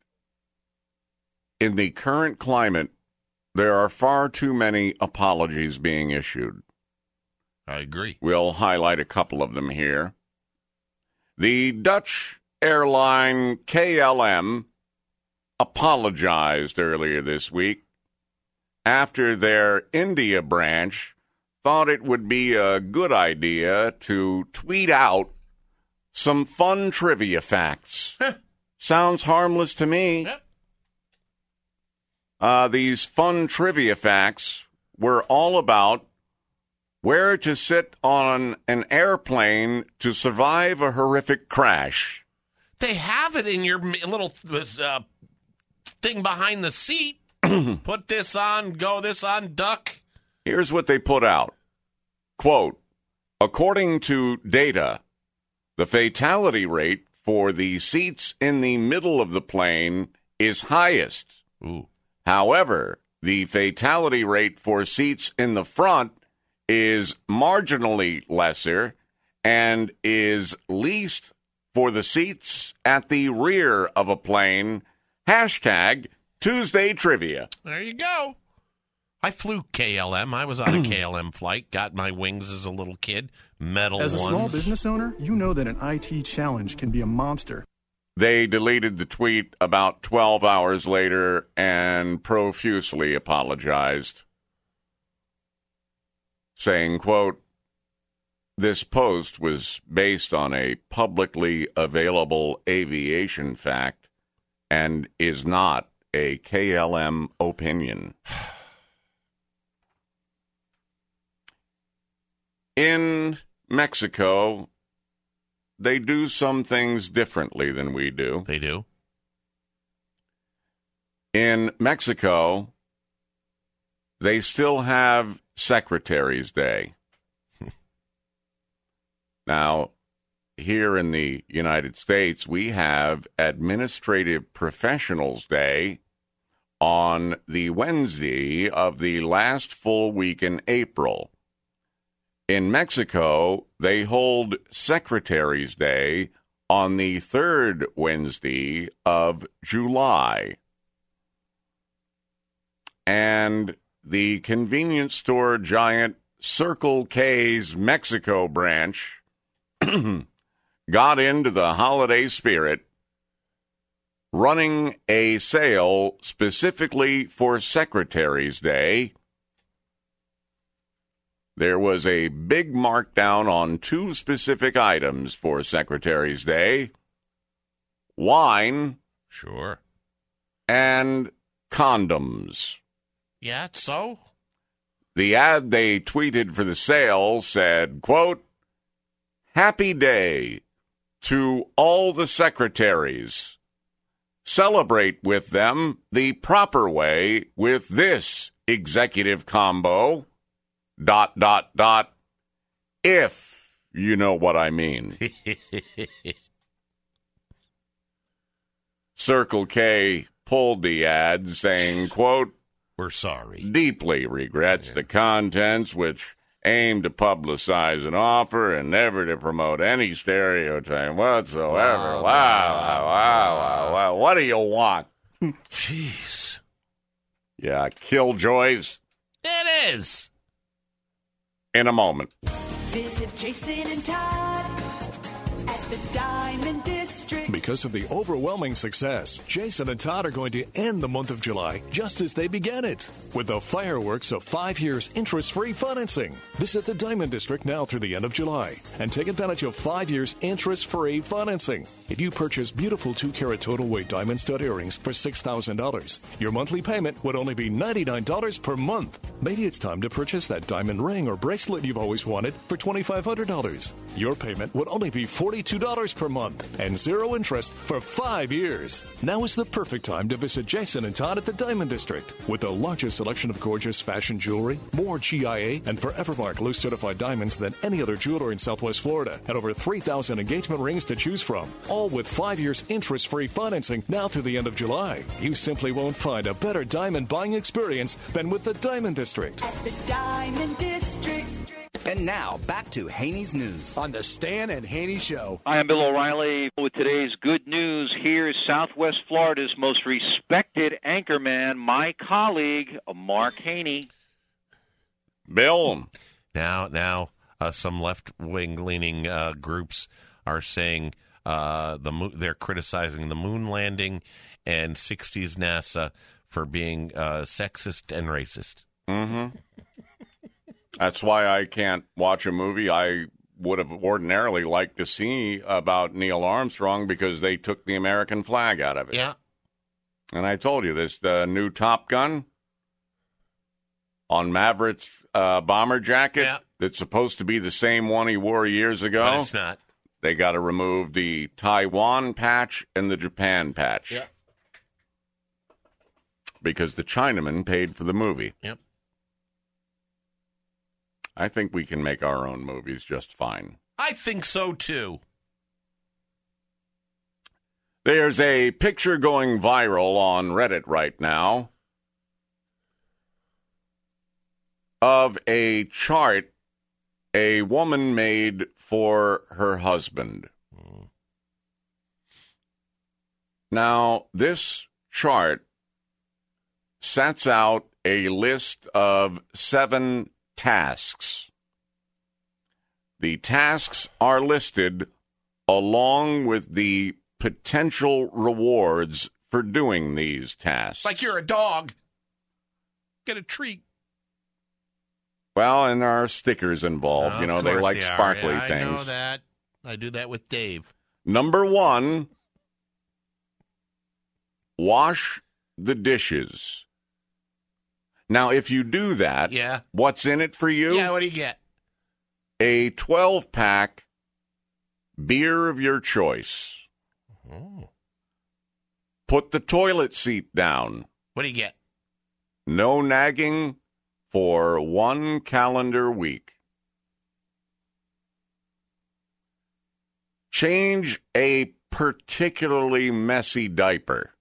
in the current climate, there are far too many apologies being issued. I agree. We'll highlight a couple of them here. The Dutch airline K L M apologized earlier this week after their India branch thought it would be a good idea to tweet out some fun trivia facts. Sounds harmless to me. Yep. Uh, these fun trivia facts were all about where to sit on an airplane to survive a horrific crash. They have it in your little uh, thing behind the seat. Put this on, go this on, duck. Here's what they put out. Quote, according to data, the fatality rate for the seats in the middle of the plane is highest. Ooh. However, the fatality rate for seats in the front is marginally lesser and is least for the seats at the rear of a plane. Hashtag Tuesday Trivia. There you go. I flew K L M. I was on a K L M flight. Got my wings as a little kid. Metal As a ones. small business owner, you know that an I T challenge can be a monster. They deleted the tweet about twelve hours later and profusely apologized, saying, quote, this post was based on a publicly available aviation fact and is not a K L M opinion. In Mexico, they do some things differently than we do. They do. In Mexico, they still have Secretary's Day. Now, here in the United States, we have Administrative Professionals Day on the Wednesday of the last full week in April. In Mexico, they hold Secretary's Day on the third Wednesday of July. And the convenience store giant Circle K's Mexico branch got into the holiday spirit, running a sale specifically for Secretary's Day. There was a big markdown on two specific items for Secretary's Day: wine, sure, and condoms. Yeah, so? The ad they tweeted for the sale said, quote, "Happy Day to all the secretaries. Celebrate with them the proper way with this executive combo, dot, dot, dot, if you know what I mean." Circle K pulled the ad saying, quote, "We're sorry. Deeply regrets yeah. the contents which aim to publicize an offer and never to promote any stereotype whatsoever." Wow, wow, wow, wow, wow, wow. What do you want? Jeez. Yeah, killjoys. It is. In a moment. Visit Jason and Todd at the Diamond District. Because of the overwhelming success, Jason and Todd are going to end the month of July just as they began it, with the fireworks of five years interest-free financing. Visit the Diamond District now through the end of July and take advantage of five years interest-free financing. If you purchase beautiful two-carat total weight diamond stud earrings for six thousand dollars, your monthly payment would only be ninety-nine dollars per month. Maybe it's time to purchase that diamond ring or bracelet you've always wanted for twenty-five hundred dollars. Your payment would only be forty-two dollars per month and zero interest for five years. Now is the perfect time to visit Jason and Todd at the Diamond District. With the largest selection of gorgeous fashion jewelry, more G I A and Forever Mark loose certified diamonds than any other jeweler in Southwest Florida, and over three thousand engagement rings to choose from, all with five years interest-free financing now through the end of July. You simply won't find a better diamond buying experience than with the Diamond District. At the Diamond District. And now, back to Haney's News on the Stan and Haney Show. Hi, I'm Bill O'Reilly with today's good news. Here's Southwest Florida's most respected anchorman, my colleague, Mark Haney. Bill. Now, now, uh, some left-wing leaning uh, groups are saying uh, the mo- they're criticizing the moon landing and sixties NASA for being uh, sexist and racist. Mm-hmm. That's why I can't watch a movie I would have ordinarily liked to see about Neil Armstrong, because they took the American flag out of it. Yeah. And I told you, this uh, new Top Gun on Maverick's uh, bomber jacket, yeah. that's supposed to be the same one he wore years ago. But it's not. They got to remove the Taiwan patch and the Japan patch. Yeah. Because the Chinaman paid for the movie. Yep. I think we can make our own movies just fine. I think so, too. There's a picture going viral on Reddit right now of a chart a woman made for her husband. Mm. Now, this chart sets out a list of seven tasks. The tasks are listed along with the potential rewards for doing these tasks. Like you're a dog. Get a treat. Well, and there are stickers involved. Oh, you know, they like they sparkly yeah, things. I know that. I do that with Dave. Number one, wash the dishes. Now, if you do that, yeah. what's in it for you? Yeah, what do you get? A twelve-pack beer of your choice. Oh. Put the toilet seat down. What do you get? No nagging for one calendar week. Change a particularly messy diaper.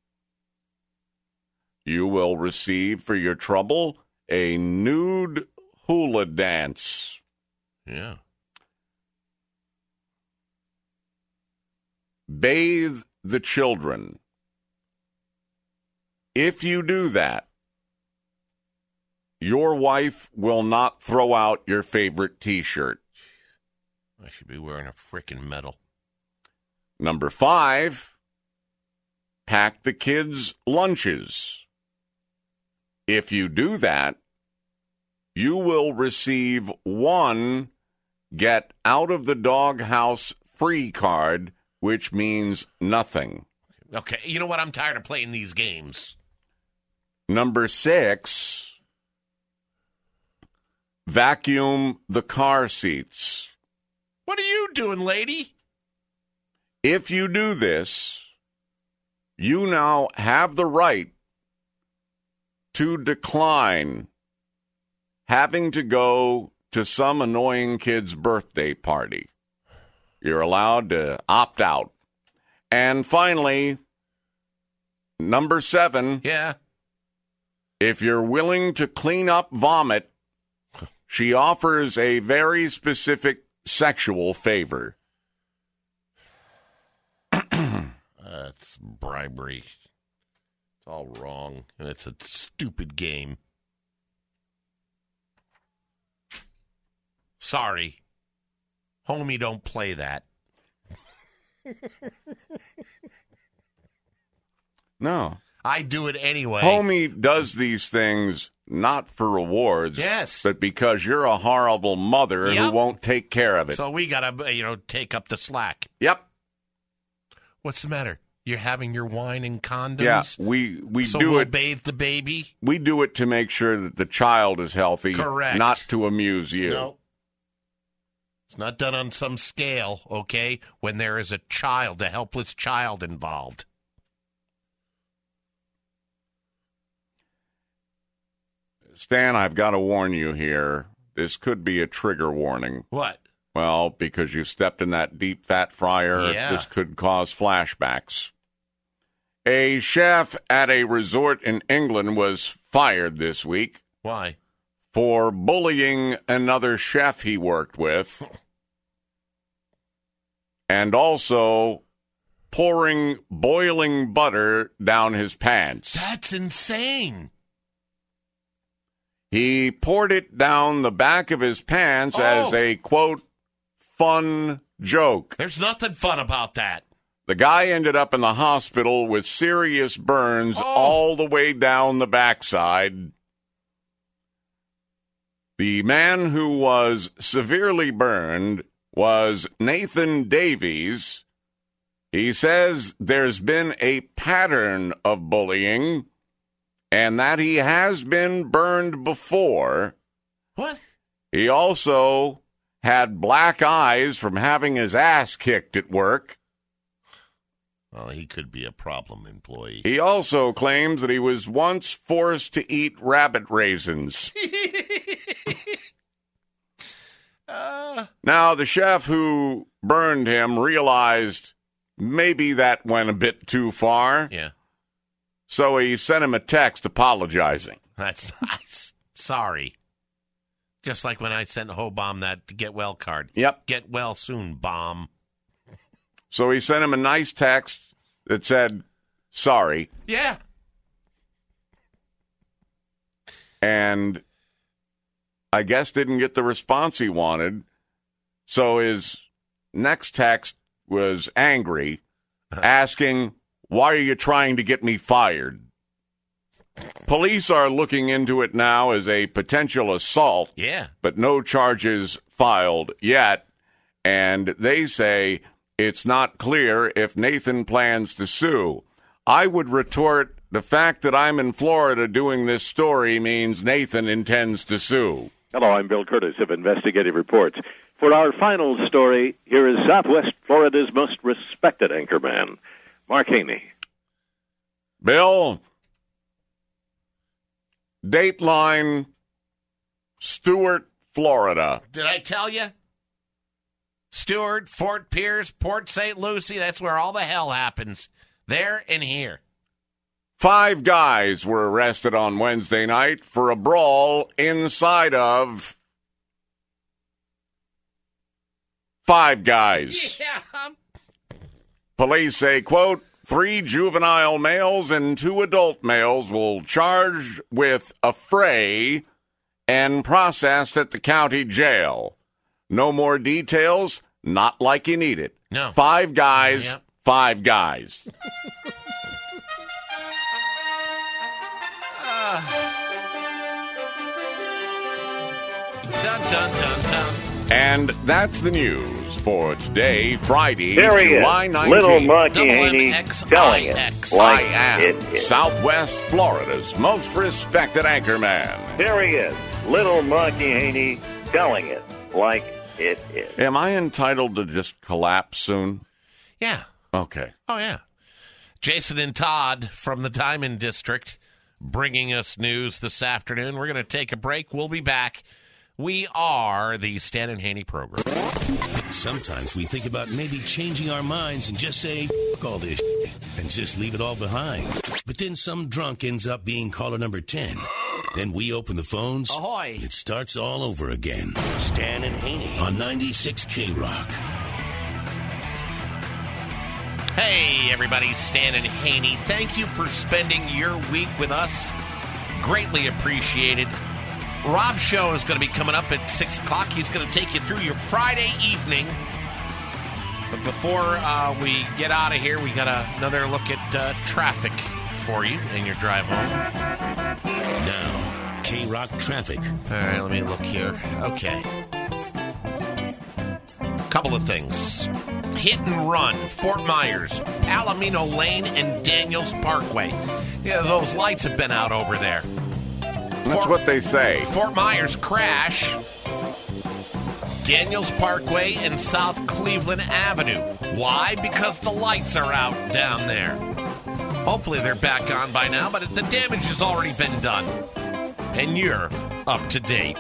You will receive for your trouble a nude hula dance. Yeah. bathe the children. If you do that, your wife will not throw out your favorite T-shirt. I should be wearing a frickin' medal. Number five, pack the kids' lunches. If you do that, you will receive one get out of the doghouse free card, which means nothing. Okay, you know what? I'm tired of playing these games. Number six, vacuum the car seats. What are you doing, lady? If you do this, you now have the right to decline having to go to some annoying kid's birthday party. You're allowed to opt out. And finally, number seven. Yeah. If you're willing to clean up vomit, she offers a very specific sexual favor. That's bribery. It's all wrong, and it's a stupid game. Sorry. Homie, don't play that. No. I do it anyway. Homie does these things not for rewards, yes, but because you're a horrible mother yep. who won't take care of it. So we got to, you know, take up the slack. Yep. What's the matter? You're having your wine and condoms? Yeah, we, we so do we'll it. bathe the baby? We do it to make sure that the child is healthy, correct, not to amuse you. No. It's not done on some scale, okay, when there is a child, a helpless child involved. Stan, I've got to warn you here. This could be a trigger warning. What? Well, because you stepped in that deep fat fryer, yeah. this could cause flashbacks. A chef at a resort in England was fired this week. Why? For bullying another chef he worked with. And also pouring boiling butter down his pants. That's insane. He poured it down the back of his pants oh. as a, quote, fun joke. There's nothing fun about that. The guy ended up in the hospital with serious burns oh. all the way down the backside. The man who was severely burned was Nathan Davies. He says there's been a pattern of bullying and that he has been burned before. What? He also had black eyes from having his ass kicked at work. Well, he could be a problem employee. He also claims that he was once forced to eat rabbit raisins. uh. Now, the chef who burned him realized maybe that went a bit too far. Yeah. So he sent him a text apologizing. That's nice. Sorry. Just like when I sent Hobom that get well card. Yep. Get well soon, bomb. So he sent him a nice text that said, sorry. Yeah. And I guess didn't get the response he wanted. So his next text was angry, asking, why are you trying to get me fired? Police are looking into it now as a potential assault. Yeah. But no charges filed yet. And they say it's not clear if Nathan plans to sue. I would retort, the fact that I'm in Florida doing this story means Nathan intends to sue. Hello, I'm Bill Curtis of Investigative Reports. For our final story, here is Southwest Florida's most respected anchorman, Mark Haney. Bill, Dateline, Stuart, Florida. Did I tell you? Stuart, Fort Pierce, Port Saint Lucie, that's where all the hell happens. There and here. Five guys were arrested on Wednesday night for a brawl inside of Five Guys. Yeah. Police say, quote, three juvenile males and two adult males will charge with affray and processed at the county jail. No more details, not like you need it. No. Five guys, Yep. five guys. Dun, dun, dun, dun. And that's the news for today, Friday, There he July is, nineteenth. Little Marky Haney, telling it I like am it is. Southwest Florida's most respected anchorman. There he is, Little Marky Haney, telling it like it is. Am I entitled to just collapse soon? Yeah. Okay. Oh, yeah. Jason and Todd from the Diamond District bringing us news this afternoon. We're going to take a break. We'll be back. We are the Stan and Haney program. Sometimes we think about maybe changing our minds and just say, F all this shit, and just leave it all behind. But then some drunk ends up being caller number ten. Then we open the phones. Ahoy! And it starts all over again. Stan and Haney on ninety-six K Rock. Hey, everybody, Stan and Haney. Thank you for spending your week with us. Greatly appreciated. Rob's show is going to be coming up at six o'clock. He's going to take you through your Friday evening. But before uh, we get out of here, we got a, another look at uh, traffic for you in your drive home. Now, K Rock traffic. All right, let me look here. Okay. Couple of things. Hit and run, Fort Myers, Alamino Lane, and Daniels Parkway. Yeah, those lights have been out over there. That's Fort, what they say. Fort Myers crash, Daniels Parkway and South Cleveland Avenue. Why? Because the lights are out down there. Hopefully they're back on by now, but the damage has already been done. And you're up to date.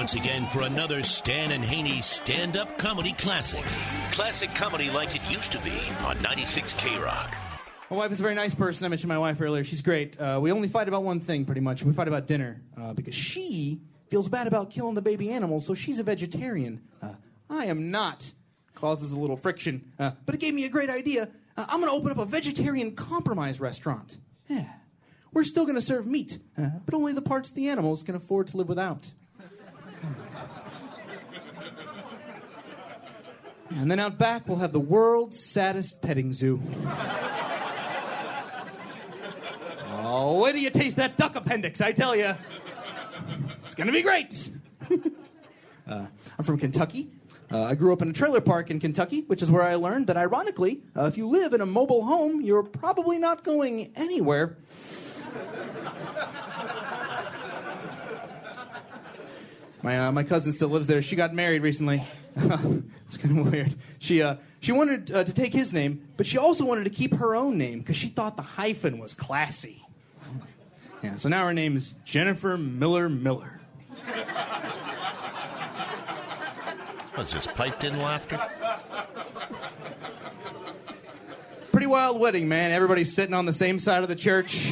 once again for another Stan and Haney stand-up comedy classic. Classic comedy like it used to be on ninety-six K Rock. My wife is a very nice person. I mentioned my wife earlier. She's great. Uh, we only fight about one thing, pretty much. We fight about dinner uh, because she feels bad about killing the baby animals, so she's a vegetarian. Uh, I am not. Causes a little friction, uh, but it gave me a great idea. Uh, I'm going to open up a vegetarian compromise restaurant. Yeah. We're still going to serve meat, uh, but only the parts the animals can afford to live without. And then out back, we'll have the world's saddest petting zoo. Oh, wait till you taste that duck appendix, I tell you. It's going to be great. uh, I'm from Kentucky. Uh, I grew up in a trailer park in Kentucky, which is where I learned that, ironically, uh, if you live in a mobile home, you're probably not going anywhere. My uh, my cousin still lives there. She got married recently. It's kind of weird. She uh, she wanted uh, to take his name, but she also wanted to keep her own name because she thought the hyphen was classy. Yeah, so now her name is Jennifer Miller Miller. What's this, piped in laughter? Pretty wild wedding, man. Everybody's sitting on the same side of the church.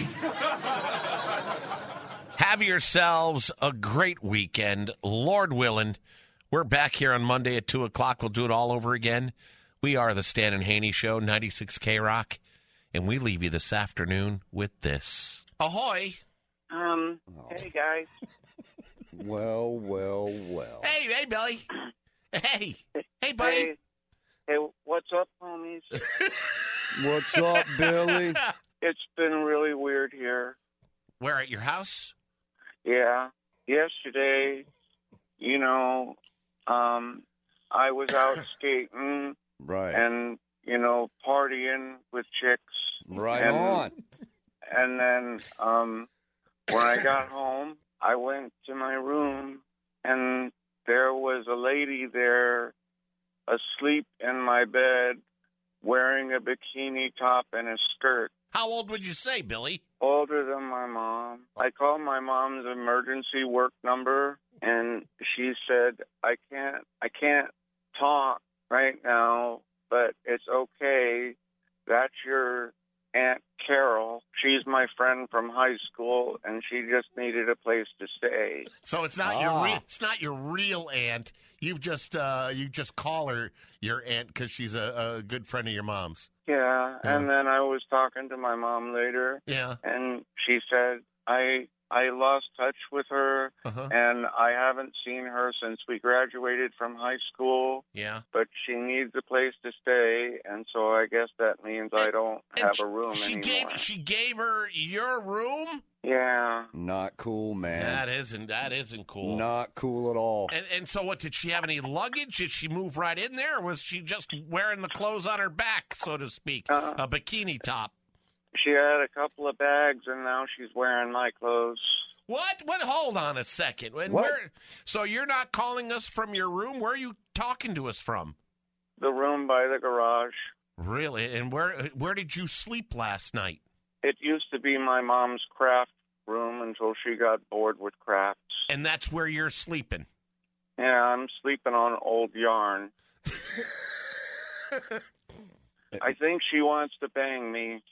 Have yourselves a great weekend. Lord willing, we're back here on Monday at two o'clock. We'll do it all over again. We are the Stan and Haney Show, ninety-six K Rock, and we leave you this afternoon with this. Ahoy! Um, hey, guys. Well, well, well. Hey, hey, Billy. Hey, hey, buddy. Hey, hey, what's up, homies? What's up, Billy? It's been really weird here. Where, at your house? Yeah. Yesterday, you know, um, I was out skating. Right. And, you know, partying with chicks. Right and, on. And then um, when I got home, I went to my room, and there was a lady there asleep in my bed wearing a bikini top and a skirt. How old would you say, Billy? Older than my mom. I called my mom's emergency work number, and she said, I can't, I can't talk right now, but it's okay. That's your Aunt Carol. She's my friend from high school, and she just needed a place to stay. So it's not Ah. your re- it's not your real aunt. You've just uh, you just call her your aunt because she's a, a good friend of your mom's. Yeah, and then I was talking to my mom later. Yeah. And she said, I I lost touch with her, Uh-huh. and I haven't seen her since we graduated from high school. Yeah. But she needs a place to stay, and so I guess that means I don't have a room She anymore. gave she gave her your room. Yeah. Not cool, man. That isn't that isn't cool. Not cool at all. And, and so, what, did she have any luggage? Did she move right in there, or was she just wearing the clothes on her back, so to speak, Uh, a bikini top? She had a couple of bags, and now she's wearing my clothes. What? What? Hold on a second. And What? Where, so you're not calling us from your room? Where are you talking to us from? The room by the garage. Really? And where where did you sleep last night? It used to be my mom's craft room until she got bored with crafts. And that's where you're sleeping? Yeah, I'm sleeping on old yarn. I think she wants to bang me.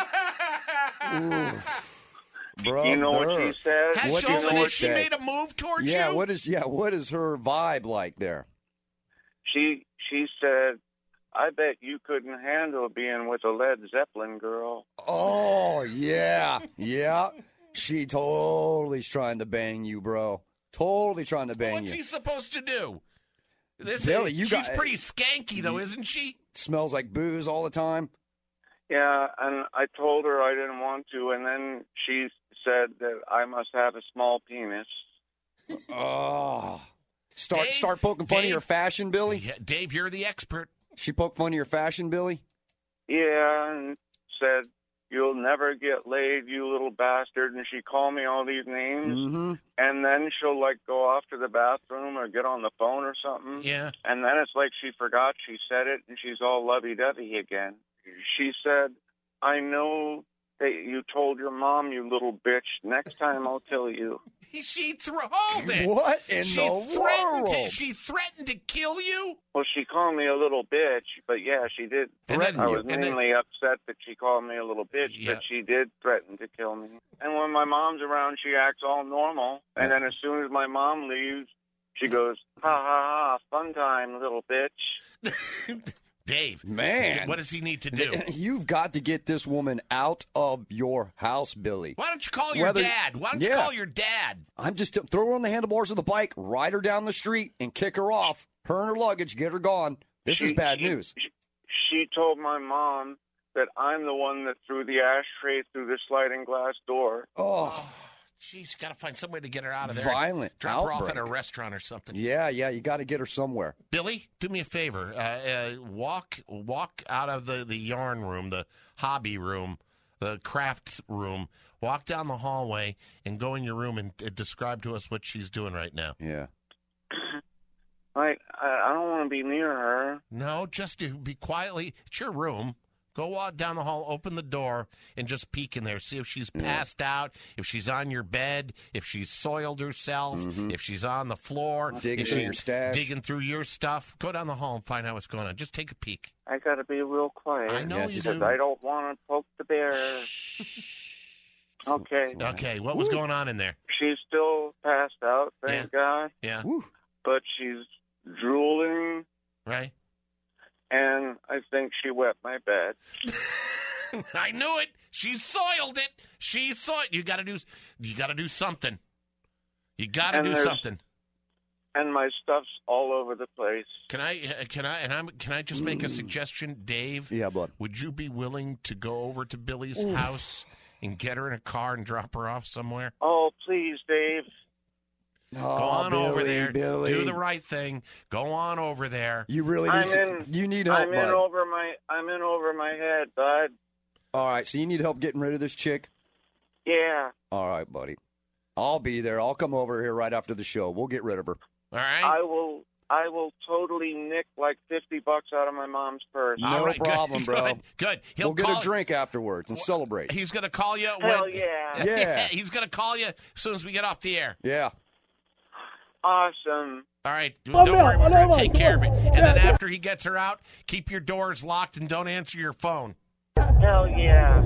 Brother. You know what she said? Has What she, do you already- know has what she she- made a move towards Yeah, you? what is yeah, what is her vibe like there? She she said, I bet you couldn't handle being with a Led Zeppelin girl. Oh, yeah. Yeah. She totally's trying to bang you, bro. Totally trying to bang What's you. he supposed to do? This Billy, you she's got- pretty skanky, though, isn't she? Smells like booze all the time. Yeah, and I told her I didn't want to, and then she said that I must have a small penis. Oh. Start Dave, start poking fun Dave. of your fashion, Billy? Yeah, Dave, you're the expert. She poked fun of your fashion, Billy? Yeah, and said, you'll never get laid, you little bastard. And she called me all these names. Mm-hmm. And then she'll, like, go off to the bathroom or get on the phone or something. Yeah. And then it's like she forgot she said it, and she's all lovey-dovey again. She said, I know Hey, you told your mom, you little bitch. Next time I'll tell you. She thro- hold it. What in she the threatened world? To, she threatened to kill you? Well, she called me a little bitch, but yeah, she did. Threatened I you, was and then- mainly upset that she called me a little bitch, Yeah. but she did threaten to kill me. And when my mom's around, she acts all normal. And then as soon as my mom leaves, she goes, ha, ha, ha, fun time, little bitch. Dave, Man. what does he need to do? You've got to get this woman out of your house, Billy. Why don't you call your Whether- dad? Why don't you Yeah. call your dad? I'm just throw her on the handlebars of the bike, ride her down the street, and kick her off. Her and her luggage, get her gone. This She- is bad she- news. She told my mom that I'm the one that threw the ashtray through the sliding glass door. Oh, Jeez, got to find some way to get her out of there. Violent Drop her off outbreak. at a restaurant or something. yeah, yeah. You got to get her somewhere. Billy, do me a favor. Uh, uh, walk, walk out of the, the yarn room, the hobby room, the craft room. Walk down the hallway and go in your room and uh, describe to us what she's doing right now. Yeah. I, I, I don't want to be near her. No, just to be quietly. It's your room. Go walk down the hall, open the door, and just peek in there. See if she's passed out, if she's on your bed, if she's soiled herself, if she's on the floor, Digging if through she's your stash. digging through your stuff. Go down the hall and find out what's going on. Just take a peek. I got to be real quiet. I know Yeah, you just- do. Because I don't want to poke the bear. Okay. Okay, what was going on in there? She's still passed out, thank God. Yeah, But she's drooling, right? and I think she wet my bed. I knew it. She soiled it. She soiled. You got to do. You got to do something. You got to And do there's- something. And my stuff's all over the place. Can I? uh, Can I? And I'm. Can I just make a suggestion, Dave? Yeah, bud. Would you be willing to go over to Billy's Oof. house and get her in a car and drop her off somewhere? Oh, please, Dave. Go on over Billy, there. Billy. Do the right thing. Go on over there. You really I'm need. in. You need help, I'm in bud. over my. I'm in over my head, bud. All right, so you need help getting rid of this chick. Yeah. All right, buddy. I'll be there. I'll come over here right after the show. We'll get rid of her. All right. I will. I will totally nick like fifty bucks out of my mom's purse. No All right, good, problem, bro. Good. Good. He'll we'll get call, a drink afterwards and celebrate. He's going to call you. Hell when, yeah. Yeah. He's going to call you as soon as we get off the air. Yeah. Awesome. All right. Oh, Don't no, worry. oh, We're no, going no, to take come care on. of it. And Yeah, then yeah. after he gets her out, keep your doors locked and don't answer your phone. Hell yeah.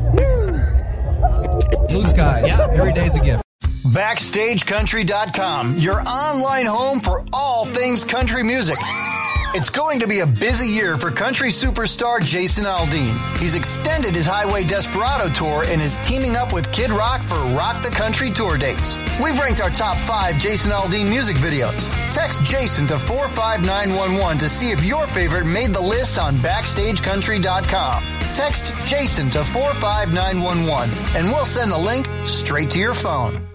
Blue skies. Every day's a gift. Backstage Country dot com, your online home for all things country music. It's going to be a busy year for country superstar Jason Aldean. He's extended his Highway Desperado tour and is teaming up with Kid Rock for Rock the Country tour dates. We've ranked our top five Jason Aldean music videos. Text Jason to four five nine one one to see if your favorite made the list on Backstage Country dot com. Text Jason to four five nine one one and we'll send the link straight to your phone.